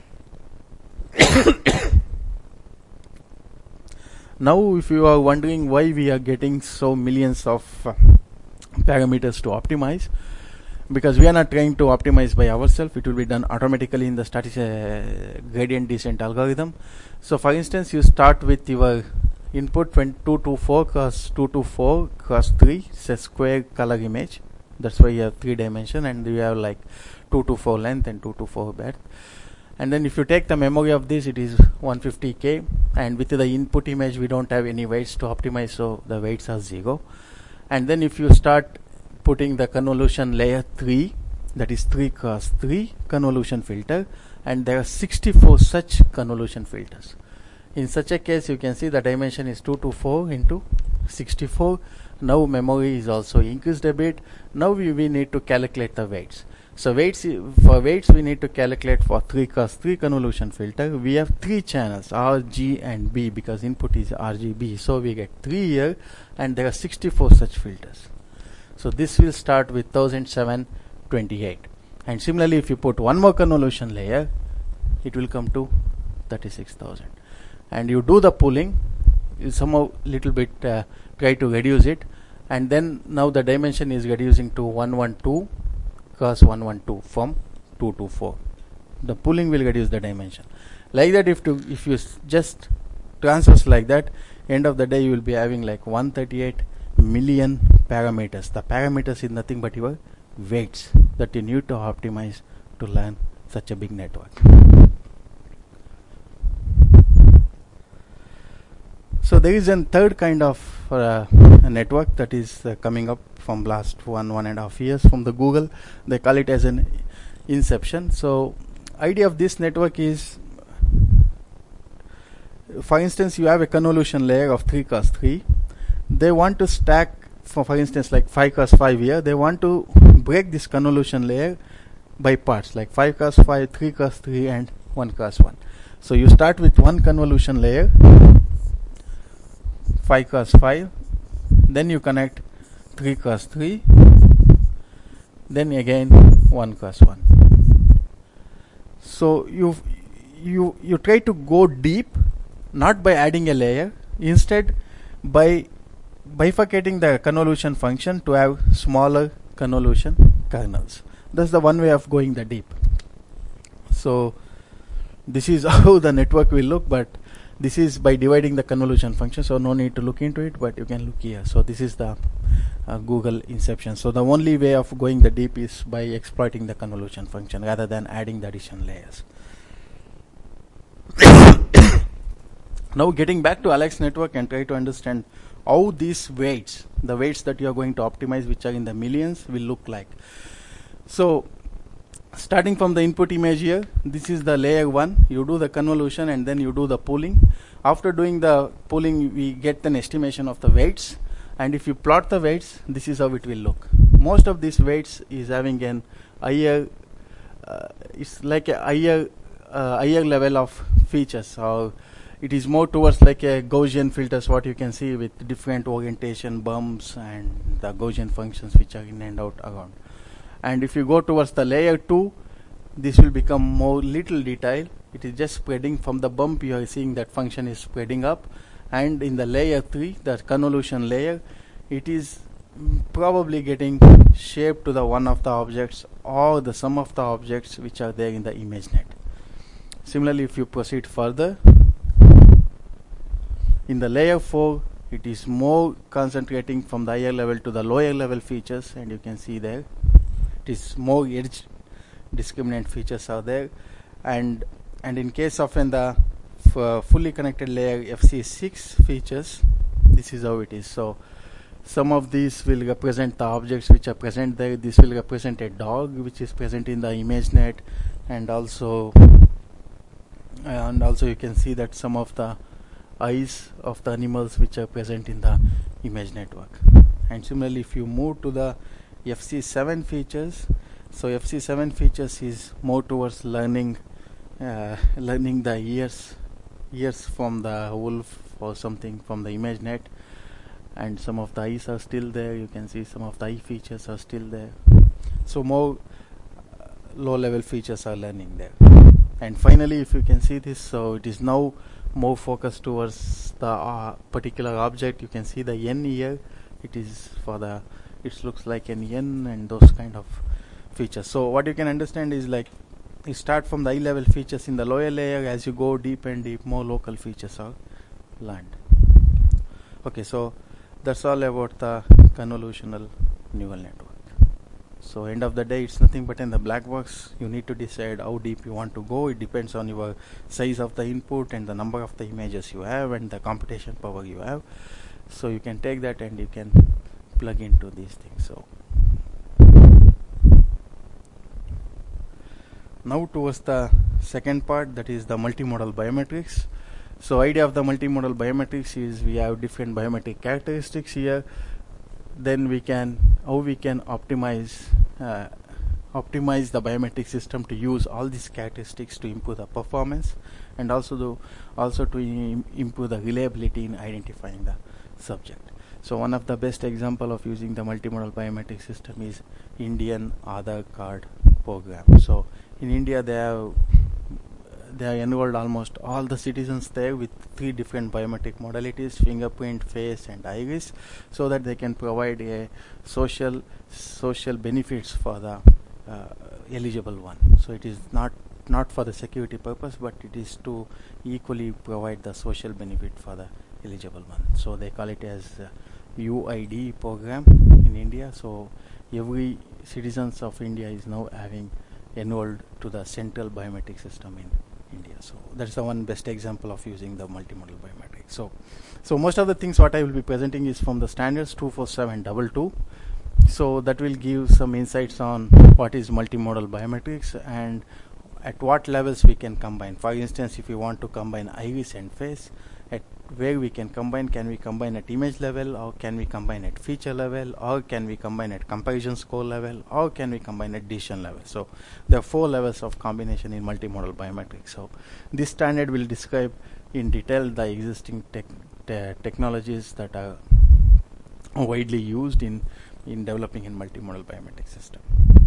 Now if you are wondering why we are getting so millions of uh, parameters to optimize, because we are not trying to optimize by ourselves, it will be done automatically in the static uh, gradient descent algorithm. So for instance, you start with your input when two two four cross two two four cross three, it's a square color image. That's why you have three dimension, and you have like two two four length and two two four breadth. And then if you take the memory of this, it is one fifty K, and with the input image we don't have any weights to optimize, so the weights are zero. And then if you start putting the convolution layer three, that is three cross three convolution filter, and there are sixty-four such convolution filters. In such a case, you can see the dimension is two two four into sixty-four. Now memory is also increased a bit. Now we, we need to calculate the weights. So weights, for weights we need to calculate for three cross three convolution filter. We have three channels, R, G and B, because input is R G B. So we get three here, and there are sixty-four such filters. So this will start with one thousand seven hundred twenty-eight. And similarly, if you put one more convolution layer, it will come to thirty-six thousand. And you do the pooling, you somehow little bit uh, try to reduce it, and then now the dimension is reducing to one twelve cross one twelve from two two four. The pooling will reduce the dimension. Like that, if to if you s- just transfers like that, end of the day you will be having like one hundred thirty-eight million parameters. The parameters is nothing but your weights that you need to optimize to learn such a big network. So there is a third kind of uh, a network that is uh, coming up from last one one and a half years from the Google. They call it as an inception. So idea of this network is, for instance, you have a convolution layer of three cross three. They want to stack, for for instance, like five cross five here. They want to break this convolution layer by parts, like five cross five, three cross three, and one cross one. So you start with one convolution layer, five cross five, then you connect three cross three, then again one cross one. So you you you try to go deep, not by adding a layer, instead by bifurcating the convolution function to have smaller convolution kernels. That's the one way of going the deep. So this is how the network will look, but this is by dividing the convolution function, so no need to look into it, but you can look here. So this is the uh, Google inception. So the only way of going the deep is by exploiting the convolution function rather than adding the additional layers. Now getting back to Alex network and try to understand how these weights, the weights that you are going to optimize, which are in the millions, will look like. So starting from the input image here, this is the layer one. You do the convolution and then you do the pooling. After doing the pooling, we get an estimation of the weights, and if you plot the weights, this is how it will look. Most of these weights is having an higher, uh, it's like a higher, uh, higher level of features, or it is more towards like a Gaussian filters, what you can see with different orientation, bumps, and the Gaussian functions which are in and out around. And if you go towards the layer two, this will become more little detail. It is just spreading from the bump. You are seeing that function is spreading up, and in the layer three, the convolution layer, it is probably getting shaped to the one of the objects or the sum of the objects which are there in the ImageNet. Similarly, if you proceed further, in the layer four, it is more concentrating from the higher level to the lower level features, and you can see there it is more edge discriminant features are there. And and in case of in the f- fully connected layer F C six features, this is how it is. So Some of these will represent the objects which are present there. This will represent a dog which is present in the ImageNet, and also and also you can see that some of the eyes of the animals which are present in the image network. And similarly, if you move to the F C seven features, so F C seven features is more towards learning uh, learning the ears ears from the wolf or something from the ImageNet, and some of the eyes are still there. You can see some of the eye features are still there. So more uh, low level features are learning there. And finally, if you can see this, so it is now more focused towards the uh, particular object. You can see the N here. It is for the, it looks like an N and those kind of features. So what you can understand is, like, you start from the eye level features in the lower layer. As you go deep and deep, more local features are learned. Okay, so that's all about the convolutional neural network. So end of the day, it's nothing but in the black box. You need to decide how deep you want to go. It depends on your size of the input and the number of the images you have and the computation power you have. So you can take that and you can plug into these things. So now towards the second part, that is the multimodal biometrics. So idea of the multimodal biometrics is we have different biometric characteristics here. Then we can, how we can optimize uh, optimize the biometric system to use all these characteristics to improve the performance, and also to also to im improve the reliability in identifying the subject. So one of the best example of using the multimodal biometric system is Indian Aadhaar card program. So in India, they have they have enrolled almost all the citizens there with three different biometric modalities: fingerprint, face, and iris, so that they can provide a social social benefits for the uh, eligible one. So it is not not for the security purpose, but it is to equally provide the social benefit for the eligible one. So they call it as uh, U I D program in India. So every citizens of India is now having enrolled to the central biometric system in India. So that's the one best example of using the multimodal biometrics. So, so most of the things what I will be presenting is from the standards two four seven two two. So that will give some insights on what is multimodal biometrics and at what levels we can combine. For instance, if you want to combine iris and face, at where we can combine, can we combine at image level, or can we combine at feature level, or can we combine at comparison score level, or can we combine at decision level. So there are four levels of combination in multimodal biometrics. So this standard will describe in detail the existing tech te technologies that are widely used in in developing in multimodal biometric system.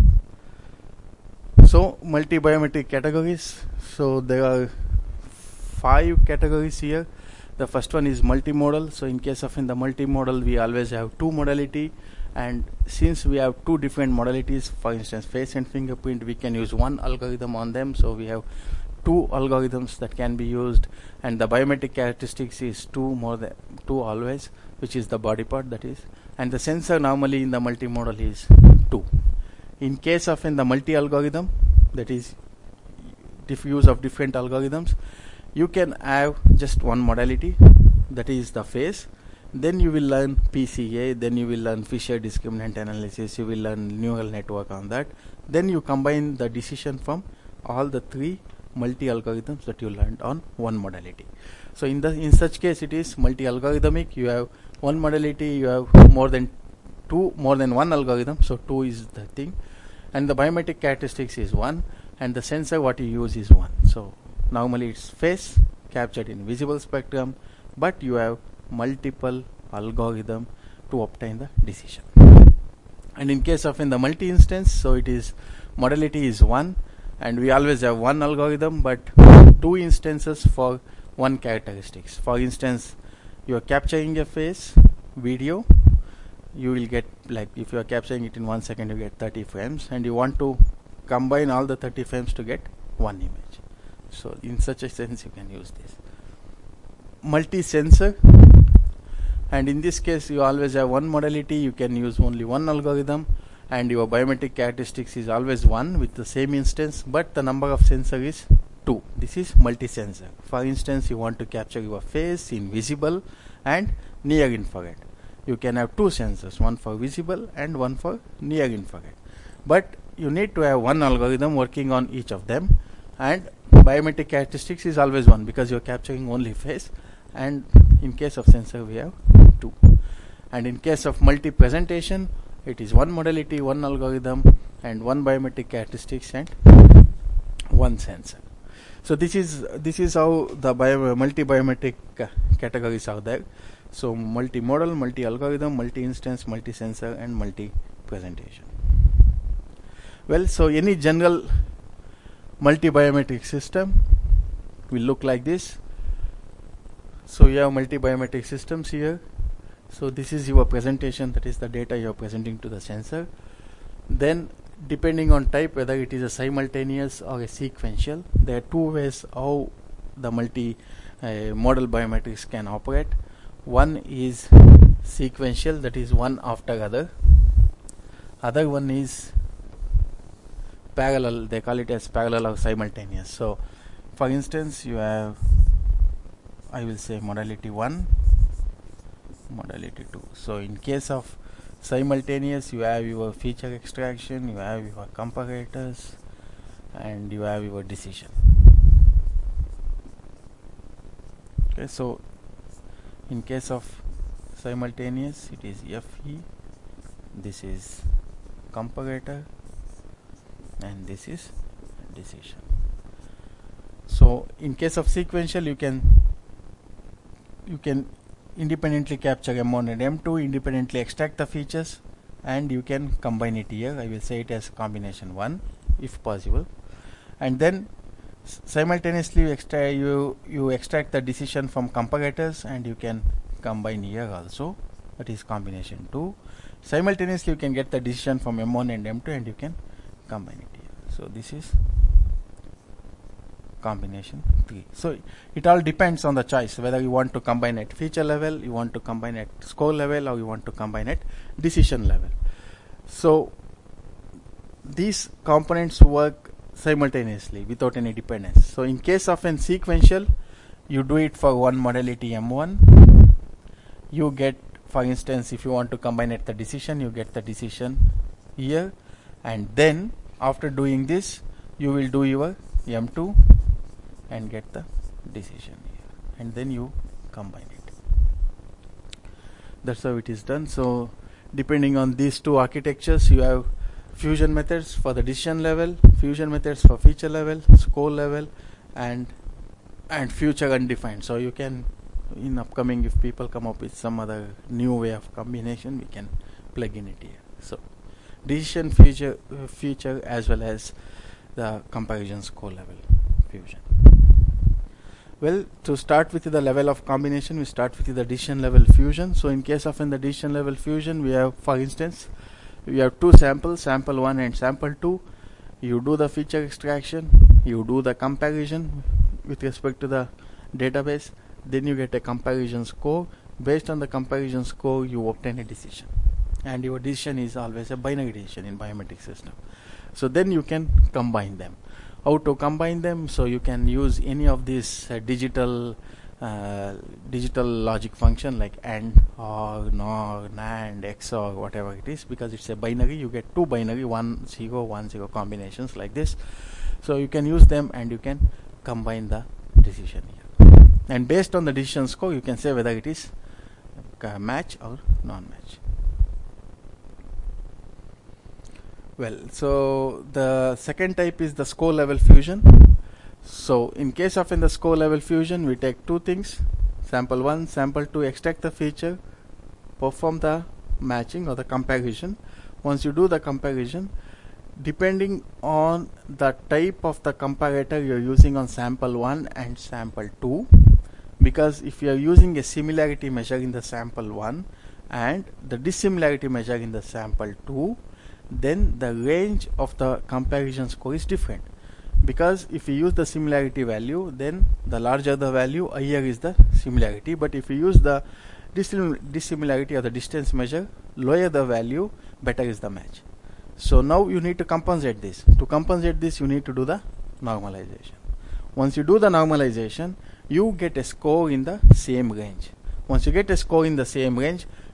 So multi-biometric categories. So there are five categories here. The first one is multimodal. So in case of in the multimodal, we always have two modality, and since we have two different modalities, for instance face and fingerprint, we can use one algorithm on them. So we have two algorithms that can be used, and the biometric characteristics is two more than two always, which is the body part, that is, and the sensor normally in the multimodal is two. In case of in the multi algorithm, that is diff use of different algorithms, you can have just one modality, that is the face. Then you will learn P C A, then you will learn Fisher discriminant analysis, you will learn neural network on that. Then you combine the decision from all the three multi algorithms that you learned on one modality. So in the in such case, it is multi algorithmic. You have one modality, you have more than two more than one algorithm, so two is the thing, and the biometric characteristics is one, and the sensor what you use is one. So normally it's face captured in visible spectrum, but you have multiple algorithm to obtain the decision. And in case of in the multi instance, so it is modality is one, and we always have one algorithm but two instances for one characteristics. For instance, you are capturing a face video, you will get, like, if you are capturing it in one second, you get thirty frames, and you want to combine all the thirty frames to get one image. So in such a sense you can use this. Multi-sensor, and in this case you always have one modality, you can use only one algorithm, and your biometric characteristics is always one with the same instance, but the number of sensor is two. This is multi-sensor. For instance, you want to capture your face in visible and near infrared. you can have two sensors, one for visible and one for near infrared. But you need to have one algorithm working on each of them, and biometric characteristics is always one because you're capturing only face, and in case of sensor we have two. And in case of multi-presentation, it is one modality, one algorithm, and one biometric characteristics and one sensor. So this is this is how the bio, multi-biometric uh, categories are there. So multi-modal, multi-algorithm, multi-instance, multi-sensor, and multi-presentation. Well, so any general multi-biometric system will look like this. So you have multi-biometric systems here. So this is your presentation, that is the data you are presenting to the sensor. Then depending on type, whether it is a simultaneous or a sequential, there are two ways how the multi-modal uh, biometrics can operate. One is sequential, that is one after other. Other one is parallel, they call it as parallel or simultaneous. So for instance, you have, I will say modality one, modality two. So in case of simultaneous, you have your feature extraction, you have your comparators, and you have your decision. Okay, so in case of simultaneous, it is F E, this is comparator, and this is decision. So in case of sequential, you can you can independently capture M one and M two, independently extract the features, and you can combine it here. I will say it as combination one if possible, and then simultaneously you extract, you, you extract the decision from comparators, and you can combine here also, that is combination two. Simultaneously you can get the decision from M one and M two, and you can combine it here. So this is combination three. So it all depends on the choice, whether you want to combine at feature level, you want to combine at score level, or you want to combine at decision level. So these components work simultaneously without any dependence. So in case of an sequential, you do it for one modality M one, you get, for instance, if you want to combine at the decision, you get the decision here, and then after doing this you will do your M two and get the decision here, and then you combine it. That's how it is done. So depending on these two architectures, you have fusion methods for the decision level, fusion methods for feature level, score level, and and future undefined. So you can, in upcoming, if people come up with some other new way of combination, we can plug in it here. So decision, future, uh, feature, as well as the comparison score level fusion. Well, to start with the level of combination, we start with the decision level fusion. So in case of in the decision level fusion, we have, for instance, we have two samples, sample one and sample two. You do the feature extraction, you do the comparison with respect to the database, then you get a comparison score. Based on the comparison score, you obtain a decision, and your decision is always a binary decision in biometric system. So then you can combine them. How to combine them? So you can use any of these uh, digital uh, digital logic function like AND, OR, NOR, NAND, X O R, whatever it is, because it's a binary. You get two binary, one zero, one zero combinations like this. So you can use them and you can combine the decision here. And based on the decision score, you can say whether it is uh, match or non-match. Well, so the second type is the score level fusion. So in case of in the score level fusion, we take two things, sample one, sample two, extract the feature, perform the matching or the comparison. Once you do the comparison, depending on the type of the comparator you're using on sample one and sample two, because if you are using a similarity measure in the sample one and the dissimilarity measure in the sample two, then the range of the comparison score is different. Because if you use the similarity value, then the larger the value, higher is the similarity. But if you use the dissim dissimilarity or the distance measure, lower the value, better is the match. So now you need to compensate this. To compensate this, you need to do the normalization. Once you do the normalization, you get a score in the same range. Once you get a score in the same range,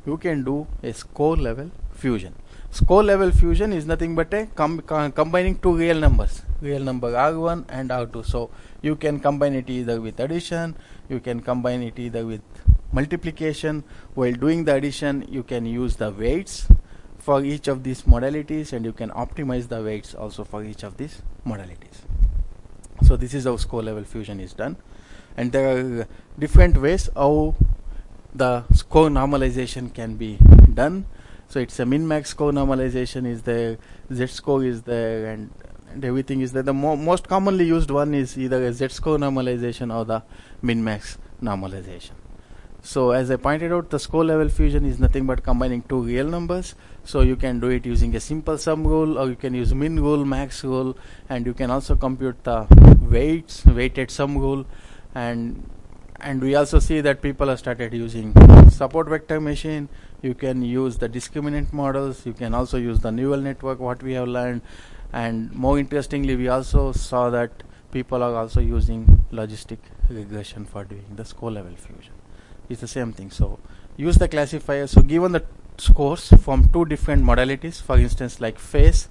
you can do a score level fusion. Score level fusion is nothing but a com com combining two real numbers, real number R one and R two. So you can combine it either with addition, you can combine it either with multiplication. While doing the addition, you can use the weights for each of these modalities, and you can optimize the weights also for each of these modalities. So this is how score level fusion is done, and there are different ways how the score normalization can be done. So it's a min-max score normalization is there, z-score is there, and, and everything is there. The mo most commonly used one is either a z-score normalization or the min-max normalization. So as I pointed out, the score level fusion is nothing but combining two real numbers. So you can do it using a simple sum rule, or you can use min rule, max rule, and you can also compute the weights, weighted sum rule, and and we also see that people have started using support vector machine. You can use the discriminant models, you can also use the neural network, what we have learned, and more interestingly, we also saw that people are also using logistic regression for doing the score level fusion. It's the same thing. So use the classifier. So given the scores from two different modalities, for instance like face,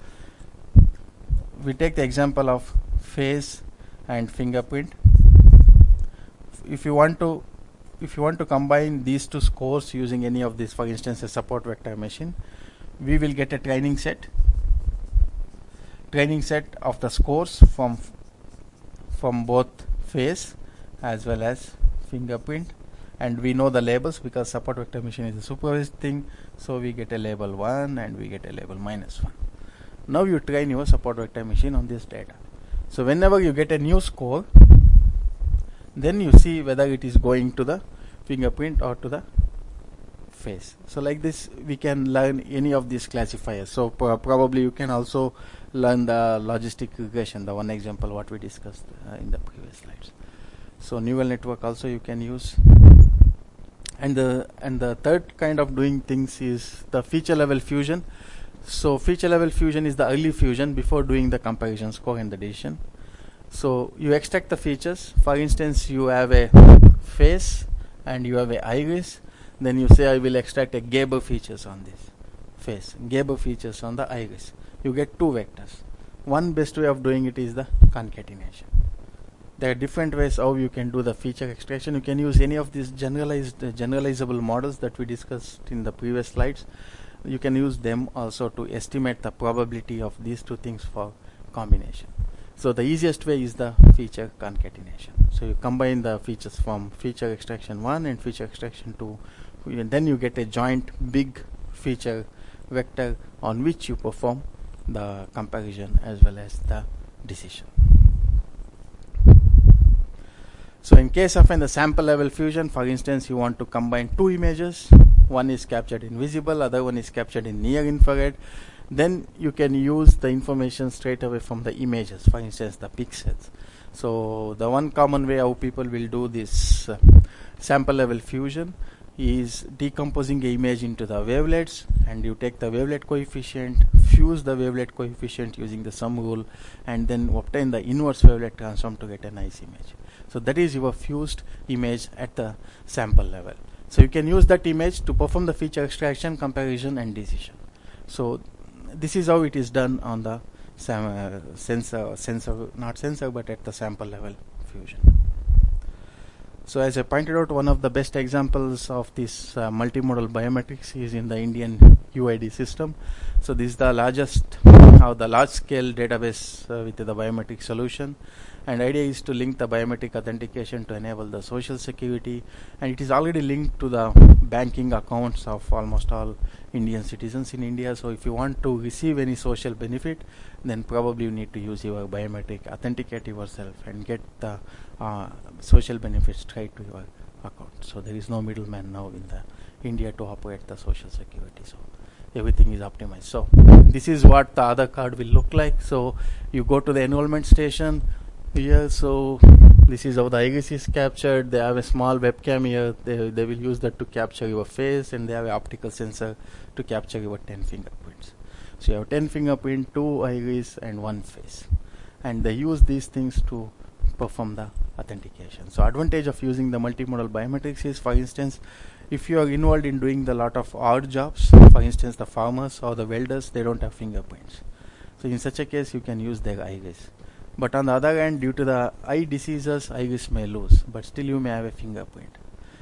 we take the example of face and fingerprint. If you want to if you want to combine these two scores using any of these, for instance a support vector machine, we will get a training set training set of the scores from from both face as well as fingerprint, and we know the labels because support vector machine is a supervised thing. So we get a label one and we get a label minus one. Now you train your support vector machine on this data. So whenever you get a new score, then you see whether it is going to the fingerprint or to the face. So like this we can learn any of these classifiers. So pro probably you can also learn the logistic regression, the one example what we discussed uh, in the previous slides. So neural network also you can use. And the and the third kind of doing things is the feature level fusion. So feature level fusion is the early fusion before doing the comparison score and the decision. So you extract the features. For instance, you have a face and you have a iris. Then you say I will extract a Gabor features on this face, Gabor features on the iris. You get two vectors. One best way of doing it is the concatenation. There are different ways how you can do the feature extraction. You can use any of these generalized uh, generalizable models that we discussed in the previous slides. You can use them also to estimate the probability of these two things for combination. So the easiest way is the feature concatenation. So you combine the features from feature extraction one and feature extraction two, and then you get a joint big feature vector on which you perform the comparison as well as the decision. So in case of in the sample level fusion, for instance, you want to combine two images. One is captured in visible, other one is captured in near infrared. Then you can use the information straight away from the images, for instance the pixels. So the one common way how people will do this uh, sample level fusion is decomposing the image into the wavelets, and you take the wavelet coefficient, fuse the wavelet coefficient using the sum rule, and then obtain the inverse wavelet transform to get a nice image. So that is your fused image at the sample level. So you can use that image to perform the feature extraction, comparison and decision. So this is how it is done on the sam uh, sensor, sensor, not sensor, but at the sample level fusion. So as I pointed out, one of the best examples of this uh, multimodal biometrics is in the Indian U I D system. So this is the largest, how the large scale database uh, with the biometric solution. And idea is to link the biometric authentication to enable the social security, and it is already linked to the banking accounts of almost all Indian citizens in India. So if you want to receive any social benefit, then probably you need to use your biometric, authenticate yourself and get the uh, social benefits straight to your account. So there is no middleman now in the India to operate the social security. So everything is optimized. So this is what the Aadhaar card will look like. So you go to the enrollment station here. So this is how the iris is captured. They have a small webcam here. They, they will use that to capture your face, and they have an optical sensor to capture your ten fingerprints. So you have ten fingerprint, two iris and one face, and they use these things to perform the authentication. So advantage of using the multimodal biometrics is, for instance, if you are involved in doing the lot of odd jobs, for instance the farmers or the welders, they don't have fingerprints. So in such a case you can use their iris. But on the other hand, due to the eye diseases, iris may lose, but still you may have a fingerprint.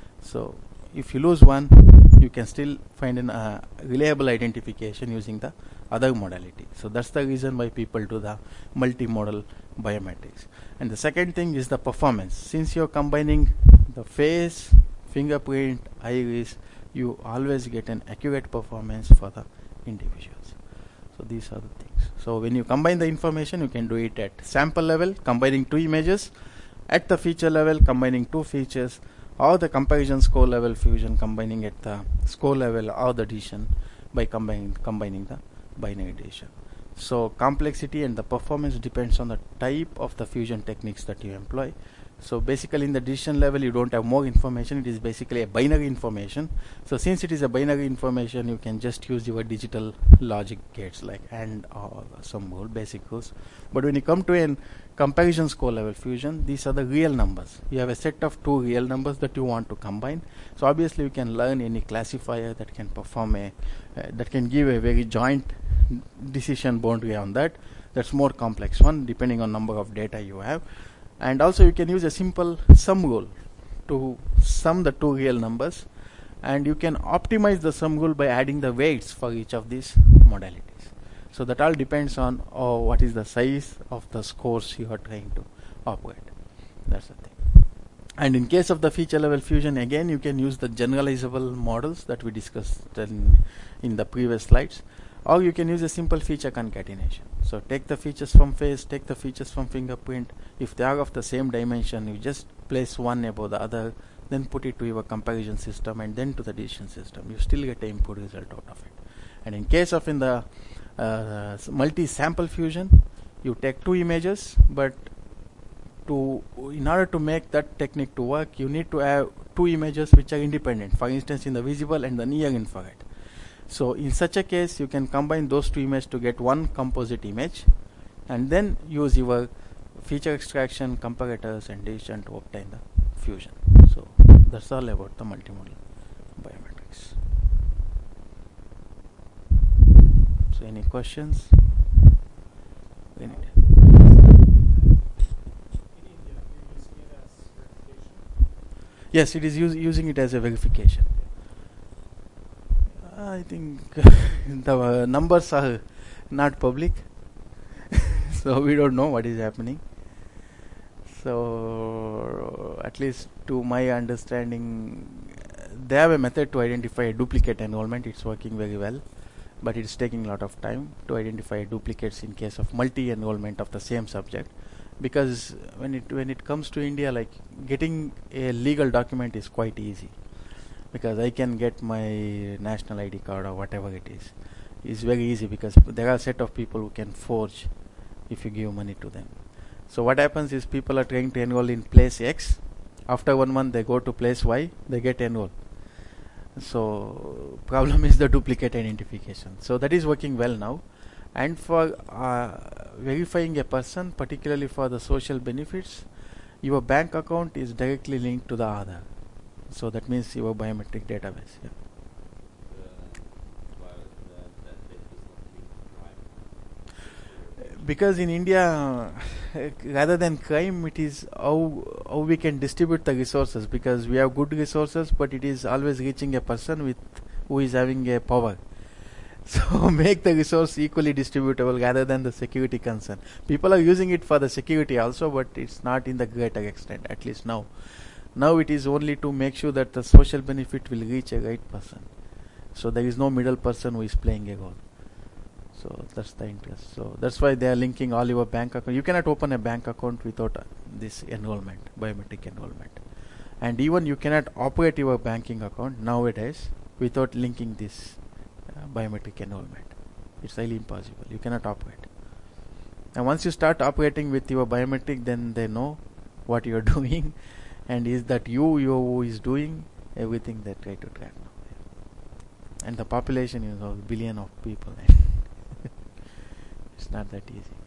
So if you lose one, you can still find a uh, reliable identification using the other modality. So that's the reason why people do the multimodal biometrics. And the second thing is the performance. Since you're combining the face, fingerprint, iris, you always get an accurate performance for the individuals. So these are the things. So when you combine the information, you can do it at sample level, combining two images, at the feature level, combining two features, or the comparison score level fusion, combining at the score level, or the decision by combining combining the binary decision. So complexity and the performance depends on the type of the fusion techniques that you employ. So basically in the decision level you don't have more information, it is basically a binary information. So since it is a binary information, you can just use your digital logic gates like AND or some rule, basic rules. But when you come to a comparison score level fusion, these are the real numbers. You have a set of two real numbers that you want to combine. So obviously you can learn any classifier that can perform a, uh, that can give a very joint decision boundary on that. That's more complex one depending on number of data you have. And also you can use a simple sum rule to sum the two real numbers, and you can optimize the sum rule by adding the weights for each of these modalities. So that all depends on oh, what is the size of the scores you are trying to operate. That's the thing. And in case of the feature level fusion, again you can use the generalizable models that we discussed in, in the previous slides, or you can use a simple feature concatenation. So take the features from face, take the features from fingerprint. If they are of the same dimension, you just place one above the other, then put it to your comparison system and then to the decision system. You still get an input result out of it. And in case of in the uh, multi-sample fusion, you take two images, but to in order to make that technique to work, you need to have two images which are independent. For instance, in the visible and the near infrared. So in such a case, you can combine those two images to get one composite image, and then use your feature extraction, comparators, and decision to obtain the fusion. So that's all about the multimodal biometrics. So any questions? Yes, it is us using it as a verification. I think the uh, numbers are not public, so we don't know what is happening. So at least to my understanding, they have a method to identify a duplicate enrollment. It's working very well, but it's taking a lot of time to identify duplicates in case of multi-enrollment of the same subject. Because when it when it comes to India, like getting a legal document is quite easy. Because I can get my national I D card or whatever it is. It's very easy because there are a set of people who can forge if you give money to them. So what happens is people are trying to enroll in place X. After one month they go to place Y, they get enrolled. So problem is the duplicate identification. So that is working well now. And for uh, verifying a person, particularly for the social benefits, your bank account is directly linked to the Aadhaar. So that means your biometric database. Yeah. Because in India, uh, rather than crime, it is how, how we can distribute the resources. Because we have good resources, but it is always reaching a person with who is having a power. So make the resource equally distributable rather than the security concern. People are using it for the security also, but it's not in the greater extent, at least now. Now it is only to make sure that the social benefit will reach a right person. So there is no middle person who is playing a role. So that's the interest. So that's why they are linking all your bank account. You cannot open a bank account without uh, this enrollment, biometric enrollment. And even you cannot operate your banking account nowadays without linking this uh, biometric enrollment. It's highly impossible. You cannot operate. And once you start operating with your biometric, then they know what you are doing. And is that you, you who is doing everything they try to track now. And the population is a billion of people. It's not that easy.